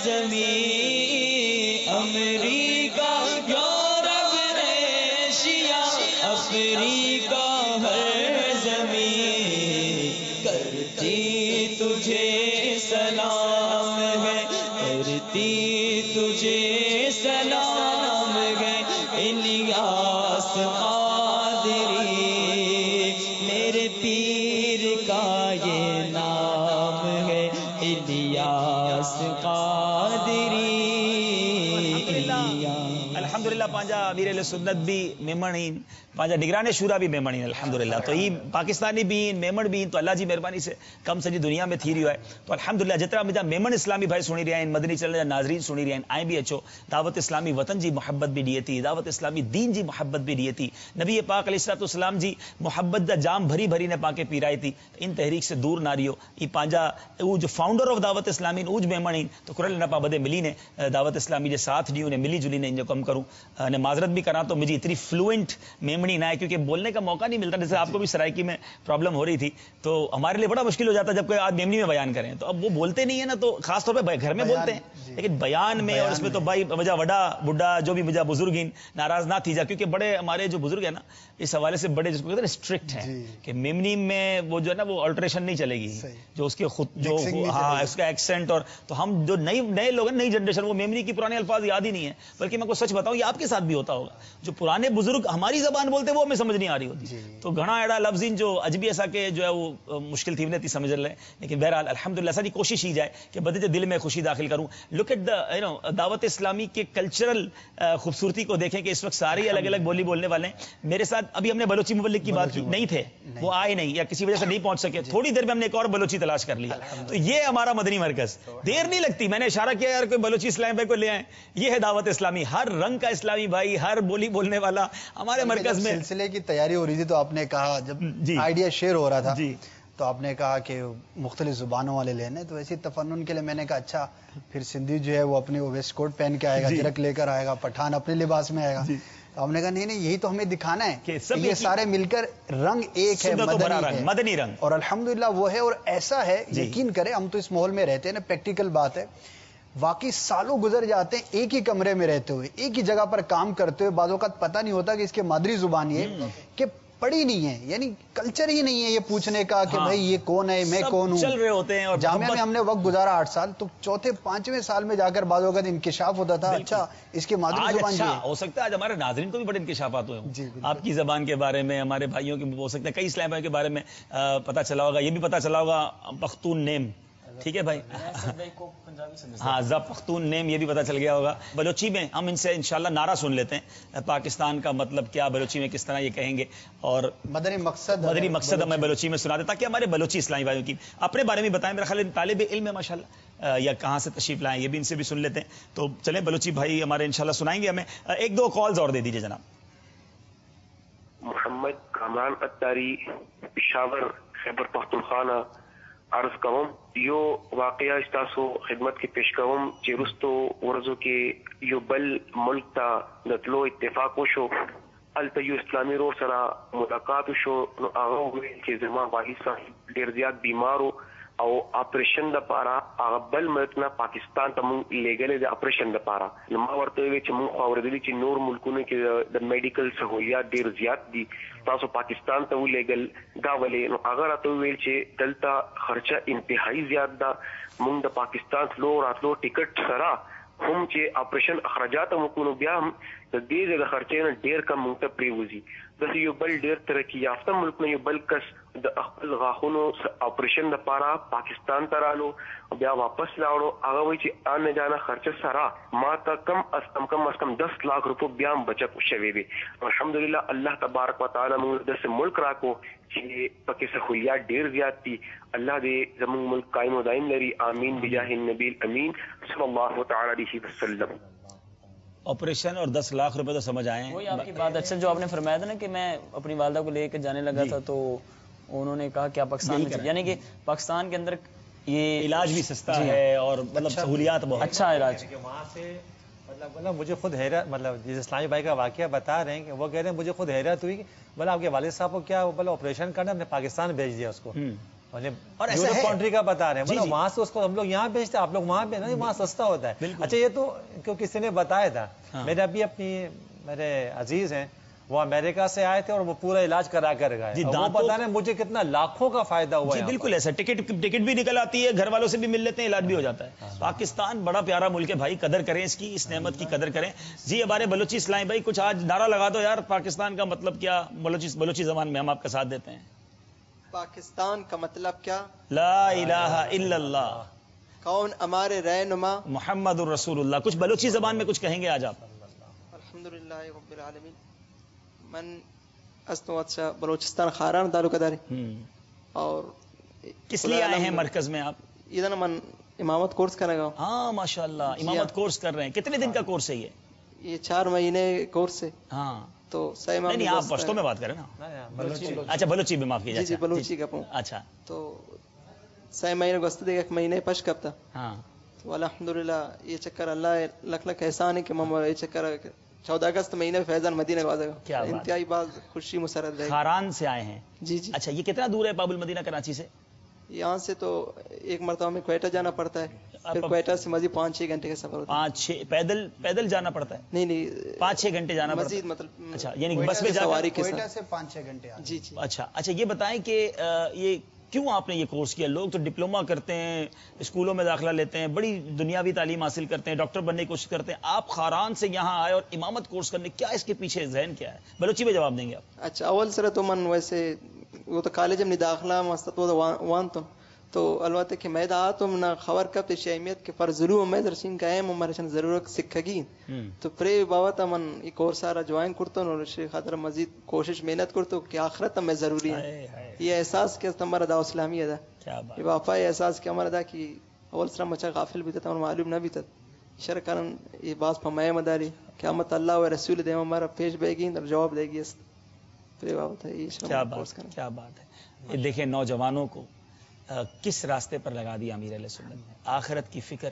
زمین امریکہ افریقہ ہر زمین کرتی تجھے سلام ہے کرتی تجھے سلام ہے الیاس قادری میرے پیر کا یہ نام ہے الیاس قادری. الحمدللہ پانجا امیر اہل سنت بھی میمنین پانجا نگران شورا بھی میمنین الحمدللہ تو یہ پاکستانی بھی میمن بھی تو اللہ جی مہربانی سے کم سجی دنیا میں تھی رہی ہے تو الحمدللہ جتنا مجھا میمن اسلامی بھائی سنی رہے ہیں مدنی چلنے ناظرین سنی رہے ہیں آئیں بھی اچھو دعوت اسلامی وطن جی محبت بھی دیے تھی دعوت اسلامی دین جی محبت بھی دیے تھی نبی پاک علیہ الصلوۃ والسلام جی محبت دا جام بھری بھری نے پاکے پیرائی تھی ان تحریک سے دور نہ رہیو یہ پانجا وہ جو فاؤنڈر آف دعوت اسلامی اوج میمنین تو کرل نہ پا بدے ملی نے دعوت اسلامی کے ساتھ دیو نے ملی جلی نے ان جو کم کروں نے معذرت بھی کرا تو مجھے اتنی فلوئنٹ میمنی نہ ہے کیونکہ بولنے کا موقع نہیں ملتا جیسے آپ کو بھی سرائکی میں پرابلم ہو رہی تھی تو ہمارے لیے بڑا مشکل ہو جاتا ہے جب کوئی آج میمنی میں بیان کریں تو اب وہ بولتے نہیں ہے نا تو خاص طور پہ گھر میں بولتے ہیں لیکن بیان میں اور اس میں تو بھائی وجہ وڈا بڈھا جو بھی وجہ بزرگین ناراض نہ تھی جا کیونکہ بڑے ہمارے جو بزرگ ہیں نا اس حوالے سے بڑے جس کو کہتے ہیں اسٹرکٹ ہیں کہ میمنی میں وہ جو ہے نا وہ الٹریشن نہیں چلے گی جو اس کے خود جو ہاں اس کا ایکسنٹ اور تو ہم جو نئی نئے لوگ ہیں نئی جنریشن وہ میمنی کی پرانے الفاظ یاد ہی نہیں ہے بلکہ میں کو سچ بتاؤں یہ آپ کے ساتھ بھی ہوتا ہوگا جو پرانے بزرگ ہماری زبان بولتے وہ ہمیں سمجھ نہیں آ رہی ہوتی. تو گھنا ایڑا لفظین جو اجبی ایسا کہ جو ہے وہ مشکل تھی نہیں سمجھ رہے. لیکن بہرحال الحمدللہ ساری کوشش کی جائے کہ بدے دل میں خوشی داخل کروں. Look at the you know دعوت اسلامی کے کلچرل خوبصورتی کو دیکھیں کہ اس وقت سارے الگ الگ بولی بولنے والے ہیں. میرے ساتھ ابھی ہم نے بلوچی مبلغ کی بات کی نہیں تھے, وہ آئے نہیں یا کسی وجہ سے نہیں پہنچ سکے. تھوڑی دیر میں ہم نے ایک اور بلوچی تلاش کر لیا. تو یہ ہمارا مدنی مرکز, دیر نہیں لگتی. میں نے اشارہ کیا یار کوئی بلوچی اسلامی بھائی کو لے آئے. یہ ہے دعوت اسلامی, ہر رنگ کا اسلامی بھائی, ہر بولی بولنے والا ہمارے مرکز میں. سلسلے کی تیاری ہو رہی تھی تو آپ نے کہا, جب آئیڈیا شیئر ہو رہا تھا تو آپ نے کہا کہ مختلف زبانوں والے لینے, تو ایسی تفنن کے لیے میں نے کہا اچھا پھر سندھی جو ہے وہ اپنی ویسٹ کوٹ پہن کے آئے گا, جرک لے کر آئے گا, پٹھان اپنے لباس میں آئے گا. ہم نے کہا نہیں نہیں, یہی تو ہمیں دکھانا ہے کہ یہ سارے مل کر رنگ ایک ہے, مدنی رنگ. اور الحمدللہ وہ ہے. اور ایسا ہے, یقین کریں ہم تو اس ماحول میں رہتے ہیں نا, پریکٹیکل بات ہے, واقعی سالوں گزر جاتے ہیں ایک ہی کمرے میں رہتے ہوئے, ایک ہی جگہ پر کام کرتے ہوئے. بعض اوقات پتہ نہیں ہوتا کہ اس کے مادری زبان یہ کہ پڑھی نہیں ہے, یعنی کلچر ہی نہیں ہے یہ پوچھنے کا کہ بھائی یہ کون ہے, میں کون ہوں. چل رہے ہوتے ہیں. اور جامعہ میں ہم نے وقت گزارا آٹھ سال, تو چوتھے پانچویں سال میں جا کر بعض اوقات انکشاف ہوتا تھا اچھا اس کے مادری زبان یہ ہو سکتا ہے. آج ہمارے ناظرین کو بھی بڑے انکشافات ہوئے ہوں آپ کی زبان کے بارے میں, ہمارے بھائیوں کے ہو سکتا ہے کئی اسلام بھائیوں کے بارے میں پتہ چلا ہوگا. یہ بھی پتہ چلا ہوگا پختون نیم, ٹھیک ہے بھائی, ہاں زب پختون نیم یہ بھی پتہ چل گیا ہوگا. بلوچی میں ہم ان سے انشاءاللہ نعرہ سن لیتے ہیں, پاکستان کا مطلب کیا بلوچی میں کس طرح یہ کہیں گے, اور مدنی مقصد مدنی مقصد ہمیں بلوچی میں سنا دیں تاکہ ہمارے بلوچی اسلامی بھائیوں کی اپنے بارے میں بتائیں. میرا خیال ہے طالب علم ہے ماشاءاللہ, یا کہاں سے تشریف لائیں, یہ بھی ان سے بھی سن لیتے ہیں. تو چلیں بلوچی بھائی ہمارے انشاءاللہ سنائیں گے ہمیں. ایک دو کالز اور دے دیجیے جناب. محمد کامران اتاری, پشاور, خیبر پختونخوا. عرض کوم یو واقعہ استاسو خدمت کی پیش کوم چیرستو ورزو کے یو بل ملک تا نتلو اتفاق شو التیو اسلامی رو سرا ملاقات شو نو آغا ہوئے کہ زمان واحد صاحب دیر زیاد بیمارو او آپریشن دا پارا آغا بل ملکنا پاکستان تا من لے گلے دا آپریشن دا پارا نما ورطوئے چی من خواوردلی چی نور ملکونے کے دا میڈیکل سہولیات دیر زیاد دی تاسو پاکستان تا لے گل دا ولی نو آغا راتوئے چی دلتا خرچہ انتہائی زیاد دا من دا پاکستان لو راتلو ٹکٹ سرا ہم چی آپریشن اخراجات مکونو بیا ہم دا دیر دا خرچے نا دیر کم منتا پریوزی دس یو بل دیر ترکی یافتہ ملک نا یو بل کس د خپل غاخونو آپریشن د پارا پاکستان ترالو بیا واپس لاړو هغه وی چې ان جانا خرچه سرا ما ته کم از کم کم از کم دس لاکھ روپے بیا بچت شوی وی. الحمدلله الله تبارک وتعالى موږ د ملک راکو چې پکې سہولیات ډیر زیات دي. الله دې زموږ ملک قائم و دائم لري, آمین بجاه النبی الامین صلی الله تعالی علیہ وسلم. آپریشن اور دس لاکھ روپے تو سمجھ آئے ہیں. وہی آپ کی بات اچھا جو آپ نے فرمایا تھا نا کہ میں اپنی والدہ کو لے کے جانے لگا تھا تو انہوں نے کہا کہ آپ پاکستان میں, یعنی کہ پاکستان کے اندر یہ علاج بھی سستا ہے اور مطلب سہولیات بہت اچھا علاج. وہاں سے مطلب مجھے خود حیرت, مطلب جس اسلامی بھائی کا واقعہ بتا رہے ہیں کہ وہ کہہ رہے ہیں مجھے خود حیرت ہوئی کہ بولے آپ کے والد صاحب کو کیا بولے آپریشن کرنا, ہم نے پاکستان بھیج دیا اس کو, اور یورپ کنٹری کا بتا رہے ہیں بولے وہاں سے اس کو ہم لوگ یہاں بھیجتے آپ لوگ وہاں پہ نا, وہاں سستا ہوتا ہے. اچھا یہ تو کیوں کسی نے بتایا تھا, میرے ابھی اپنی میرے عزیز ہیں وہ امریکہ سے آئے تھے اور وہ پورا علاج کرا کر گئے, وہ پتا نہیں مجھے کتنا لاکھوں کا فائدہ ہوا. جی بالکل ایسا, ٹکٹ ٹکٹ بھی نکل آتی ہے, گھر والوں سے بھی مل لیتے ہیں, علاج بھی ہو جاتا ہے. پاکستان بڑا پیارا ملک ہے بھائی, قدر کریں اس کی, اس نعمت کی قدر کریں. جی ہمارے بلوچی اسلامی بھائی کچھ آج نعرہ لگا دو یار, پاکستان کا مطلب کیا, بلوچی بلوچی زبان میں ہم آپ کا ساتھ دیتے ہیں. پاکستان کا مطلب کیا, لا الہ الا اللہ, کون ہمارے رہنما, محمد الرسول اللہ. کچھ بلوچی زبان میں کچھ کہیں گے آج آپ. الحمدللہ رب العالمین. من استو اچھا بلوچستان خاران تعلق داری, اور کس لیے آئے ہیں مرکز میں آپ؟ ادھر من امامت کورس کرے گا. ہاں ماشاءاللہ, امامت کورس کر رہے ہیں. کتنے دن کا کورس ہے یہ؟ یہ چار مہینے کورس ہے. ہاں تو صحیح معاملہ نہیں, آپ پشتو میں بات کریں نا. اچھا بلوچی میں معاف کیجیے. جی بلوچی کا پوں. اچھا تو صحیح مہینے گست دے ایک مہینے پش کرتا. ہاں تو الحمدللہ یہ چکر اللہ لکھ لکھ احسان ہے کہ مم یہ چکر چودہ اگست مہینے فیضان مدینہ کا واضح انتہائی بات خوشی مسرت رہے. خاران سے آئے ہیں. جی جی. اچھا یہ کتنا دور ہے باب المدینہ کراچی سے؟ یہاں سے تو ایک مرتبہ میں کوئٹہ جانا پڑتا ہے, پھر کوئٹہ سے مزید پانچ چھ گھنٹے کا سفر ہوتا ہے. پانچ چھ پیدل پیدل جانا پڑتا ہے؟ نہیں نہیں, پانچ چھ گھنٹے جانا مزید پڑتا ہے. مطلب اچھا یعنی بس میں سواری کے کوئٹہ سے پانچ چھ گھنٹے. جی جی. اچھا اچھا یہ بتائیں کہ یہ کیوں آپ نے یہ کورس کیا؟ لوگ تو ڈپلوما کرتے ہیں، اسکولوں میں داخلہ لیتے ہیں، بڑی دنیاوی تعلیم حاصل کرتے ہیں، ڈاکٹر بننے کی کوشش کرتے ہیں، آپ خاران سے یہاں آئے اور امامت کورس کرنے، کیا اس کے پیچھے ذہن کیا ہے؟ بلوچی میں جواب دیں گے آپ. اچھا اول سر تو من ویسے وہ تو کالج میں داخلہ مست وہ وان تو تو البتہ کہ میں دا تم نہ خبر کب تے اہمیت کے پر ضرور میں درشین کا ہے ممرشن ضرورت سکھگی تو پرے بابا تمن ای کورس سارا جوائن کرتا اور شیخ خاطر مزید کوشش محنت کرتا کہ آخرت میں ضروری ہے یہ احساس کہ ہمارا دا اسلامی ادا کیا بات یہ باپا یہ احساس کہ ہمارا دا کہ اول سر مچا غافل بھی تھا اور معلوم نہ بھی تھا شر کرن یہ بات پمائے مداری قیامت اللہ و رسول دے ہمارا پیش بے گی اور جواب دے گی. پرے بابا تھا یہ کیا بات کیا بات ہے. دیکھیں نوجوانوں کو کس راستے پر لگا دیا امیر اہل سنت نے. آخرت کی فکر،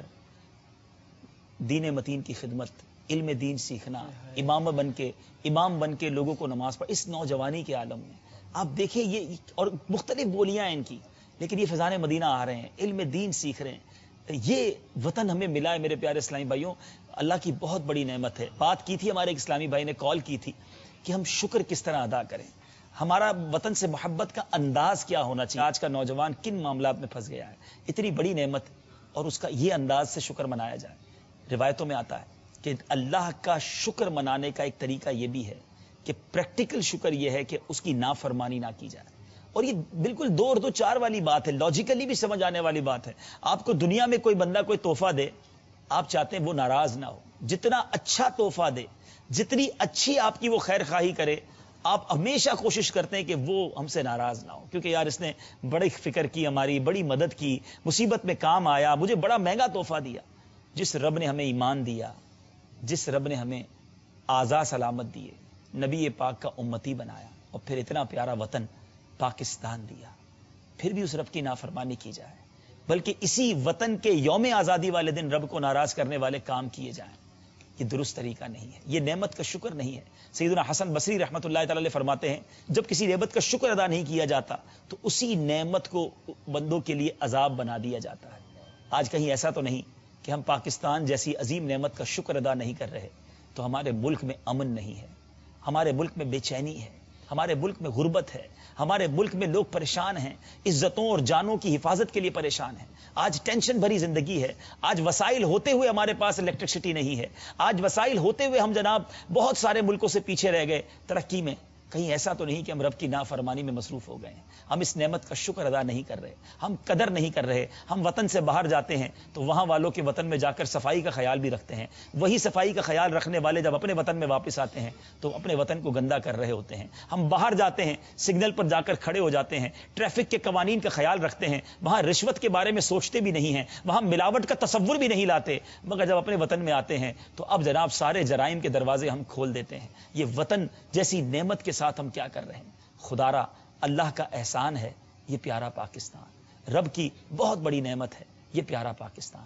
دین متین کی خدمت، علم دین سیکھنا، امام بن کے امام بن کے لوگوں کو نماز پڑھ، اس نوجوانی کے عالم میں آپ دیکھیں یہ اور مختلف بولیاں ہیں ان کی، لیکن یہ فیضان مدینہ آ رہے ہیں، علم دین سیکھ رہے ہیں. یہ وطن ہمیں ملا ہے میرے پیارے اسلامی بھائیوں، اللہ کی بہت بڑی نعمت ہے. بات کی تھی ہمارے ایک اسلامی بھائی نے، کال کی تھی کہ ہم شکر کس طرح ادا کریں، ہمارا وطن سے محبت کا انداز کیا ہونا چاہیے. آج کا نوجوان کن معاملات میں پھنس گیا ہے، اتنی بڑی نعمت اور اس کا یہ انداز سے شکر منایا جائے. روایتوں میں آتا ہے کہ اللہ کا شکر منانے کا ایک طریقہ یہ بھی ہے کہ پریکٹیکل شکر یہ ہے کہ اس کی نافرمانی نہ کی جائے. اور یہ بالکل دو اور دو چار والی بات ہے، لاجیکلی بھی سمجھ آنے والی بات ہے. آپ کو دنیا میں کوئی بندہ کوئی تحفہ دے، آپ چاہتے ہیں وہ ناراض نہ ہو. جتنا اچھا تحفہ دے، جتنی اچھی آپ کی وہ خیر خواہی کرے، آپ ہمیشہ کوشش کرتے ہیں کہ وہ ہم سے ناراض نہ ہو، کیونکہ یار اس نے بڑی فکر کی، ہماری بڑی مدد کی، مصیبت میں کام آیا، مجھے بڑا مہنگا تحفہ دیا. جس رب نے ہمیں ایمان دیا، جس رب نے ہمیں آزاد سلامت دیے، نبی پاک کا امتی بنایا اور پھر اتنا پیارا وطن پاکستان دیا، پھر بھی اس رب کی نافرمانی کی جائے، بلکہ اسی وطن کے یوم آزادی والے دن رب کو ناراض کرنے والے کام کیے جائیں، یہ درست طریقہ نہیں ہے، یہ نعمت کا شکر نہیں ہے. سیدنا حسن بصری رحمۃ اللہ تعالی فرماتے ہیں جب کسی نعمت کا شکر ادا نہیں کیا جاتا تو اسی نعمت کو بندوں کے لیے عذاب بنا دیا جاتا ہے. آج کہیں ایسا تو نہیں کہ ہم پاکستان جیسی عظیم نعمت کا شکر ادا نہیں کر رہے تو ہمارے ملک میں امن نہیں ہے، ہمارے ملک میں بے چینی ہے، ہمارے ملک میں غربت ہے، ہمارے ملک میں لوگ پریشان ہیں، عزتوں اور جانوں کی حفاظت کے لیے پریشان ہیں. آج ٹینشن بھری زندگی ہے، آج وسائل ہوتے ہوئے ہمارے پاس الیکٹرسٹی نہیں ہے، آج وسائل ہوتے ہوئے ہم جناب بہت سارے ملکوں سے پیچھے رہ گئے ترقی میں. کہیں ایسا تو نہیں کہ ہم رب کی نافرمانی میں مصروف ہو گئے ہیں، ہم اس نعمت کا شکر ادا نہیں کر رہے، ہم قدر نہیں کر رہے. ہم وطن سے باہر جاتے ہیں تو وہاں والوں کے وطن میں جا کر صفائی کا خیال بھی رکھتے ہیں، وہی صفائی کا خیال رکھنے والے جب اپنے وطن میں واپس آتے ہیں تو اپنے وطن کو گندا کر رہے ہوتے ہیں. ہم باہر جاتے ہیں، سگنل پر جا کر کھڑے ہو جاتے ہیں، ٹریفک کے قوانین کا خیال رکھتے ہیں، وہاں رشوت کے بارے میں سوچتے بھی نہیں ہیں، وہاں ملاوٹ کا تصور بھی نہیں لاتے، مگر جب اپنے وطن میں آتے ہیں تو اب جناب سارے جرائم کے دروازے ہم کھول دیتے ہیں. یہ وطن جیسی نعمت کے ساتھ ہم کیا کر رہے ہیں؟ خدارا اللہ کا احسان ہے یہ پیارا پاکستان، رب کی بہت بڑی نعمت ہے یہ پیارا پاکستان.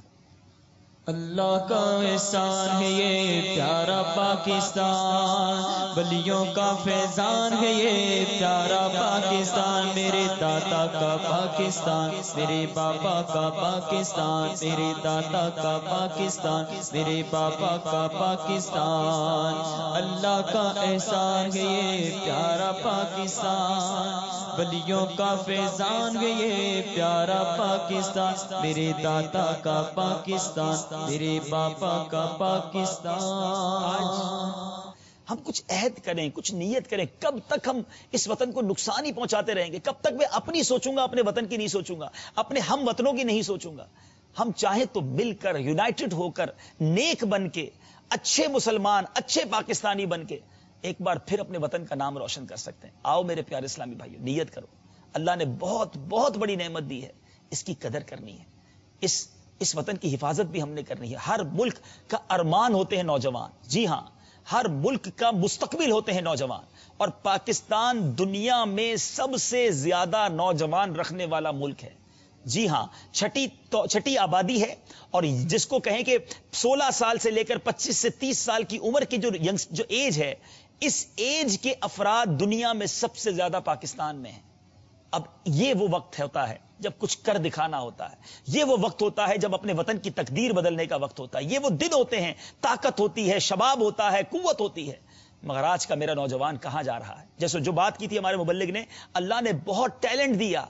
اللہ کا احسان ہے یہ پیارا پاکستان، ولیوں کا فیضان ہے یہ پیارا پاکستان، میرے دادا کا پاکستان، میرے بابا کا پاکستان، میرے دادا کا پاکستان، میرے بابا کا پاکستان. اللہ کا احسان ہے یہ پیارا پاکستان، ولیوں کا فیضان ہے یہ پیارا پاکستان، میرے دادا کا پاکستان، میرے باپا کا پاکستان. ہم کچھ عہد کریں، کچھ نیت کریں. کب تک ہم اس وطن کو نقصان ہی پہنچاتے رہیں گے؟ کب تک میں اپنی سوچوں گا، اپنے وطن کی نہیں سوچوں گا، اپنے ہم وطنوں کی نہیں سوچوں گا؟ ہم چاہیں تو مل کر یونائٹڈ ہو کر نیک بن کے اچھے مسلمان، اچھے پاکستانی بن کے ایک بار پھر اپنے وطن کا نام روشن کر سکتے ہیں. آؤ میرے پیارے اسلامی بھائیو، نیت کرو. اللہ نے بہت بہت بڑی نعمت دی ہے، اس کی قدر کرنی ہے، اس اس وطن کی حفاظت بھی ہم نے کرنی ہے. ہر ملک کا ارمان ہوتے ہیں نوجوان، جی ہاں، ہر ملک کا مستقبل ہوتے ہیں نوجوان، اور پاکستان دنیا میں سب سے زیادہ نوجوان رکھنے والا ملک ہے. جی ہاں، چھٹی تو چھٹی آبادی ہے، اور جس کو کہیں کہ سولہ سال سے لے کر پچیس سے تیس سال کی عمر کی جو ینگ جو ایج ہے، اس ایج کے افراد دنیا میں سب سے زیادہ پاکستان میں ہیں. اب یہ وہ وقت ہوتا ہے جب کچھ کر دکھانا ہوتا ہے، یہ وہ وقت ہوتا ہے جب اپنے وطن کی تقدیر بدلنے کا وقت ہوتا ہے، یہ وہ دن ہوتے ہیں، طاقت ہوتی ہے، شباب ہوتا ہے، قوت ہوتی ہے. مگر آج کا میرا نوجوان کہاں جا رہا ہے؟ جیسے جو بات کی تھی ہمارے مبلغ نے، اللہ نے بہت ٹیلنٹ دیا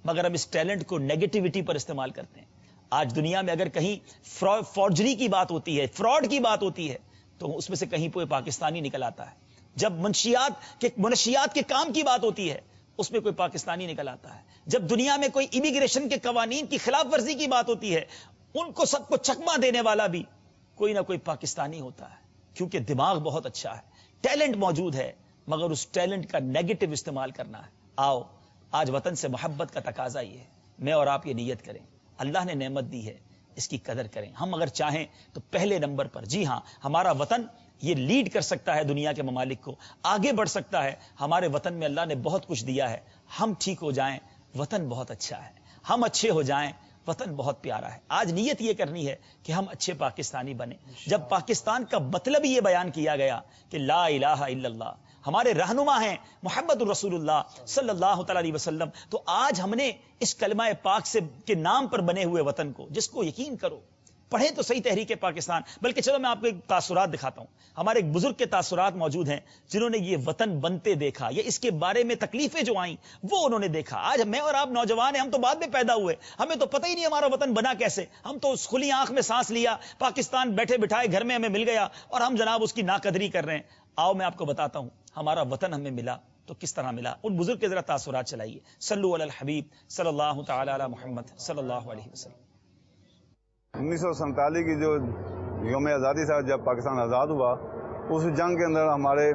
مگر ہم اس ٹیلنٹ کو نیگیٹیوٹی پر استعمال کرتے ہیں. آج دنیا میں اگر کہیں فورجری کی بات ہوتی ہے، فراڈ کی بات ہوتی ہے، تو اس میں سے کہیں کوئی پاکستانی نکل آتا ہے. جب منشیات کے منشیات کے کام کی بات ہوتی ہے اس میں کوئی پاکستانی نکل آتا ہے. جب دنیا میں کوئی امیگریشن کے قوانین کی خلاف ورزی کی بات ہوتی ہے ان کو سب کو چکما دینے والا بھی کوئی نہ کوئی پاکستانی ہوتا ہے. کیونکہ دماغ بہت اچھا ہے، ٹیلنٹ موجود ہے، مگر اس ٹیلنٹ کا نیگیٹو استعمال کرنا ہے. آؤ آج وطن سے محبت کا تقاضا یہ ہے، میں اور آپ یہ نیت کریں اللہ نے نعمت دی ہے اس کی قدر کریں. ہم اگر چاہیں تو پہلے نمبر پر، جی ہاں، ہمارا وطن یہ لیڈ کر سکتا ہے دنیا کے ممالک کو، آگے بڑھ سکتا ہے. ہمارے وطن میں اللہ نے بہت کچھ دیا ہے. ہم ٹھیک ہو جائیں وطن بہت اچھا ہے، ہم اچھے ہو جائیں وطن بہت پیارا ہے. آج نیت یہ کرنی ہے کہ ہم اچھے پاکستانی بنیں. جب پاکستان کا مطلب یہ بیان کیا گیا کہ لا الہ الا اللہ ہمارے رہنما ہیں محمد الرسول اللہ صلی اللہ تعالی علیہ وسلم، تو آج ہم نے اس کلمہ پاک سے کے نام پر بنے ہوئے وطن کو، جس کو یقین کرو پڑھیں تو صحیح تحریک پاکستان. بلکہ چلو میں آپ کو ایک تاثرات دکھاتا ہوں. ہمارے ایک بزرگ کے تاثرات موجود ہیں جنہوں نے یہ وطن بنتے دیکھا، یہ اس کے بارے میں تکلیفیں جو آئیں وہ انہوں نے دیکھا. آج میں اور آپ نوجوان ہیں، ہم تو بعد میں پیدا ہوئے، ہمیں تو پتہ ہی نہیں ہمارا وطن بنا کیسے. ہم تو اس کھلی آنکھ میں سانس لیا، پاکستان بیٹھے بٹھائے گھر میں ہمیں مل گیا اور ہم جناب اس کی ناقدری کر رہے ہیں. آؤ میں آپ کو بتاتا ہوں ہمارا وطن ہمیں ملا تو کس طرح ملا. ان بزرگ کے ذرا تاثرات چلائیے. صلو علی الحبیب صلی اللہ تعالی علی محمد صلی اللہ علیہ وسلم. انیس سو سینتالیس کی جو یوم آزادی تھا جب پاکستان آزاد ہوا، اس جنگ کے اندر ہمارے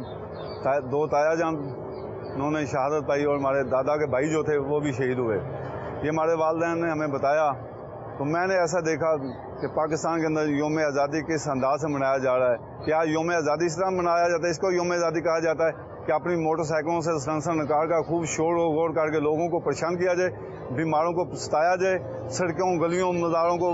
دو تایا جان انہوں نے شہادت پائی اور ہمارے دادا کے بھائی جو تھے وہ بھی شہید ہوئے. یہ ہمارے والدین نے ہمیں بتایا تو میں نے ایسا دیکھا کہ پاکستان کے اندر یوم آزادی کس انداز سے منایا جا رہا ہے. کیا یوم آزادی اس طرح منایا جاتا ہے؟ اس کو یوم آزادی کہا جاتا ہے کہ اپنی موٹر سائیکلوں سے سلنسر نکال کر خوب شور و غور کر کے لوگوں کو پریشان کیا جائے، بیماروں کو ستایا جائے، سڑکوں گلیوں مزاروں کو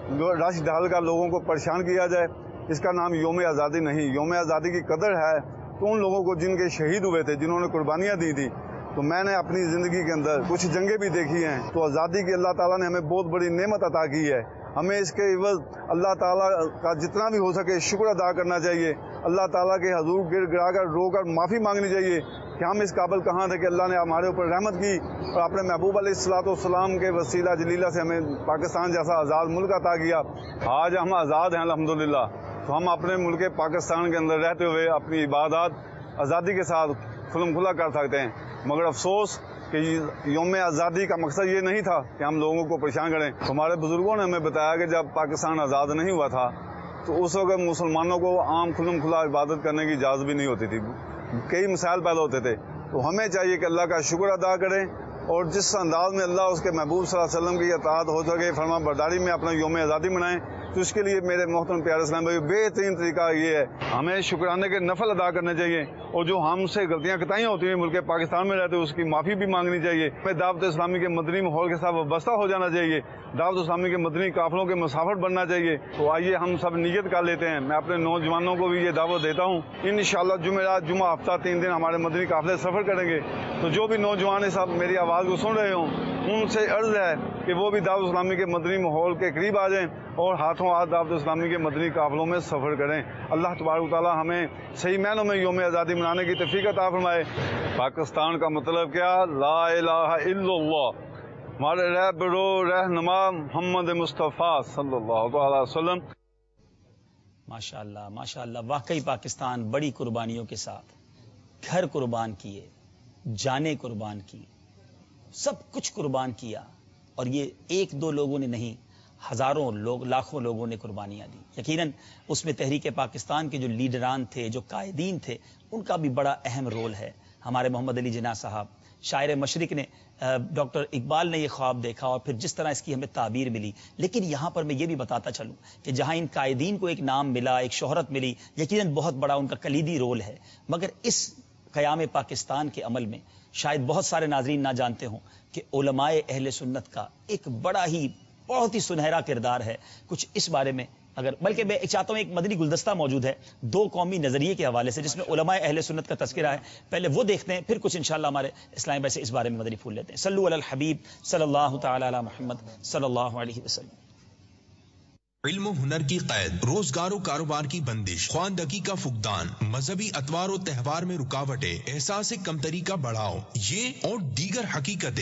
رش ڈال کر لوگوں کو پریشان کیا جائے. اس کا نام یوم آزادی نہیں. یوم آزادی کی قدر ہے تو ان لوگوں کو جن کے شہید ہوئے تھے، جنہوں نے قربانیاں دی تھی. تو میں نے اپنی زندگی کے اندر کچھ جنگیں بھی دیکھی ہیں. تو آزادی کی اللہ تعالیٰ نے ہمیں بہت بڑی نعمت عطا کی ہے. ہمیں اس کے عوض اللہ تعالیٰ کا جتنا بھی ہو سکے شکر ادا کرنا چاہیے. اللہ تعالیٰ کے حضور گر گرا کر رو کر معافی مانگنی چاہیے کہ ہم اس قابل کہاں تھے کہ اللہ نے ہمارے اوپر رحمت کی اور اپنے محبوب علیہ الصلوۃ والسلام کے وسیلہ جلیلہ سے ہمیں پاکستان جیسا آزاد ملک عطا کیا. آج ہم آزاد ہیں الحمدللہ. تو ہم اپنے ملک پاکستان کے اندر رہتے ہوئے اپنی عبادات آزادی کے ساتھ کھلم کھلا کر سکتے ہیں. مگر افسوس کہ یوم آزادی کا مقصد یہ نہیں تھا کہ ہم لوگوں کو پریشان کریں. ہمارے بزرگوں نے ہمیں بتایا کہ جب پاکستان آزاد نہیں ہوا تھا تو اس وقت مسلمانوں کو عام کھلم کھلا عبادت کرنے کی اجازت بھی نہیں ہوتی تھی. کئی مسائل پیدا ہوتے تھے. تو ہمیں چاہیے کہ اللہ کا شکر ادا کریں اور جس انداز میں اللہ اس کے محبوب صلی اللہ علیہ وسلم کی اطاعت ہو سکے فرما برداری میں اپنا یوم آزادی منائیں. تو اس کے لیے میرے محترم پیارے اسلام بھائی بہترین طریقہ یہ ہے ہمیں شکرانے کے نفل ادا کرنے چاہیے اور جو ہم سے غلطیاں کتائیاں ہوتی ہیں ملک پاکستان میں رہتے ہیں اس کی معافی بھی مانگنی چاہیے. ہمیں دعوت اسلامی کے مدنی ماحول کے ساتھ وابستہ ہو جانا چاہیے. دعوت اسلامی کے مدنی قافلوں کے مسافر بننا چاہیے. تو آئیے ہم سب نیت کر لیتے ہیں. میں اپنے نوجوانوں کو بھی یہ دعوت دیتا ہوں انشاءاللہ جمعرات جمعہ ہفتہ تین دن ہمارے مدنی قافلے سفر کریں گے. تو جو بھی نوجوان سب میری آواز کو سن رہے ہوں ان سے عرض ہے کہ وہ بھی دعوت اسلامی کے مدنی ماحول کے قریب آ جائیں اور ہاتھوں ہاتھ دعوت اسلامی کے مدنی قافلوں میں سفر کریں. اللہ تبارک و تعالی ہمیں صحیح معنوں میں یوم آزادی منانے کی توفیق عطا فرمائے. پاکستان کا مطلب کیا؟ لا الہ الا اللہ. ہمارے رہ برو رہنما محمد مصطفیٰ صلی اللہ علیہ وسلم. ماشاء اللہ ماشاء اللہ. واقعی پاکستان بڑی قربانیوں کے ساتھ گھر قربان کیے، جانیں قربان کی، سب کچھ قربان کیا. اور یہ ایک دو لوگوں نے نہیں، ہزاروں لوگ لاکھوں لوگوں نے قربانیاں دی. یقیناً اس میں تحریک پاکستان کے جو لیڈران تھے، جو قائدین تھے، ان کا بھی بڑا اہم رول ہے. ہمارے محمد علی جناح صاحب شاعر مشرق نے، ڈاکٹر اقبال نے یہ خواب دیکھا اور پھر جس طرح اس کی ہمیں تعبیر ملی. لیکن یہاں پر میں یہ بھی بتاتا چلوں کہ جہاں ان قائدین کو ایک نام ملا، ایک شہرت ملی، یقیناً بہت بڑا ان کا کلیدی رول ہے. مگر اس قیام پاکستان کے عمل میں شاید بہت سارے ناظرین نہ جانتے ہوں کہ علماء اہل سنت کا ایک بڑا ہی بہت ہی سنہرا کردار ہے. کچھ اس بارے میں اگر بلکہ میں چاہتا ہوں ایک مدنی گلدستہ موجود ہے دو قومی نظریے کے حوالے سے جس میں علماء اہل سنت کا تذکرہ ہے. پہلے وہ دیکھتے ہیں پھر کچھ انشاءاللہ ہمارے اسلام بھائی سے اس بارے میں مدنی پھول لیتے ہیں. صلو علی الحبیب صلی اللہ تعالی علی محمد صلی اللہ علیہ وسلم. علم و ہنر کی قید، روزگار و کاروبار کی بندش، خواندگی کا فقدان، مذہبی اتوار و تہوار میں رکاوٹیں، احساس کمتری کا بڑھاؤ، یہ اور دیگر حقیقتیں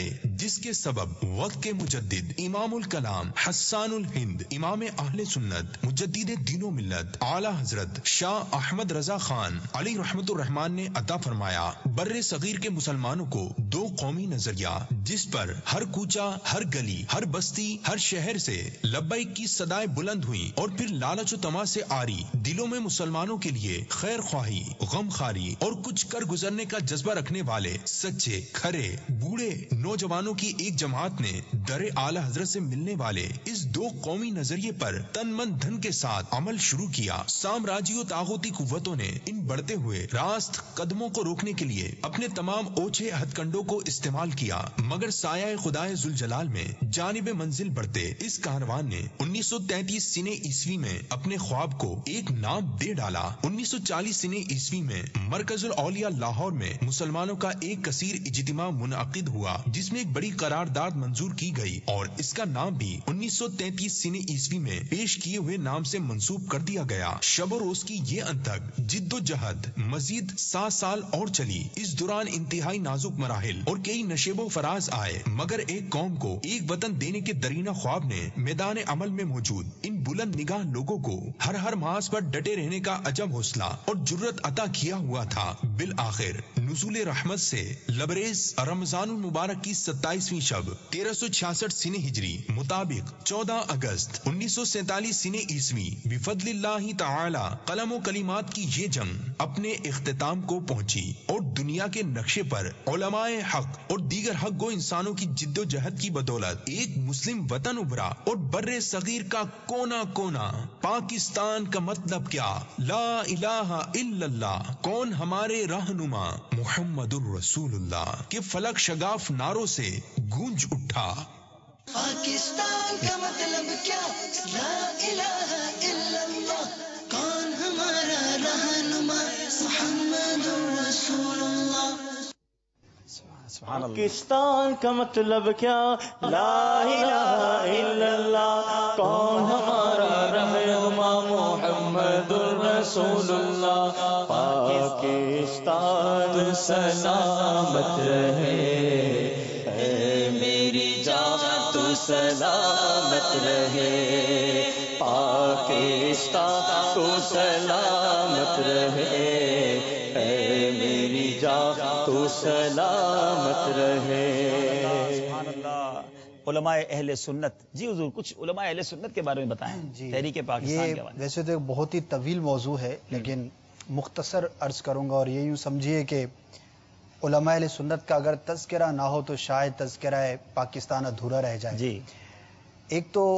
جس کے سبب وقت کے مجدد امام الکلام حسان الہند امام اہل سنت مجدد دین و ملت اعلی حضرت شاہ احمد رضا خان علی رحمت الرحمان نے عطا فرمایا بر صغیر کے مسلمانوں کو دو قومی نظریہ، جس پر ہر کوچہ، ہر گلی، ہر بستی، ہر شہر سے لبیک کی صدائیں بلند ہوئیں، اور پھر لالچ و طمع سے آری دلوں میں مسلمانوں کے لیے خیر خواہی، غم خاری اور کچھ کر گزرنے کا جذبہ رکھنے والے سچے، کھرے، بوڑھے نوجوانوں کی ایک جماعت نے در اعلی حضرت سے ملنے والے اس دو قومی نظریے پر تن من دھن کے ساتھ عمل شروع کیا۔ سامراجی و طاغوتی قوتوں نے ان بڑھتے ہوئے راست قدموں کو روکنے کے لیے اپنے تمام اوچھے ہتھ کنڈوں کو استعمال کیا، مگر سایہ خدائے ذوالجلال میں جانب منزل بڑھتے اس کاروان نے انیس سو تینتیس سنے عیسوی میں اپنے خواب کو ایک نام دے ڈالا۔ انیس سو چالیس سنے عیسوی میں مرکز الاولیاء لاہور میں مسلمانوں کا ایک کثیر اجتماع منعقد ہوا، جس میں ایک بڑی قرارداد منظور کی گئی اور اس کا نام بھی انیس سو تینتیس سنے عیسوی میں پیش کیے ہوئے نام سے منسوب کر دیا گیا۔ شب و روز کی یہ انتھک جد و جہد مزید سات سال اور چلی۔ اس دوران انتہائی نازک مراحل اور کئی نشیب و فراز آئے، مگر ایک قوم کو ایک وطن دینے کے درینہ خواب نے میدان عمل میں موجود ان بلند نگاہ لوگوں کو ہر ہر محاذ پر ڈٹے رہنے کا عجب حوصلہ اور جرت عطا کیا ہوا تھا۔ بالآخر نزول رحمت سے لبریز رمضان المبارک کی ستائیسویں شب تیرہ سو چھیاسٹھ سنے ہجری مطابق چودہ اگست انیس سو سینتالیس سنے عیسوی بفضل اللہ تعالی قلم و کلمات کی یہ جنگ اپنے اختتام کو پہنچی، اور دنیا کے نقشے پر علماء حق اور دیگر حق گو انسانوں کی جد و جہد کی بدولت ایک مسلم وطن ابھرا، اور بر صغیر کا کونا کونا پاکستان کا مطلب کیا، لا الہ الا اللہ، کون ہمارے رہنما محمد الرسول اللہ کے فلک شگاف ناروں سے گونج اٹھا۔ پاکستان کا مطلب کیا، لا الہ الا اللہ، کون ہمارا رہنما محمد الرسول اللہ۔ پاکستان کا مطلب کیا، لا الہ الا اللہ، کون ہمارا رہنما محمد الرسول اللہ۔ پاکستان سلامت رہے، اے میری جان تو سلامت رہے، پاکستان تو سلامت رہے، اے میری جان تو سلامت رہے۔ سبحان اللہ۔ علماء اہل سنت، جی حضور کچھ علماء اہل سنت کے بارے میں بتائیں جی۔ تحریک پاکستان کے بارے میں۔ ویسے تو ایک بہت ہی طویل موضوع ہے، لیکن مختصر عرض کروں گا، اور یہ یوں سمجھیے کہ علماء اہل سنت کا اگر تذکرہ نہ ہو تو شاید تذکرہ پاکستان ادھورا رہ جائے جی۔ ایک تو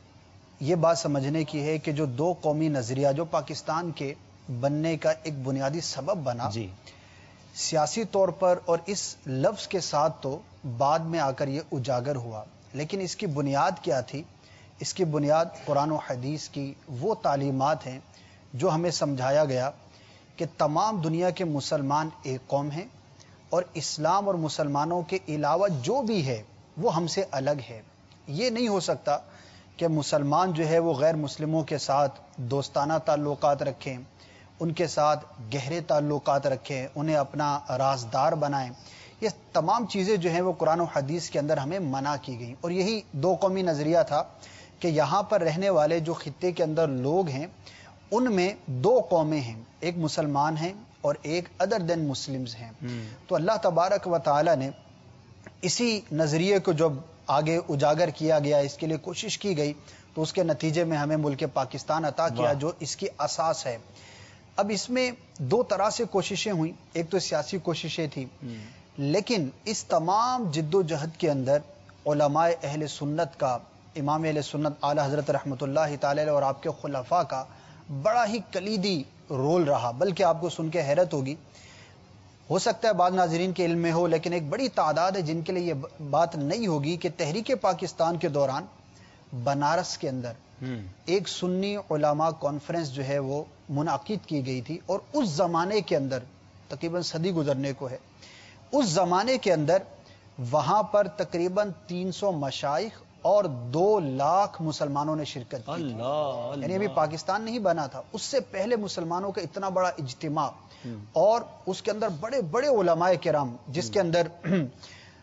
یہ بات سمجھنے کی ہے کہ جو دو قومی نظریہ جو پاکستان کے بننے کا ایک بنیادی سبب بنا جی، سیاسی طور پر اور اس لفظ کے ساتھ تو بعد میں آ کر یہ اجاگر ہوا، لیکن اس کی بنیاد کیا تھی؟ اس کی بنیاد قرآن و حدیث کی وہ تعلیمات ہیں جو ہمیں سمجھایا گیا کہ تمام دنیا کے مسلمان ایک قوم ہیں، اور اسلام اور مسلمانوں کے علاوہ جو بھی ہے وہ ہم سے الگ ہے۔ یہ نہیں ہو سکتا کہ مسلمان جو ہے وہ غیر مسلموں کے ساتھ دوستانہ تعلقات رکھیں، ان کے ساتھ گہرے تعلقات رکھیں، انہیں اپنا رازدار بنائیں۔ یہ تمام چیزیں جو ہیں وہ قرآن و حدیث کے اندر ہمیں منع کی گئیں، اور یہی دو قومی نظریہ تھا کہ یہاں پر رہنے والے جو خطے کے اندر لوگ ہیں ان میں دو قومیں ہیں، ایک مسلمان ہیں اور ایک ادر دین مسلمز ہیں۔ تو اللہ تبارک و تعالی نے اسی نظریے کو جب آگے اجاگر کیا گیا، اس کے لیے کوشش کی گئی، تو اس کے نتیجے میں ہمیں ملک پاکستان عطا کیا جو اس کی اساس ہے۔ اب اس میں دو طرح سے کوششیں ہوئیں، ایک تو سیاسی کوششیں تھی، لیکن اس تمام جد و جہد کے اندر علماء اہل سنت کا، امام اہل سنت اعلی حضرت رحمۃ اللہ تعالی اور آپ کے خلفاء کا بڑا ہی کلیدی رول رہا، بلکہ آپ کو سن کے حیرت ہوگی، ہو سکتا ہے بعض ناظرین کے علم میں ہو، لیکن ایک بڑی تعداد ہے جن کے لیے یہ بات نہیں ہوگی کہ تحریک پاکستان کے دوران بنارس کے اندر ایک سنی علماء کانفرنس جو ہے وہ منعقد کی گئی تھی، اور اس زمانے کے اندر تقریباً صدی گزرنے کو ہے، اس زمانے کے اندر وہاں پر تقریباً تین سو مشائخ اور دو لاکھ مسلمانوں نے شرکت کی۔ اللہ یعنی ابھی پاکستان نہیں بنا تھا، اس سے پہلے مسلمانوں کا اتنا بڑا اجتماع، اور اس کے اندر بڑے بڑے علماء کرام، جس کے اندر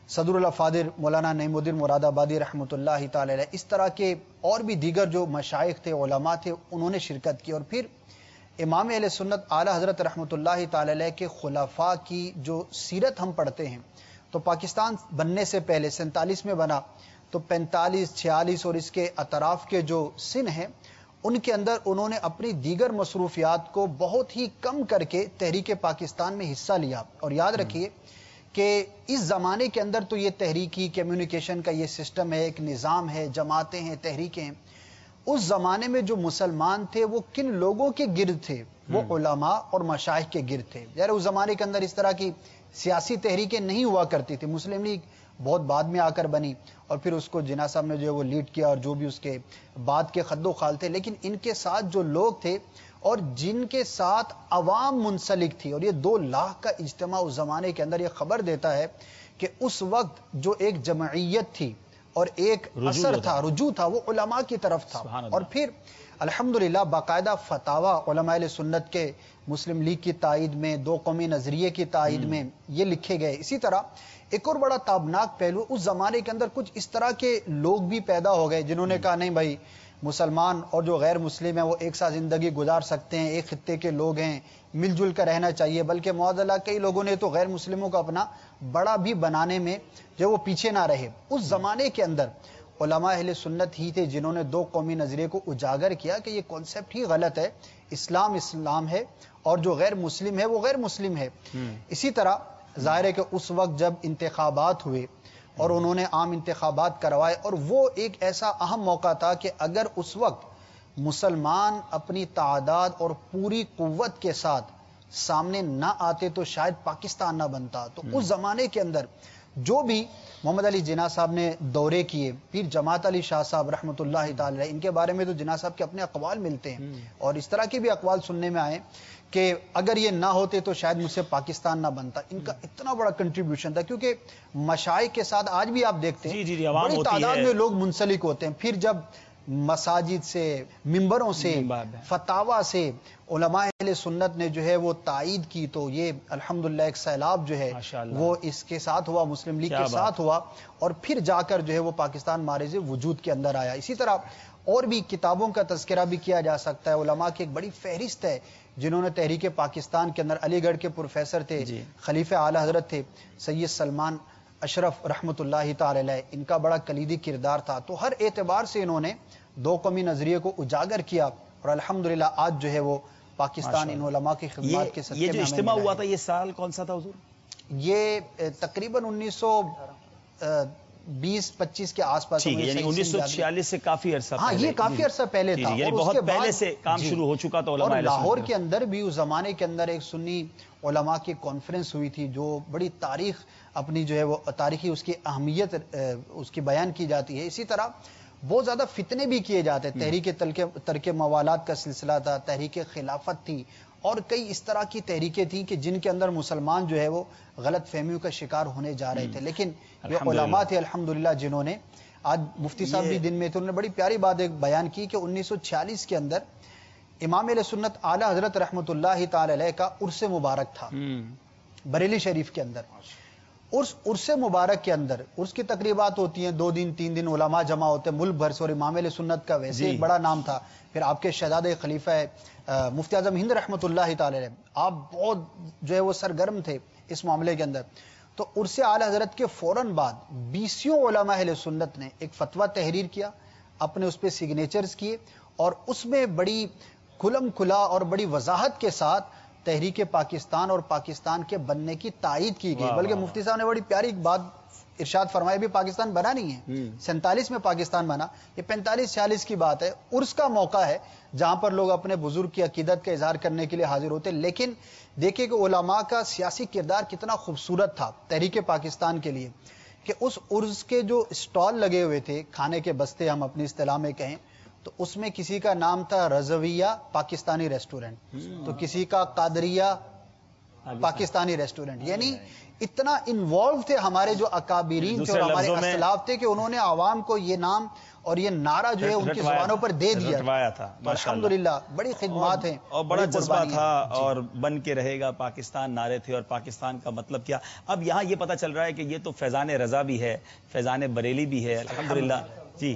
صدر الافاضل مولانا نعیم الدین مراد آبادی رحمۃ اللہ تعالی علیہ، اس طرح کے اور بھی دیگر جو مشائخ تھے، علماء تھے، انہوں نے شرکت کی. اور پھر امام اہل سنت اعلی حضرت رحمۃ اللہ تعالی علیہ کے خلفاء کی جو سیرت ہم پڑھتے ہیں تو پاکستان بننے سے پہلے سینتالیس میں بنا تو پینتالیس چھیالیس اور اس کے اطراف کے جو سن ہیں ان کے اندر انہوں نے اپنی دیگر مصروفیات کو بہت ہی کم کر کے تحریک پاکستان میں حصہ لیا. اور یاد رکھیے کہ اس زمانے کے اندر تو یہ تحریکی کمیونیکیشن کا یہ سسٹم ہے، ایک نظام ہے، جماعتیں ہیں، تحریکیں ہیں. اس زمانے میں جو مسلمان تھے وہ کن لوگوں کے گرد تھے؟ وہ علماء اور مشائخ کے گرد تھے. یار اس زمانے کے اندر اس طرح کی سیاسی تحریکیں نہیں ہوا کرتی تھی. مسلم لیگ بہت بعد میں آ کر بنی اور پھر اس کو جناح صاحب نے جو ہے وہ لیڈ کیا اور جو بھی اس کے بعد کے خد و خال تھے، لیکن ان کے ساتھ جو لوگ تھے اور جن کے ساتھ عوام منسلک تھی، اور یہ دو لاکھ کا اجتماع اس زمانے کے اندر یہ خبر دیتا ہے کہ اس وقت جو ایک جمعیت تھی اور ایک اثر تھا، رجوع تھا، وہ علماء کی طرف تھا. اور پھر الحمدللہ باقاعدہ فتاوا علماء اہل سنت کے مسلم لیگ کی تائید میں، دو قومی نظریے کی تائید میں یہ لکھے گئے. اسی طرح ایک اور بڑا تابناک پہلو، اس زمانے کے اندر کچھ اس طرح کے لوگ بھی پیدا ہو گئے جنہوں نے کہا نہیں بھائی مسلمان اور جو غیر مسلم ہیں وہ ایک ساتھ زندگی گزار سکتے ہیں، ایک خطے کے لوگ ہیں، مل جل کر رہنا چاہیے. بلکہ معاذ کئی لوگوں نے تو غیر مسلموں کو اپنا بڑا بھی بنانے میں جو وہ پیچھے نہ رہے. اس زمانے کے اندر علماء اہل سنت ہی تھے جنہوں نے دو قومی نظریے کو اجاگر کیا کہ یہ کانسیپٹ ہی غلط ہے، اسلام اسلام ہے اور جو غیر مسلم ہے وہ غیر مسلم ہے. اسی طرح ظاہر ہے کہ اس وقت جب انتخابات ہوئے اور انہوں نے عام انتخابات کروائے اور وہ ایک ایسا اہم موقع تھا کہ اگر اس وقت مسلمان اپنی تعداد اور پوری قوت کے ساتھ سامنے نہ آتے تو شاید پاکستان نہ بنتا. تو اس زمانے کے اندر جو بھی محمد علی جناح صاحب نے دورے کیے، پھر جماعت علی شاہ صاحب رحمۃ اللہ تعالی، ان کے بارے میں تو جناح صاحب کے اپنے اقوال ملتے ہیں اور اس طرح کے بھی اقوال سننے میں آئے کہ اگر یہ نہ ہوتے تو شاید مجھ سے پاکستان نہ بنتا. ان کا اتنا بڑا کنٹریبیوشن تھا کیونکہ مشائخ کے ساتھ آج بھی آپ دیکھتے ہیں بڑی تعداد میں لوگ منسلک ہوتے ہیں. پھر جب مساجد سے، ممبروں سے، فتاوا سے علماء اہل سنت نے جو ہے وہ تائید کی تو یہ الحمدللہ ایک سیلاب جو ہے وہ اس کے ساتھ ہوا، مسلم لیگ کے ساتھ ہوا اور پھر جا کر جو ہے وہ پاکستان مارز وجود کے اندر آیا. اسی طرح اور بھی کتابوں کا تذکرہ بھی کیا جا سکتا ہے. علماء کی ایک بڑی فہرست ہے جنہوں نے تحریک پاکستان کے اندر، علی گڑھ کے پروفیسر تھے، خلیفہ اعلی حضرت تھے سید سلمان اشرف رحمۃ اللہ تعالی علیہ، ان کا بڑا کلیدی کردار تھا. تو ہر اعتبار سے انہوں نے دو قومی نظریے کو اجاگر کیا اور الحمدللہ آج جو ہے وہ پاکستان ان علماء کی خدمات کے صدقے یہ جو اجتماع ہوا تھا یہ سال کون سا تھا حضور؟ یہ تقریباً انیس سو بیس پچیس کے آس پاس، یعنی انیس سو چھیالیس سے کافی عرصہ ہاں یہ کافی عرصہ پہلے تھا، یعنی بہت پہلے سے کام شروع ہو چکا تھا علماء. اور لاہور کے اندر بھی اس زمانے کے اندر ایک سنی علماء کی کانفرنس ہوئی تھی جو بڑی تاریخ اپنی جو ہے وہ تاریخی اس کی اہمیت اس کی بیان کی جاتی ہے. اسی طرح بہت زیادہ فتنے بھی کیے جاتے، تحریک ترک موالات کا سلسلہ تھا، تحریک خلافت تھی اور کئی اس طرح کی تحریکیں تھیں کہ جن کے اندر مسلمان جو ہے وہ غلط فہمیوں کا شکار ہونے جا رہے تھے. لیکن یہ علماء تھے الحمدللہ جنہوں نے، آج مفتی صاحب بھی دن میں تھے، انہوں نے بڑی پیاری بات ایک بیان کی کہ انیس سو چھیالیس کے اندر امام اہل سنت اعلی حضرت رحمۃ اللہ تعالی علیہ کا عرس مبارک تھا بریلی شریف کے اندر. عرس عرس مبارک کے اندر عرس کی تقریبات ہوتی ہیں، دو دن تین دن علماء جمع ہوتے ہیں ملک بھر سے، اور امام اہل سنت کا ویسے ایک بڑا نام تھا. پھر آپ کے شہزادہ خلیفہ مفتی اعظم ہند رحمۃ اللہ تعالی علیہ، آپ بہت جو ہے وہ سرگرم تھے اس معاملے کے اندر. تو عرس اعلی حضرت کے فوراً بعد بیسیوں علماء اہل سنت نے ایک فتویٰ تحریر کیا، اپنے اس پہ سگنیچرز کیے اور اس میں بڑی کھلم کھلا اور بڑی وضاحت کے ساتھ تحریک پاکستان اور پاکستان کے بننے کی تائید کی گئی. بلکہ مفتی صاحب نے بڑی پیاری بات ارشاد فرمایا، بھی پاکستان بنا نہیں ہے، سینتالیس میں پاکستان بنا، یہ پینتالیس چھیالیس کی بات ہے. عرس کا موقع ہے جہاں پر لوگ اپنے بزرگ کی عقیدت کا اظہار کرنے کے لیے حاضر ہوتے. لیکن دیکھیں کہ علماء کا سیاسی کردار کتنا خوبصورت تھا تحریک پاکستان کے لیے کہ اس عرس کے جو اسٹال لگے ہوئے تھے، کھانے کے بستے ہم اپنی اصطلاح میں کہیں تو اس میں کسی کا نام تھا رضویہ پاکستانی ریسٹورنٹ، تو کسی کا قادریہ پاکستانی ریسٹورنٹ. یعنی اتنا انوالو تھے ہمارے جو اکابرین تھے اور ہمارے اسلاف تھے کہ انہوں نے عوام کو یہ نام اور یہ نعرہ جو ہے ان کی زبانوں پر دے دیا تھا. الحمدللہ بڑی خدمات ہیں اور بڑا جذبہ تھا اور بن کے رہے گا پاکستان نعرے تھے. اور پاکستان کا مطلب کیا؟ اب یہاں یہ پتہ چل رہا ہے کہ یہ تو فیضان رضا بھی ہے, فیضان بریلی بھی ہے. الحمدللہ. جی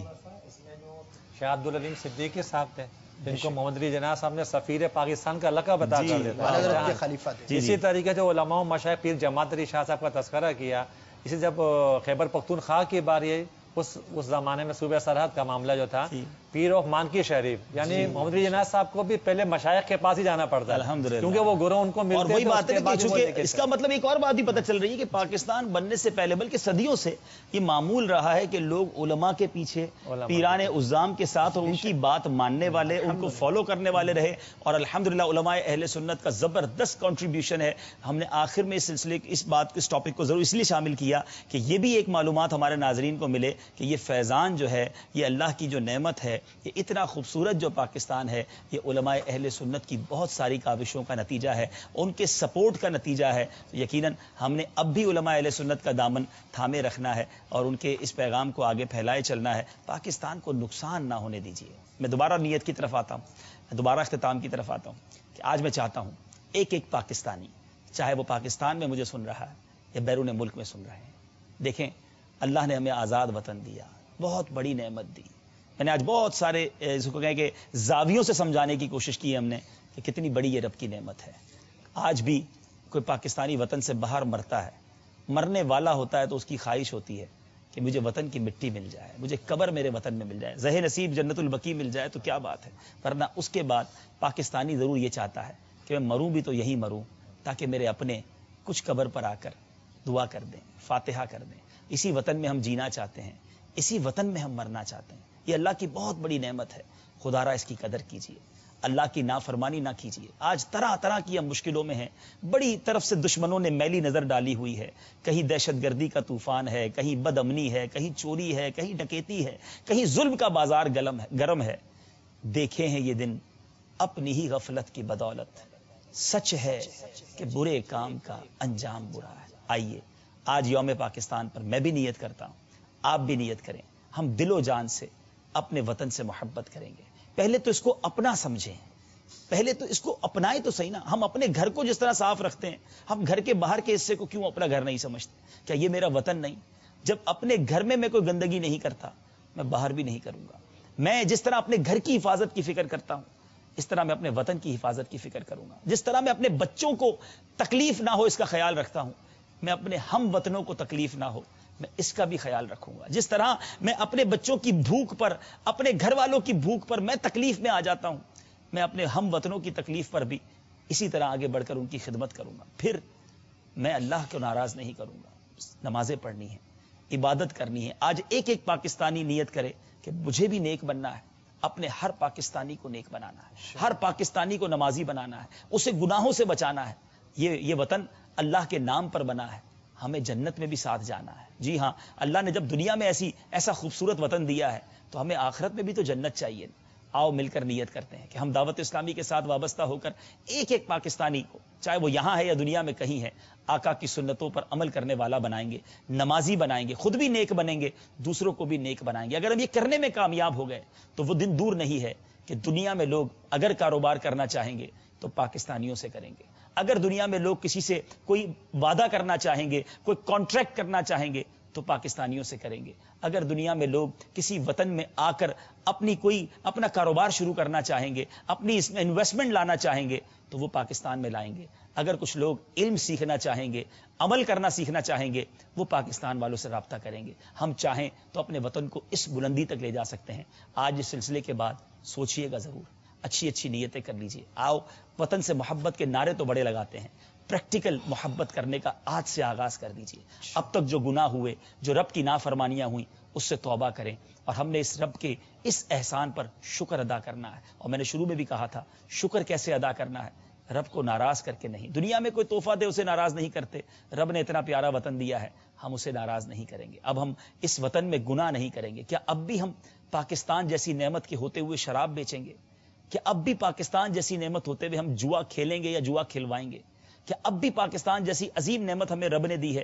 شاہ عبدالعلیم صدیقی صاحب تھے جن کو محمد علی جناح صاحب نے سفیر پاکستان کا لقب عطا کر دیا. اسی طریقے سے علماء و مشائخ پیر جماعت علی شاہ صاحب کا تذکرہ کیا. اسی جب خیبر پختونخوا کی باری ہے اس اس زمانے میں صوبہ سرحد کا معاملہ جو تھا, پیر آف مانکی شریف یعنی محمد علی جناح صاحب کو بھی پہلے مشائخ کے پاس ہی جانا پڑتا ہے الحمدللہ, کیونکہ وہ گروہ ان کو ملتے اور وہی بات ہے کہ چونکہ اس کا مطلب ایک اور بات بھی پتہ چل رہی ہے کہ پاکستان بننے سے پہلے بلکہ صدیوں سے یہ معمول رہا ہے کہ لوگ علماء کے پیچھے پیران عظام کے ساتھ اور ان کی بات ماننے والے, ان کو فالو کرنے والے رہے. اور الحمدللہ علماء اہل سنت کا زبردست کنٹریبیوشن ہے. ہم نے آخر میں اس سلسلے اس بات اس ٹاپک کو ضرور اس لیے شامل کیا کہ یہ بھی ایک معلومات ہمارے ناظرین کو ملے کہ یہ فیضان جو ہے, یہ اللہ کی جو نعمت ہے, یہ اتنا خوبصورت جو پاکستان ہے, یہ علماء اہل سنت کی بہت ساری کاوشوں کا نتیجہ ہے, ان کے سپورٹ کا نتیجہ ہے. تو یقیناً ہم نے اب بھی علماء اہل سنت کا دامن تھامے رکھنا ہے اور ان کے اس پیغام کو آگے پھیلائے چلنا ہے. پاکستان کو نقصان نہ ہونے دیجیے. میں دوبارہ نیت کی طرف آتا ہوں, میں دوبارہ اختتام کی طرف آتا ہوں کہ آج میں چاہتا ہوں ایک ایک پاکستانی, چاہے وہ پاکستان میں مجھے سن رہا ہے یا بیرون ملک میں سن رہے ہیں, دیکھیں اللہ نے ہمیں آزاد وطن دیا, بہت بڑی نعمت دی. میں نے آج بہت سارے اس کو کہیں کہ زاویوں سے سمجھانے کی کوشش کی ہم نے کہ کتنی بڑی یہ رب کی نعمت ہے. آج بھی کوئی پاکستانی وطن سے باہر مرتا ہے, مرنے والا ہوتا ہے تو اس کی خواہش ہوتی ہے کہ مجھے وطن کی مٹی مل جائے, مجھے قبر میرے وطن میں مل جائے, زہ نصیب جنت البقیع مل جائے تو کیا بات ہے. ورنہ اس کے بعد پاکستانی ضرور یہ چاہتا ہے کہ میں مروں بھی تو یہی مروں تاکہ میرے اپنے کچھ قبر پر آ کر دعا کر دیں, فاتحہ کر دیں. اسی وطن میں ہم جینا چاہتے ہیں, اسی وطن میں ہم مرنا چاہتے ہیں. یہ اللہ کی بہت بڑی نعمت ہے, خدا را اس کی قدر کیجیے, اللہ کی نافرمانی نہ کیجیے. آج طرح طرح کی ہم مشکلوں میں ہیں, بڑی طرف سے دشمنوں نے میلی نظر ڈالی ہوئی ہے. کہیں دہشت گردی کا طوفان ہے, کہیں بد امنی ہے, کہیں چوری ہے, کہیں ڈکیتی ہے, کہیں ظلم کا بازار گرم ہے. دیکھے ہیں یہ دن اپنی ہی غفلت کی بدولت, سچ ہے کہ برے کام کا انجام برا ہے. آئیے آج یوم پاکستان پر میں بھی نیت کرتا ہوں, آپ بھی نیت کریں, ہم دل و جان سے اپنے وطن سے محبت کریں گے. پہلے تو اس کو اپنا سمجھیں, پہلے تو اس کو اپنائیں تو صحیح نا. ہم اپنے گھر کو جس طرح صاف رکھتے ہیں, ہم گھر کے باہر کے حصے کو کیوں اپنا گھر نہیں سمجھتے؟ کیا یہ میرا وطن نہیں؟ جب اپنے گھر میں میں کوئی گندگی نہیں کرتا, میں باہر بھی نہیں کروں گا. میں جس طرح اپنے گھر کی حفاظت کی فکر کرتا ہوں, اس طرح میں اپنے وطن کی حفاظت کی فکر کروں گا. جس طرح میں اپنے بچوں کو تکلیف نہ ہو اس کا خیال رکھتا ہوں, میں اپنے ہم وطنوں کو تکلیف نہ ہو میں اس کا بھی خیال رکھوں گا. جس طرح میں اپنے بچوں کی بھوک پر, اپنے گھر والوں کی بھوک پر میں تکلیف میں آ جاتا ہوں, میں اپنے ہم وطنوں کی تکلیف پر بھی اسی طرح آگے بڑھ کر ان کی خدمت کروں گا. پھر میں اللہ کو ناراض نہیں کروں گا. نمازیں پڑھنی ہیں, عبادت کرنی ہے. آج ایک ایک پاکستانی نیت کرے کہ مجھے بھی نیک بننا ہے, اپنے ہر پاکستانی کو نیک بنانا ہے, ہر پاکستانی کو نمازی بنانا ہے, اسے گناہوں سے بچانا ہے. یہ یہ وطن اللہ کے نام پر بنا ہے, ہمیں جنت میں بھی ساتھ جانا ہے. جی ہاں, اللہ نے جب دنیا میں ایسی ایسا خوبصورت وطن دیا ہے تو ہمیں آخرت میں بھی تو جنت چاہیے. آؤ مل کر نیت کرتے ہیں کہ ہم دعوت اسلامی کے ساتھ وابستہ ہو کر ایک ایک پاکستانی کو, چاہے وہ یہاں ہے یا دنیا میں کہیں ہے, آقا کی سنتوں پر عمل کرنے والا بنائیں گے, نمازی بنائیں گے, خود بھی نیک بنیں گے, دوسروں کو بھی نیک بنائیں گے. اگر ہم یہ کرنے میں کامیاب ہو گئے تو وہ دن دور نہیں ہے کہ دنیا میں لوگ اگر کاروبار کرنا چاہیں گے تو پاکستانیوں سے کریں گے. اگر دنیا میں لوگ کسی سے کوئی وعدہ کرنا چاہیں گے, کوئی کانٹریکٹ کرنا چاہیں گے تو پاکستانیوں سے کریں گے. اگر دنیا میں لوگ کسی وطن میں آ کر اپنی کوئی اپنا کاروبار شروع کرنا چاہیں گے, اپنی اس میں انویسٹمنٹ لانا چاہیں گے تو وہ پاکستان میں لائیں گے. اگر کچھ لوگ علم سیکھنا چاہیں گے, عمل کرنا سیکھنا چاہیں گے, وہ پاکستان والوں سے رابطہ کریں گے. ہم چاہیں تو اپنے وطن کو اس بلندی تک لے جا سکتے ہیں. آج اس سلسلے کے بعد سوچئے گا ضرور, اچھی اچھی نیتیں کر لیجئے. آؤ وطن سے محبت کے نعرے تو بڑے لگاتے ہیں, پریکٹیکل محبت کرنے کا آج سے آغاز کر دیجئے. اب تک جو گناہ ہوئے, جو رب کی نافرمانیاں ہوئیں, اس سے توبہ کریں. اور ہم نے اس رب کے اس احسان پر شکر ادا کرنا ہے. اور میں نے شروع میں بھی کہا تھا, شکر کیسے ادا کرنا ہے؟ رب کو ناراض کر کے نہیں. دنیا میں کوئی تحفہ دے اسے ناراض نہیں کرتے. رب نے اتنا پیارا وطن دیا ہے, ہم اسے ناراض نہیں کریں گے. اب ہم اس وطن میں گناہ نہیں کریں گے. کیا اب بھی ہم پاکستان جیسی نعمت کے ہوتے ہوئے شراب بیچیں گے؟ کیا اب بھی پاکستان جیسی نعمت ہوتے ہوئے ہم جوا کھیلیں گے یا جوا کھلوائیں گے؟ کیا اب بھی پاکستان جیسی عظیم نعمت ہمیں رب نے دی ہے,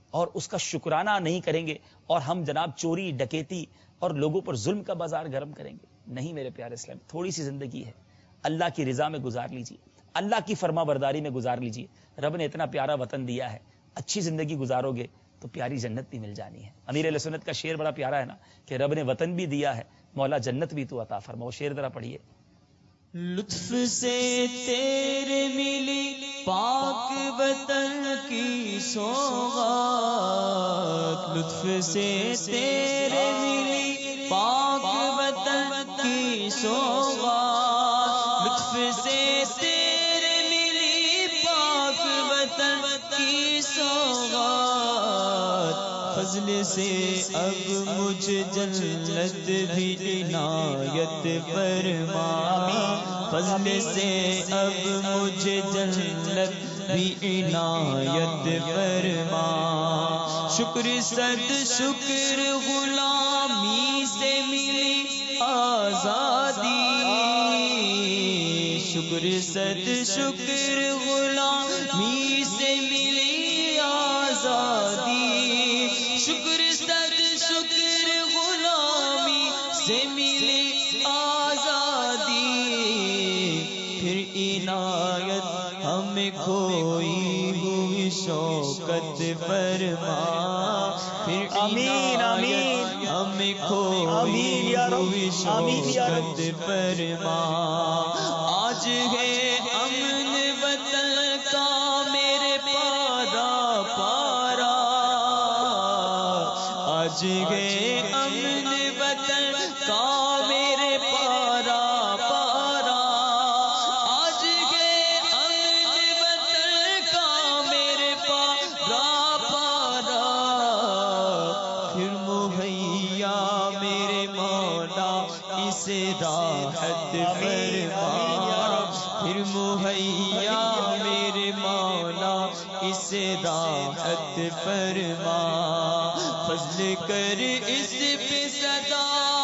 اور اس کا شکرانہ نہیں کریں گے اور ہم جناب چوری ڈکیتی اور لوگوں پر ظلم کا بازار گرم کریں گے. نہیں میرے پیارے اسلام، تھوڑی سی زندگی ہے، اللہ کی رضا میں گزار لیجیے، اللہ کی فرما برداری میں گزار لیجیے. رب نے اتنا پیارا وطن دیا ہے، اچھی زندگی گزارو گے تو پیاری جنت بھی مل جانی ہے. امیر اہل سنت کا شعر بڑا پیارا ہے نا کہ رب نے وطن بھی دیا ہے، مولا جنت بھی تو عطا فرما. وہ شعر ذرا پڑھیے. لطف سے تیرے ملی پاک وطن کی سوغات، لطف سے تیرے ملی پاک وطن کی سوغات، لطف سے تیرے ملی پاک وطن کی سوغات، فضل سے اب مجھ جنت بھی عنایت فرما، فضل سے اب مجھے جنت بھی عنایت فرما. شکر صد شکر غلامی سے ملی آزادی، شکر صد شکر غلامی سے ملی آزادی، شکر صد شکر غلامی سے ملی آزادی. پھر عنایت ہمیں کھوئی ہوئی شوکت فرما، پھر عنایت ہمیں کھوئی ہوئی شوکت فرما. آج ہے امن وطن کا میرے پارا پارا، آج ہے امن وطن کا میرے پارا پارا، آج ہے امن وطن کا میرے پارا پارا. پھر مہیا میرے مولا اسے راحت فرما، پھر مہیا میرے مولا اسے راحت فرما. فضل کر اس پہ صدا،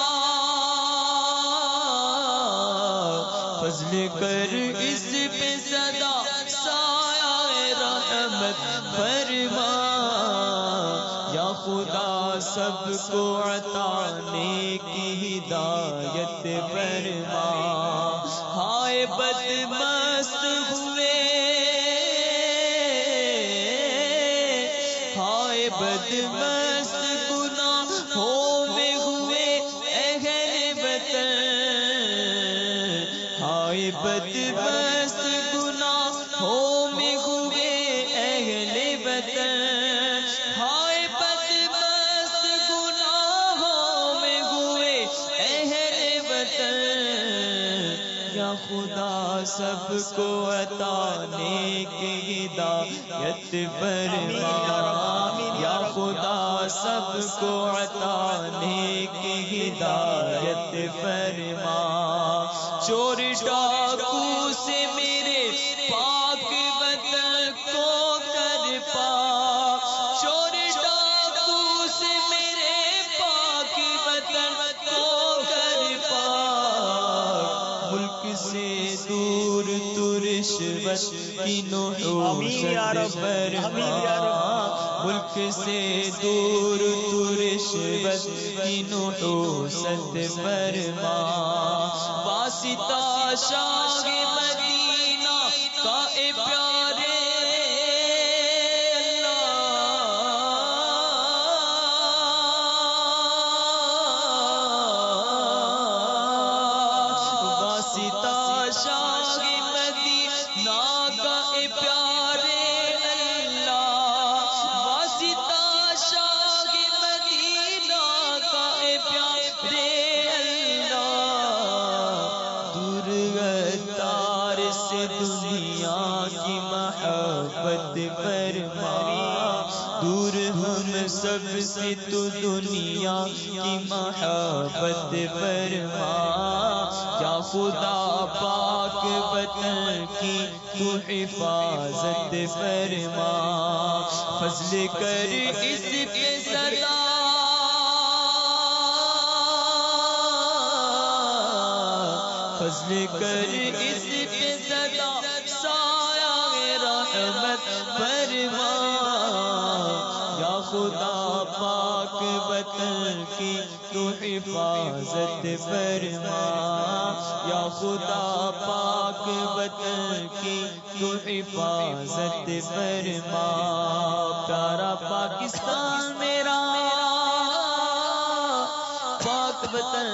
فضل کر اس پہ صدا سایہ رحمت فرما. یا خدا سب کو عطا نیکی ہدایت فرما. ہائے بدمست ہوئے، ہائے بدمست گناہوں میں ہوئے اہل وطن، ہائے بدمست گناہوں میں ہوئے اہل وطن، ہائے بدمست گناہوں میں ہوئے اہل وطن. یا خدا سب کو عطا نیکی ہدایت فرما، یا خدا سب کو عطا نیکی ہدایت فرما. چور ڈاکو سے میرے پاک وطن کو کر پاک، چور ڈاکو سے میرے پاک وطن کو کر پاک. ملک سے دور تو رشوت کی نحوست فرما، ملک سے دور تو رشوت کی نحوست فرما. واسطہ شاہ مدینہ کا اے پیارے سب سے تو دنیا کی محبت فرما. یا خدا پاک وطن کی تو حفاظت فرما. فضل کر اس پہ صدا، فضل کر اس پہ صدا سایہ رحمت فرما. یا خدا پاک وطن کی تو حفاظت فرما، یا خدا پاک وطن کی تو حفاظت فرما، پیارا پاکستان میرا پاک وطن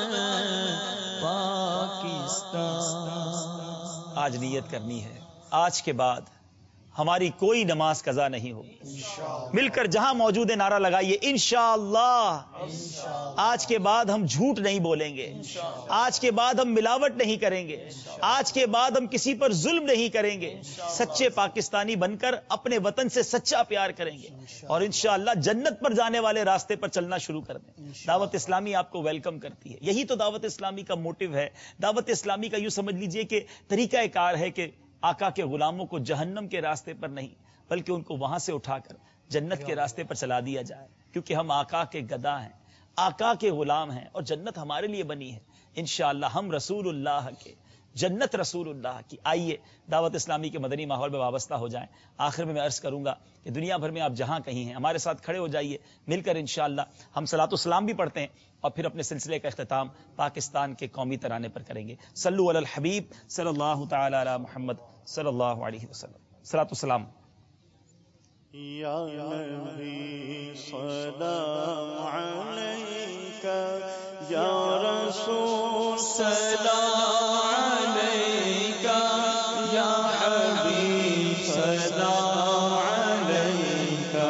پاکستان۔ آج نیت کرنی ہے، آج کے بعد ہماری کوئی نماز قضا نہیں ہوگی۔ مل کر جہاں موجود ہے نعرہ لگائیے انشاءاللہ۔ آج کے بعد ہم جھوٹ نہیں بولیں گے، آج کے بعد ہم ملاوٹ نہیں کریں گے، آج کے بعد ہم کسی پر ظلم نہیں کریں گے، سچے پاکستانی بن کر اپنے وطن سے سچا پیار کریں گے اور انشاءاللہ جنت پر جانے والے راستے پر چلنا شروع کر دیں۔ دعوت اسلامی آپ کو ویلکم کرتی ہے، یہی تو دعوت اسلامی کا موٹیو ہے۔ دعوت اسلامی کا یوں سمجھ لیجئے کہ طریقہ کار ہے کہ آقا کے غلاموں کو جہنم کے راستے پر نہیں بلکہ ان کو وہاں سے اٹھا کر جنت کے راستے پر چلا دیا جائے، کیونکہ ہم آقا کے گدا ہیں، آقا کے غلام ہیں اور جنت ہمارے لیے بنی ہے۔ انشاءاللہ ہم رسول اللہ کے، جنت رسول اللہ کی۔ آئیے دعوت اسلامی کے مدنی ماحول میں وابستہ ہو جائیں۔ آخر میں میں عرض کروں گا کہ دنیا بھر میں آپ جہاں کہیں ہیں ہمارے ساتھ کھڑے ہو جائیے، مل کر انشاءاللہ ہم صلاۃ السلام بھی پڑھتے ہیں اور پھر اپنے سلسلے کا اختتام پاکستان کے قومی ترانے پر کریں گے۔ صلو علی الحبیب صلی اللہ تعالی علی محمد صلی اللہ علیہ وسلم۔ صلاۃ السلام۔ یا نبی سلام علیکہ، یا رسول سلام علیکہ، یا حبیب سلام علیکہ،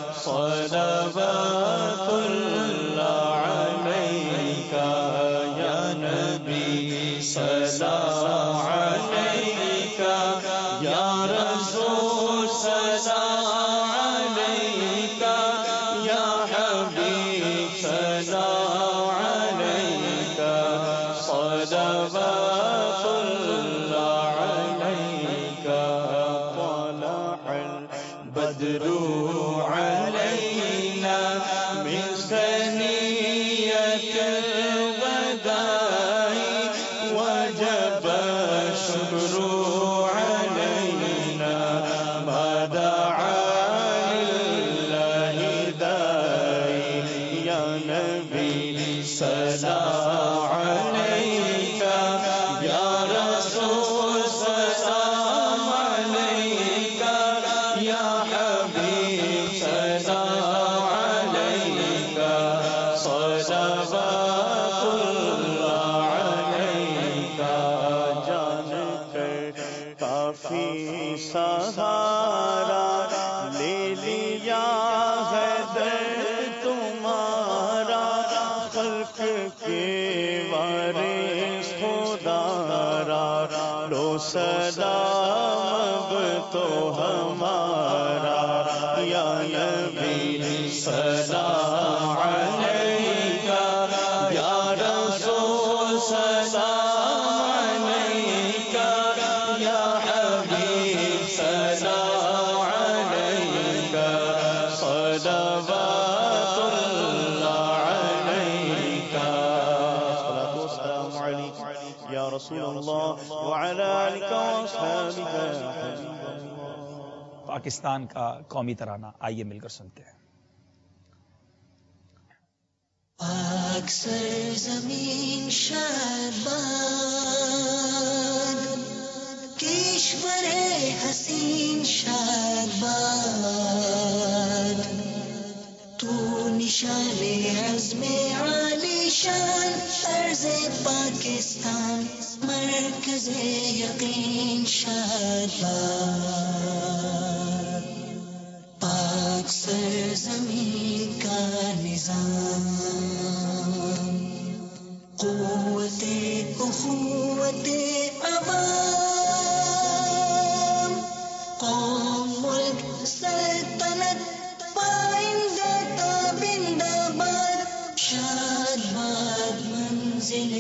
صلوات اللہ علیکہ، یا نبی سلام علیکہ، یا رسول سلام علیکہ، یا حبیب سلام علیکہ، صلوات اللہ علیکہ، طلع البدر علینا من ثنیۃ الوداع، وجب الشکر علینا ما دعا للہ داعی، یا نبی سلام علیکہ، یا رسول سلام علیکہ، یا حبیب سلام علیکہ، صلوات اللہ علیکہ، جان کر کافی سہارا لے لیا ہے در تمہارا، خلق کے وارث خدا را لو سلام اب تو ہمارا، یا نبی سلام علیکہ، یا رسول سلام علیکہ، یا حبیب سلام علیکہ، صلوات اللہ علیکہ، صلاۃ والسلام علیکہ یا رسول اللہ وعلی آلک واصحابک یا حبیب اللہ۔ پاکستان کا قومی ترانہ آئیے مل کر سنتے ہیں۔ پاک سرزمین شادباد، کشور حسین شادباد، تو نشان عزم عالی شان، ارض پاکستان مرکز یقین شادباد، پاک سرزمین کا نظام، قوت اخوت عوام، قوم ملک سلطنت پائندہ تابندہ باد، شاد باد منزل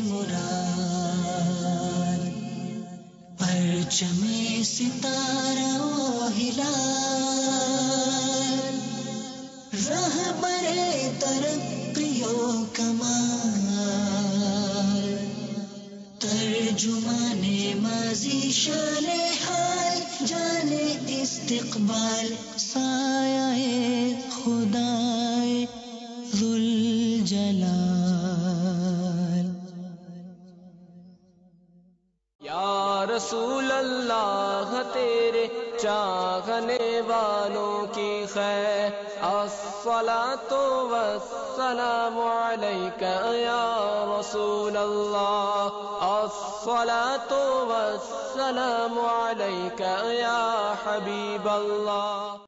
مراد، پرچم ستارہ و ہلال، رہبر ترقی و کمال، ترجمان ماضی شان حال، جان استقامت اقبال سایہ خدائے ذوالجلال. یا رسول اللہ تیرے چاہنے والوں کی خیر الصلاۃ والسلام علیک یا رسول اللہ الصلاۃ والسلام علیک یا حبیب اللہ.